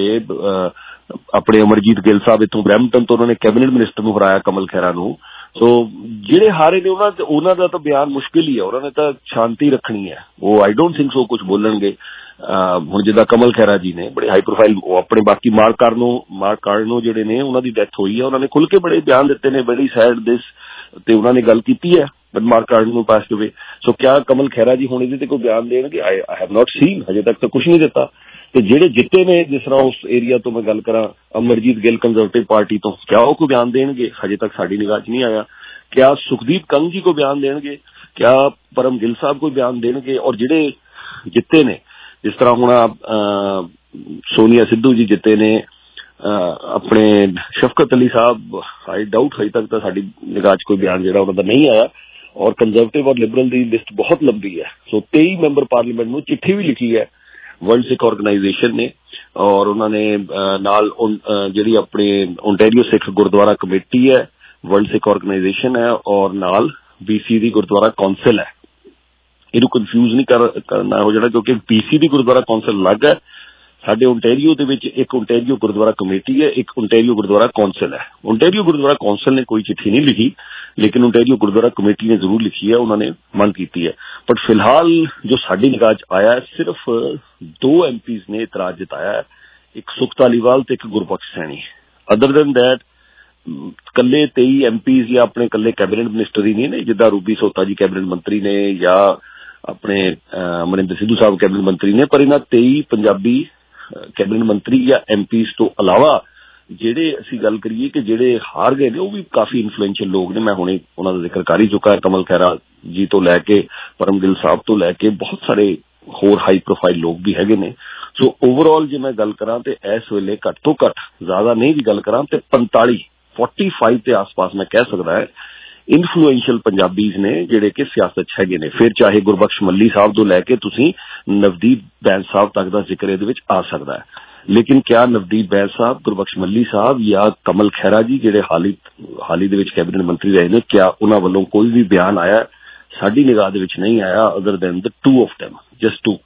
अपने अमरजीत गिल साहब इत्थों ब्रैम्पटन तो उन्होंने कैबिनेट मिनिस्टर नूं हराया कमल खैरा नूं। सो जिहड़े हारे ने उन्हां उन्हां दा तां बयान मुश्किल ही है, उन्होंने तां शांति रखनी है, वो आई डोंट थिंक सो कुछ बोलणगे। हुण जिद्दां कमल खैरा जी ने बड़े हाई प्रोफाइल अपने बाकी मार्क कार्नो मार्क कार्नो जिहड़े ने उन्हां दी डेथ होई है, उन्होंने खुल के बड़े बयान दिते ने, बड़ी सैड दिस ते उन्होंने गल कीती है but Mark Carney passed away. So क्या कमल खैरा जी हुण इहदे ते कोई बयान देणगे? I I have not seen, हजे तक तो कुछ नहीं दिता। ते जिहड़े जिते ने जिस तरह उस एरिया तो मैं गल करां अमरजीत गिल कंजरवेटिव पार्टी तो, क्या वो कोई बयान देणगे? हजे तक साडी निगाह च नहीं आया। क्या सुखदीप कंग जी को बयान देणगे? क्या परम गिल साहब को बयान देणगे? और जिहड़े जिते ने जिस तरह हुण सोनिया सिद्धू जी जिते ने, अपने शफकत अली साहब आई डाउट हजे तक तो साडी निगाह च कोई बयान जिहड़ा उन्हां दा नहीं आया। और कंजरवेटिव और लिबरल की लिस्ट बहुत लंबी है। सो तेई मैंबर पार्लीमेंट में चिट्ठी भी लिखी है वर्ल्ड सिख ऑर्गेनाइजेशन ने, और उन्होंने नाल जिहड़ी अपने ओंटारियो सिख गुरुद्वारा कमेटी है, वर्ल्ड सिख ऑर्गेनाइजेशन है और नाल बीसी दी गुरुद्वारा कौंसल है। इनू कन्फ्यूज नहीं कर, करना हो जाना, क्योंकि बीसी दी गुरुद्वारा कौंसल अलग है, साडे ओंटारियो दे विच एक ओंटारियो गुरुद्वारा कमेटी है, एक ओंटारियो गुरुद्वारा कौंसल है। ओंटारियो गुरुद्वारा कौंसल ने कोई चिट्ठी नहीं लिखी, लेकिन ओंटारियो गुरुद्वारा कमेटी ने जरूर लिखी है, उन्होंने मंग की है। बट फिलहाल जो साडी निगाह च आया है, सिर्फ दो एमपीज ने इतराज जताया है, एक सुख धालीवाल ते एक Gurbakhsh Saini. Other than that कल्ले तेई एमपीज या अपने कल्ले कैबिनेट मिनिस्टर ही नहीं ने, जिद्दां रूबी सोता जी कैबिनेट मंत्री ने या अपने अमरिंदर सिद्धू साहब कैबिनेट मंत्री ने, पर इन्हां तेई पंजाबी कैबिनेट मंत्री या एमपीज तो अलावा ਜਿਹੜੇ ਅਸੀਂ ਗੱਲ ਕਰੀਏ कि ਜਿਹੜੇ हार गए ने, वो भी काफी इन्फ्लुएंशियल लोग ने। मैं हुणे उन्हां दा जिक्र कर ही चुका है, कमल खैरा जी तो लैके परम गिल साहब तो लैके बहुत सारे होर हाई प्रोफाइल लोग भी हैगे ने। सो ओवरऑल जे मैं गल करां ते इस वेले घट तो घट ज्यादा नहीं भी गल करां ते पैंताली फोर्टी फाइव के आस पास मैं कह सकदा है इन्फ्लुएंशियल पंजाबीज ने जिहड़े कि सियासत च हैगे ने। फिर चाहे गुरबख्श मल्ली साहब तो लैके तुसीं नवदीप बैंस साहब तक दा जिक्र इहदे विच आ सकदा है, लेकिन क्या नवदीप बैंस साहब, गुरबख्श मल्ली साहब या कमल खैरा जी जिहड़े हाल ही हाल ही दे विच कैबिनेट मंत्री रहे ने, क्या उन्हां वल्लों कोई भी बयान आया? साडी निगाह दे विच नहीं आया, other than the two of them, just two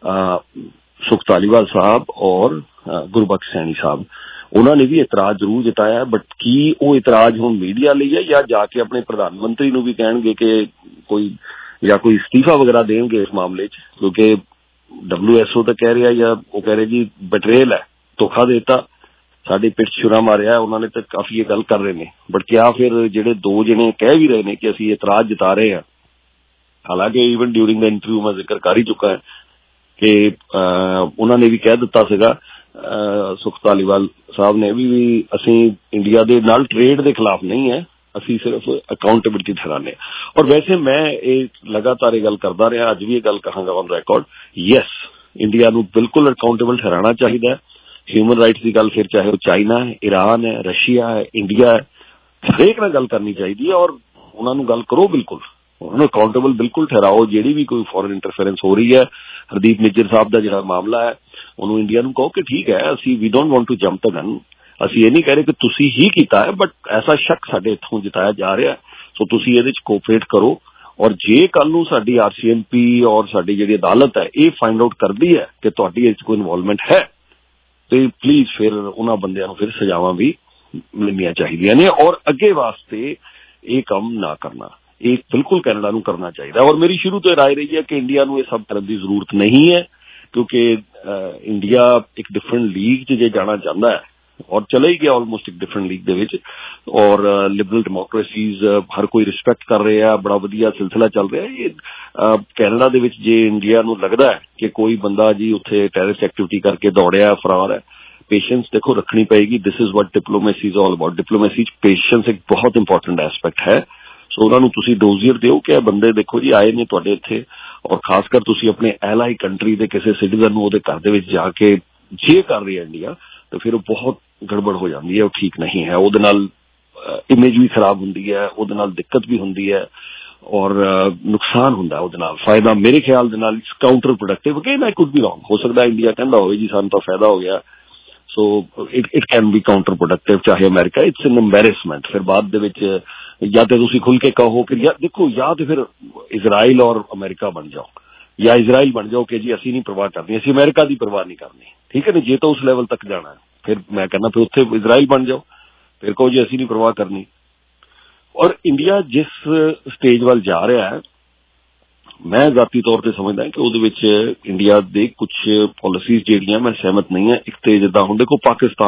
Sukh Dhaliwal साहब और गुरबख्श सैनी साहब। उन्होंने भी इतराज जरूर जताया है, बट की वो इतराज हुण मीडिया लई है या जाके अपने प्रधानमंत्री नूं भी कहणगे कि कोई या कोई इस्तीफा वगैरह देंगे इस मामले च? क्योंकि डब्ल्यू एस ओ तो कह रहा या वो कह रहे जी बटरेल है, धोखा देता, साडी पिठ छुरा मारिया, उन्होंने तो काफी ये गल कर रहे हैं। बट क्या फिर जिहड़े दो जने कह भी रहे हैं कि असीं इतराज जता रहे हैं, हालांकि इवन ड्यूरिंग द इंटरव्यू मैं जिक्र कर ही चुका है कि उन्होंने भी कह दिता सीगा सुख धालीवाल साहब ने भी, भी असीं इंडिया दे नाल ट्रेड दे खिलाफ नहीं है, असी सिर्फ अकाउंटेबिलिटी ठहराने। और वैसे मैं एक लगातार गल करता रहा, अज भी ये गल कहांगा ऑन रिकॉर्ड, यस इंडिया नूं बिल्कुल अकाउंटेबल ठहराना चाहिए। ह्यूमन राइट्स की गल फिर चाहे वो चाइना है, ईरान है, रशिया है, इंडिया है, हरेक नाल गल करनी चाहिए और उन्होंने गल करो, बिल्कुल उन्होंने अकाउंटेबल बिल्कुल ठहराओ। जिहड़ी भी कोई फॉरेन इंटरफेरेंस हो रही है, हरदीप निज्जर साहब का जिहड़ा मामला है, उन्होंने इंडिया नूं कहो कि ठीक है, असी we don't want to jump the gun, ਅਸੀਂ ਇਹ नहीं कह रहे कि तुसी ही कीता है, बट ऐसा शक साडे इत्थों जताया जा रहा है, सो तुसी इहदे च कोऑपरेट करो। और जे कल नूं साडी आरसीएमपी और साडी जिहड़ी अदालत है ये फाइंड आउट करदी है कि तुहाडी इस कोई इन्वॉल्वमेंट है, तो प्लीज फिर उन्हां बंदियां नूं फिर सजावां भी मिलनियां चाहीदियां ने और अगे वास्ते ये काम ना करना, ये बिल्कुल कैनेडा नूं करना चाहिए। और मेरी शुरू तो राय रही है कि इंडिया नूं ये सब करन दी जरूरत नहीं है, क्योंकि इंडिया एक डिफरेंट लीग च जे जाना चाहता है ਔਰ ਚਲਾ ਹੀ ਗਿਆ ਆਲਮੋਸਟ ਇੱਕ ਡਿਫਰੈਂਟ ਲੀਗ ਦੇ ਵਿੱਚ। ਔਰ ਲਿਬਰਲ ਡੈਮੋਕ੍ਰੇਸੀਜ਼ ਹਰ ਕੋਈ ਰਿਸਪੈਕਟ ਕਰ ਰਿਹਾ, ਬੜਾ ਵਧੀਆ ਸਿਲਸਿਲਾ ਚੱਲ ਰਿਹਾ। ਇਹ ਕੈਨੇਡਾ ਦੇ ਵਿੱਚ ਜੇ ਇੰਡੀਆ ਨੂੰ ਲੱਗਦਾ ਹੈ ਕਿ ਕੋਈ ਬੰਦਾ ਜੀ ਉੱਥੇ ਟੈਰਰਿਸਟ ਐਕਟੀਵਿਟੀ ਕਰਕੇ ਦੌੜਿਆ, ਫਰਾਰ ਹੈ, ਪੇਸ਼ੈਂਸ ਦੇਖੋ ਰੱਖਣੀ ਪਏਗੀ। This is what diplomacy is all about. Diplomacy 'ਚ ਪੇਸ਼ੈਂਸ ਇੱਕ ਬਹੁਤ ਇੰਪੋਰਟੈਂਟ ਐਸਪੈਕਟ ਹੈ। ਸੋ ਉਹਨਾਂ ਨੂੰ ਤੁਸੀਂ ਡੋਜ਼ੀਅਰ ਦਿਓ ਕਿ ਇਹ ਬੰਦੇ ਦੇਖੋ ਜੀ ਆਏ ਨੇ ਤੁਹਾਡੇ ਇੱਥੇ, ਔਰ ਖਾਸ ਕਰ ਤੁਸੀਂ ਆਪਣੇ ਐਲਾਈ ਕੰਟਰੀ ਦੇ ਕਿਸੇ ਸਿਟੀਜ਼ਨ ਨੂੰ ਉਹਦੇ ਘਰ ਦੇ ਵਿੱਚ ਜਾ ਕੇ ਜੇ ਕਰ ਰਹੀ ਹੈ ਇੰਡੀਆ, ਤਾਂ ਫਿਰ ਉਹ ਬਹੁਤ ਗੜਬੜ ਹੋ ਜਾਂਦੀ ਹੈ, ਉਹ ਠੀਕ ਨਹੀਂ ਹੈ। ਉਹਦੇ ਨਾਲ ਇਮੇਜ ਵੀ ਖਰਾਬ ਹੁੰਦੀ ਹੈ, ਉਹਦੇ ਨਾਲ ਦਿੱਕਤ ਵੀ ਹੁੰਦੀ ਹੈ, ਔਰ ਨੁਕਸਾਨ ਹੁੰਦਾ ਉਹਦੇ ਨਾਲ। ਫਾਇਦਾ ਮੇਰੇ ਖਿਆਲ ਦੇ ਨਾਲ counterproductive. Again I could be wrong, ਹੋ ਸਕਦਾ ਇੰਡੀਆ ਕਹਿੰਦਾ ਹੋਵੇ ਜੀ ਸਾਨੂੰ ਤਾਂ ਫਾਇਦਾ ਹੋ ਗਿਆ, so it it can be counterproductive. ਚਾਹੇ ਅਮਰੀਕਾ, ਇਟਸ ਐਨ ਐਮਬੈਰਸਮੈਂਟ। ਫਿਰ ਬਾਅਦ ਦੇ ਵਿੱਚ ਜਾਂ ਤੇ ਤੁਸੀਂ ਖੁੱਲ ਕੇ ਕਹੋ ਕਿ ਯਾਰ ਦੇਖੋ, ਜਾਂ ਤੇ ਫਿਰ ਇਜ਼ਰਾਈਲ ਔਰ ਅਮਰੀਕਾ ਬਣ ਜਾਓ, ਜਾਂ ਇਜ਼ਰਾਈਲ ਬਣ ਜਾਓ ਕਿ ਜੀ ਅਸੀਂ ਨਹੀਂ ਪਰਵਾਹ ਕਰਨੀ, ਅਸੀਂ ਅਮਰੀਕਾ ਦੀ ਪਰਵਾਹ ਨਹੀਂ ਕਰਨੀ, ਠੀਕ ਹੈ ਨਾ। ਜੇ ਤਾਂ ਉਸ ਲੈਵਲ ਤੱਕ ਜਾਣਾ ਹੈ, ਫਿਰ ਮੈਂ ਕਹਿੰਦਾ ਫਿਰ ਉੱਥੇ ਇਜ਼ਰਾਈਲ ਬਣ ਜਾਓ, ਫਿਰ ਕਹੋ ਜੀ ਅਸੀਂ ਨਹੀਂ ਪਰਵਾਹ ਕਰਨੀ। ਔਰ ਇੰਡੀਆ ਜਿਸ ਸਟੇਜ ਵੱਲ ਜਾ ਰਿਹਾ ਹੈ, ਮੈਂ ਜ਼ਾਤੀ ਤੌਰ ਤੇ ਸਮਝਦਾ ਕਿ ਉਹਦੇ ਵਿੱਚ ਇੰਡੀਆ ਦੇ ਕੁਝ ਪਾਲਿਸੀਜ਼ ਜਿਹੜੀਆਂ ਮੈਂ ਸਹਿਮਤ ਨਹੀਂ ਹਾਂ। ਇੱਕ ਤੇ ਜਿੱਦਾਂ ਹੁਣ ਦੇਖੋ ਪਾਕਿਸਤਾਨ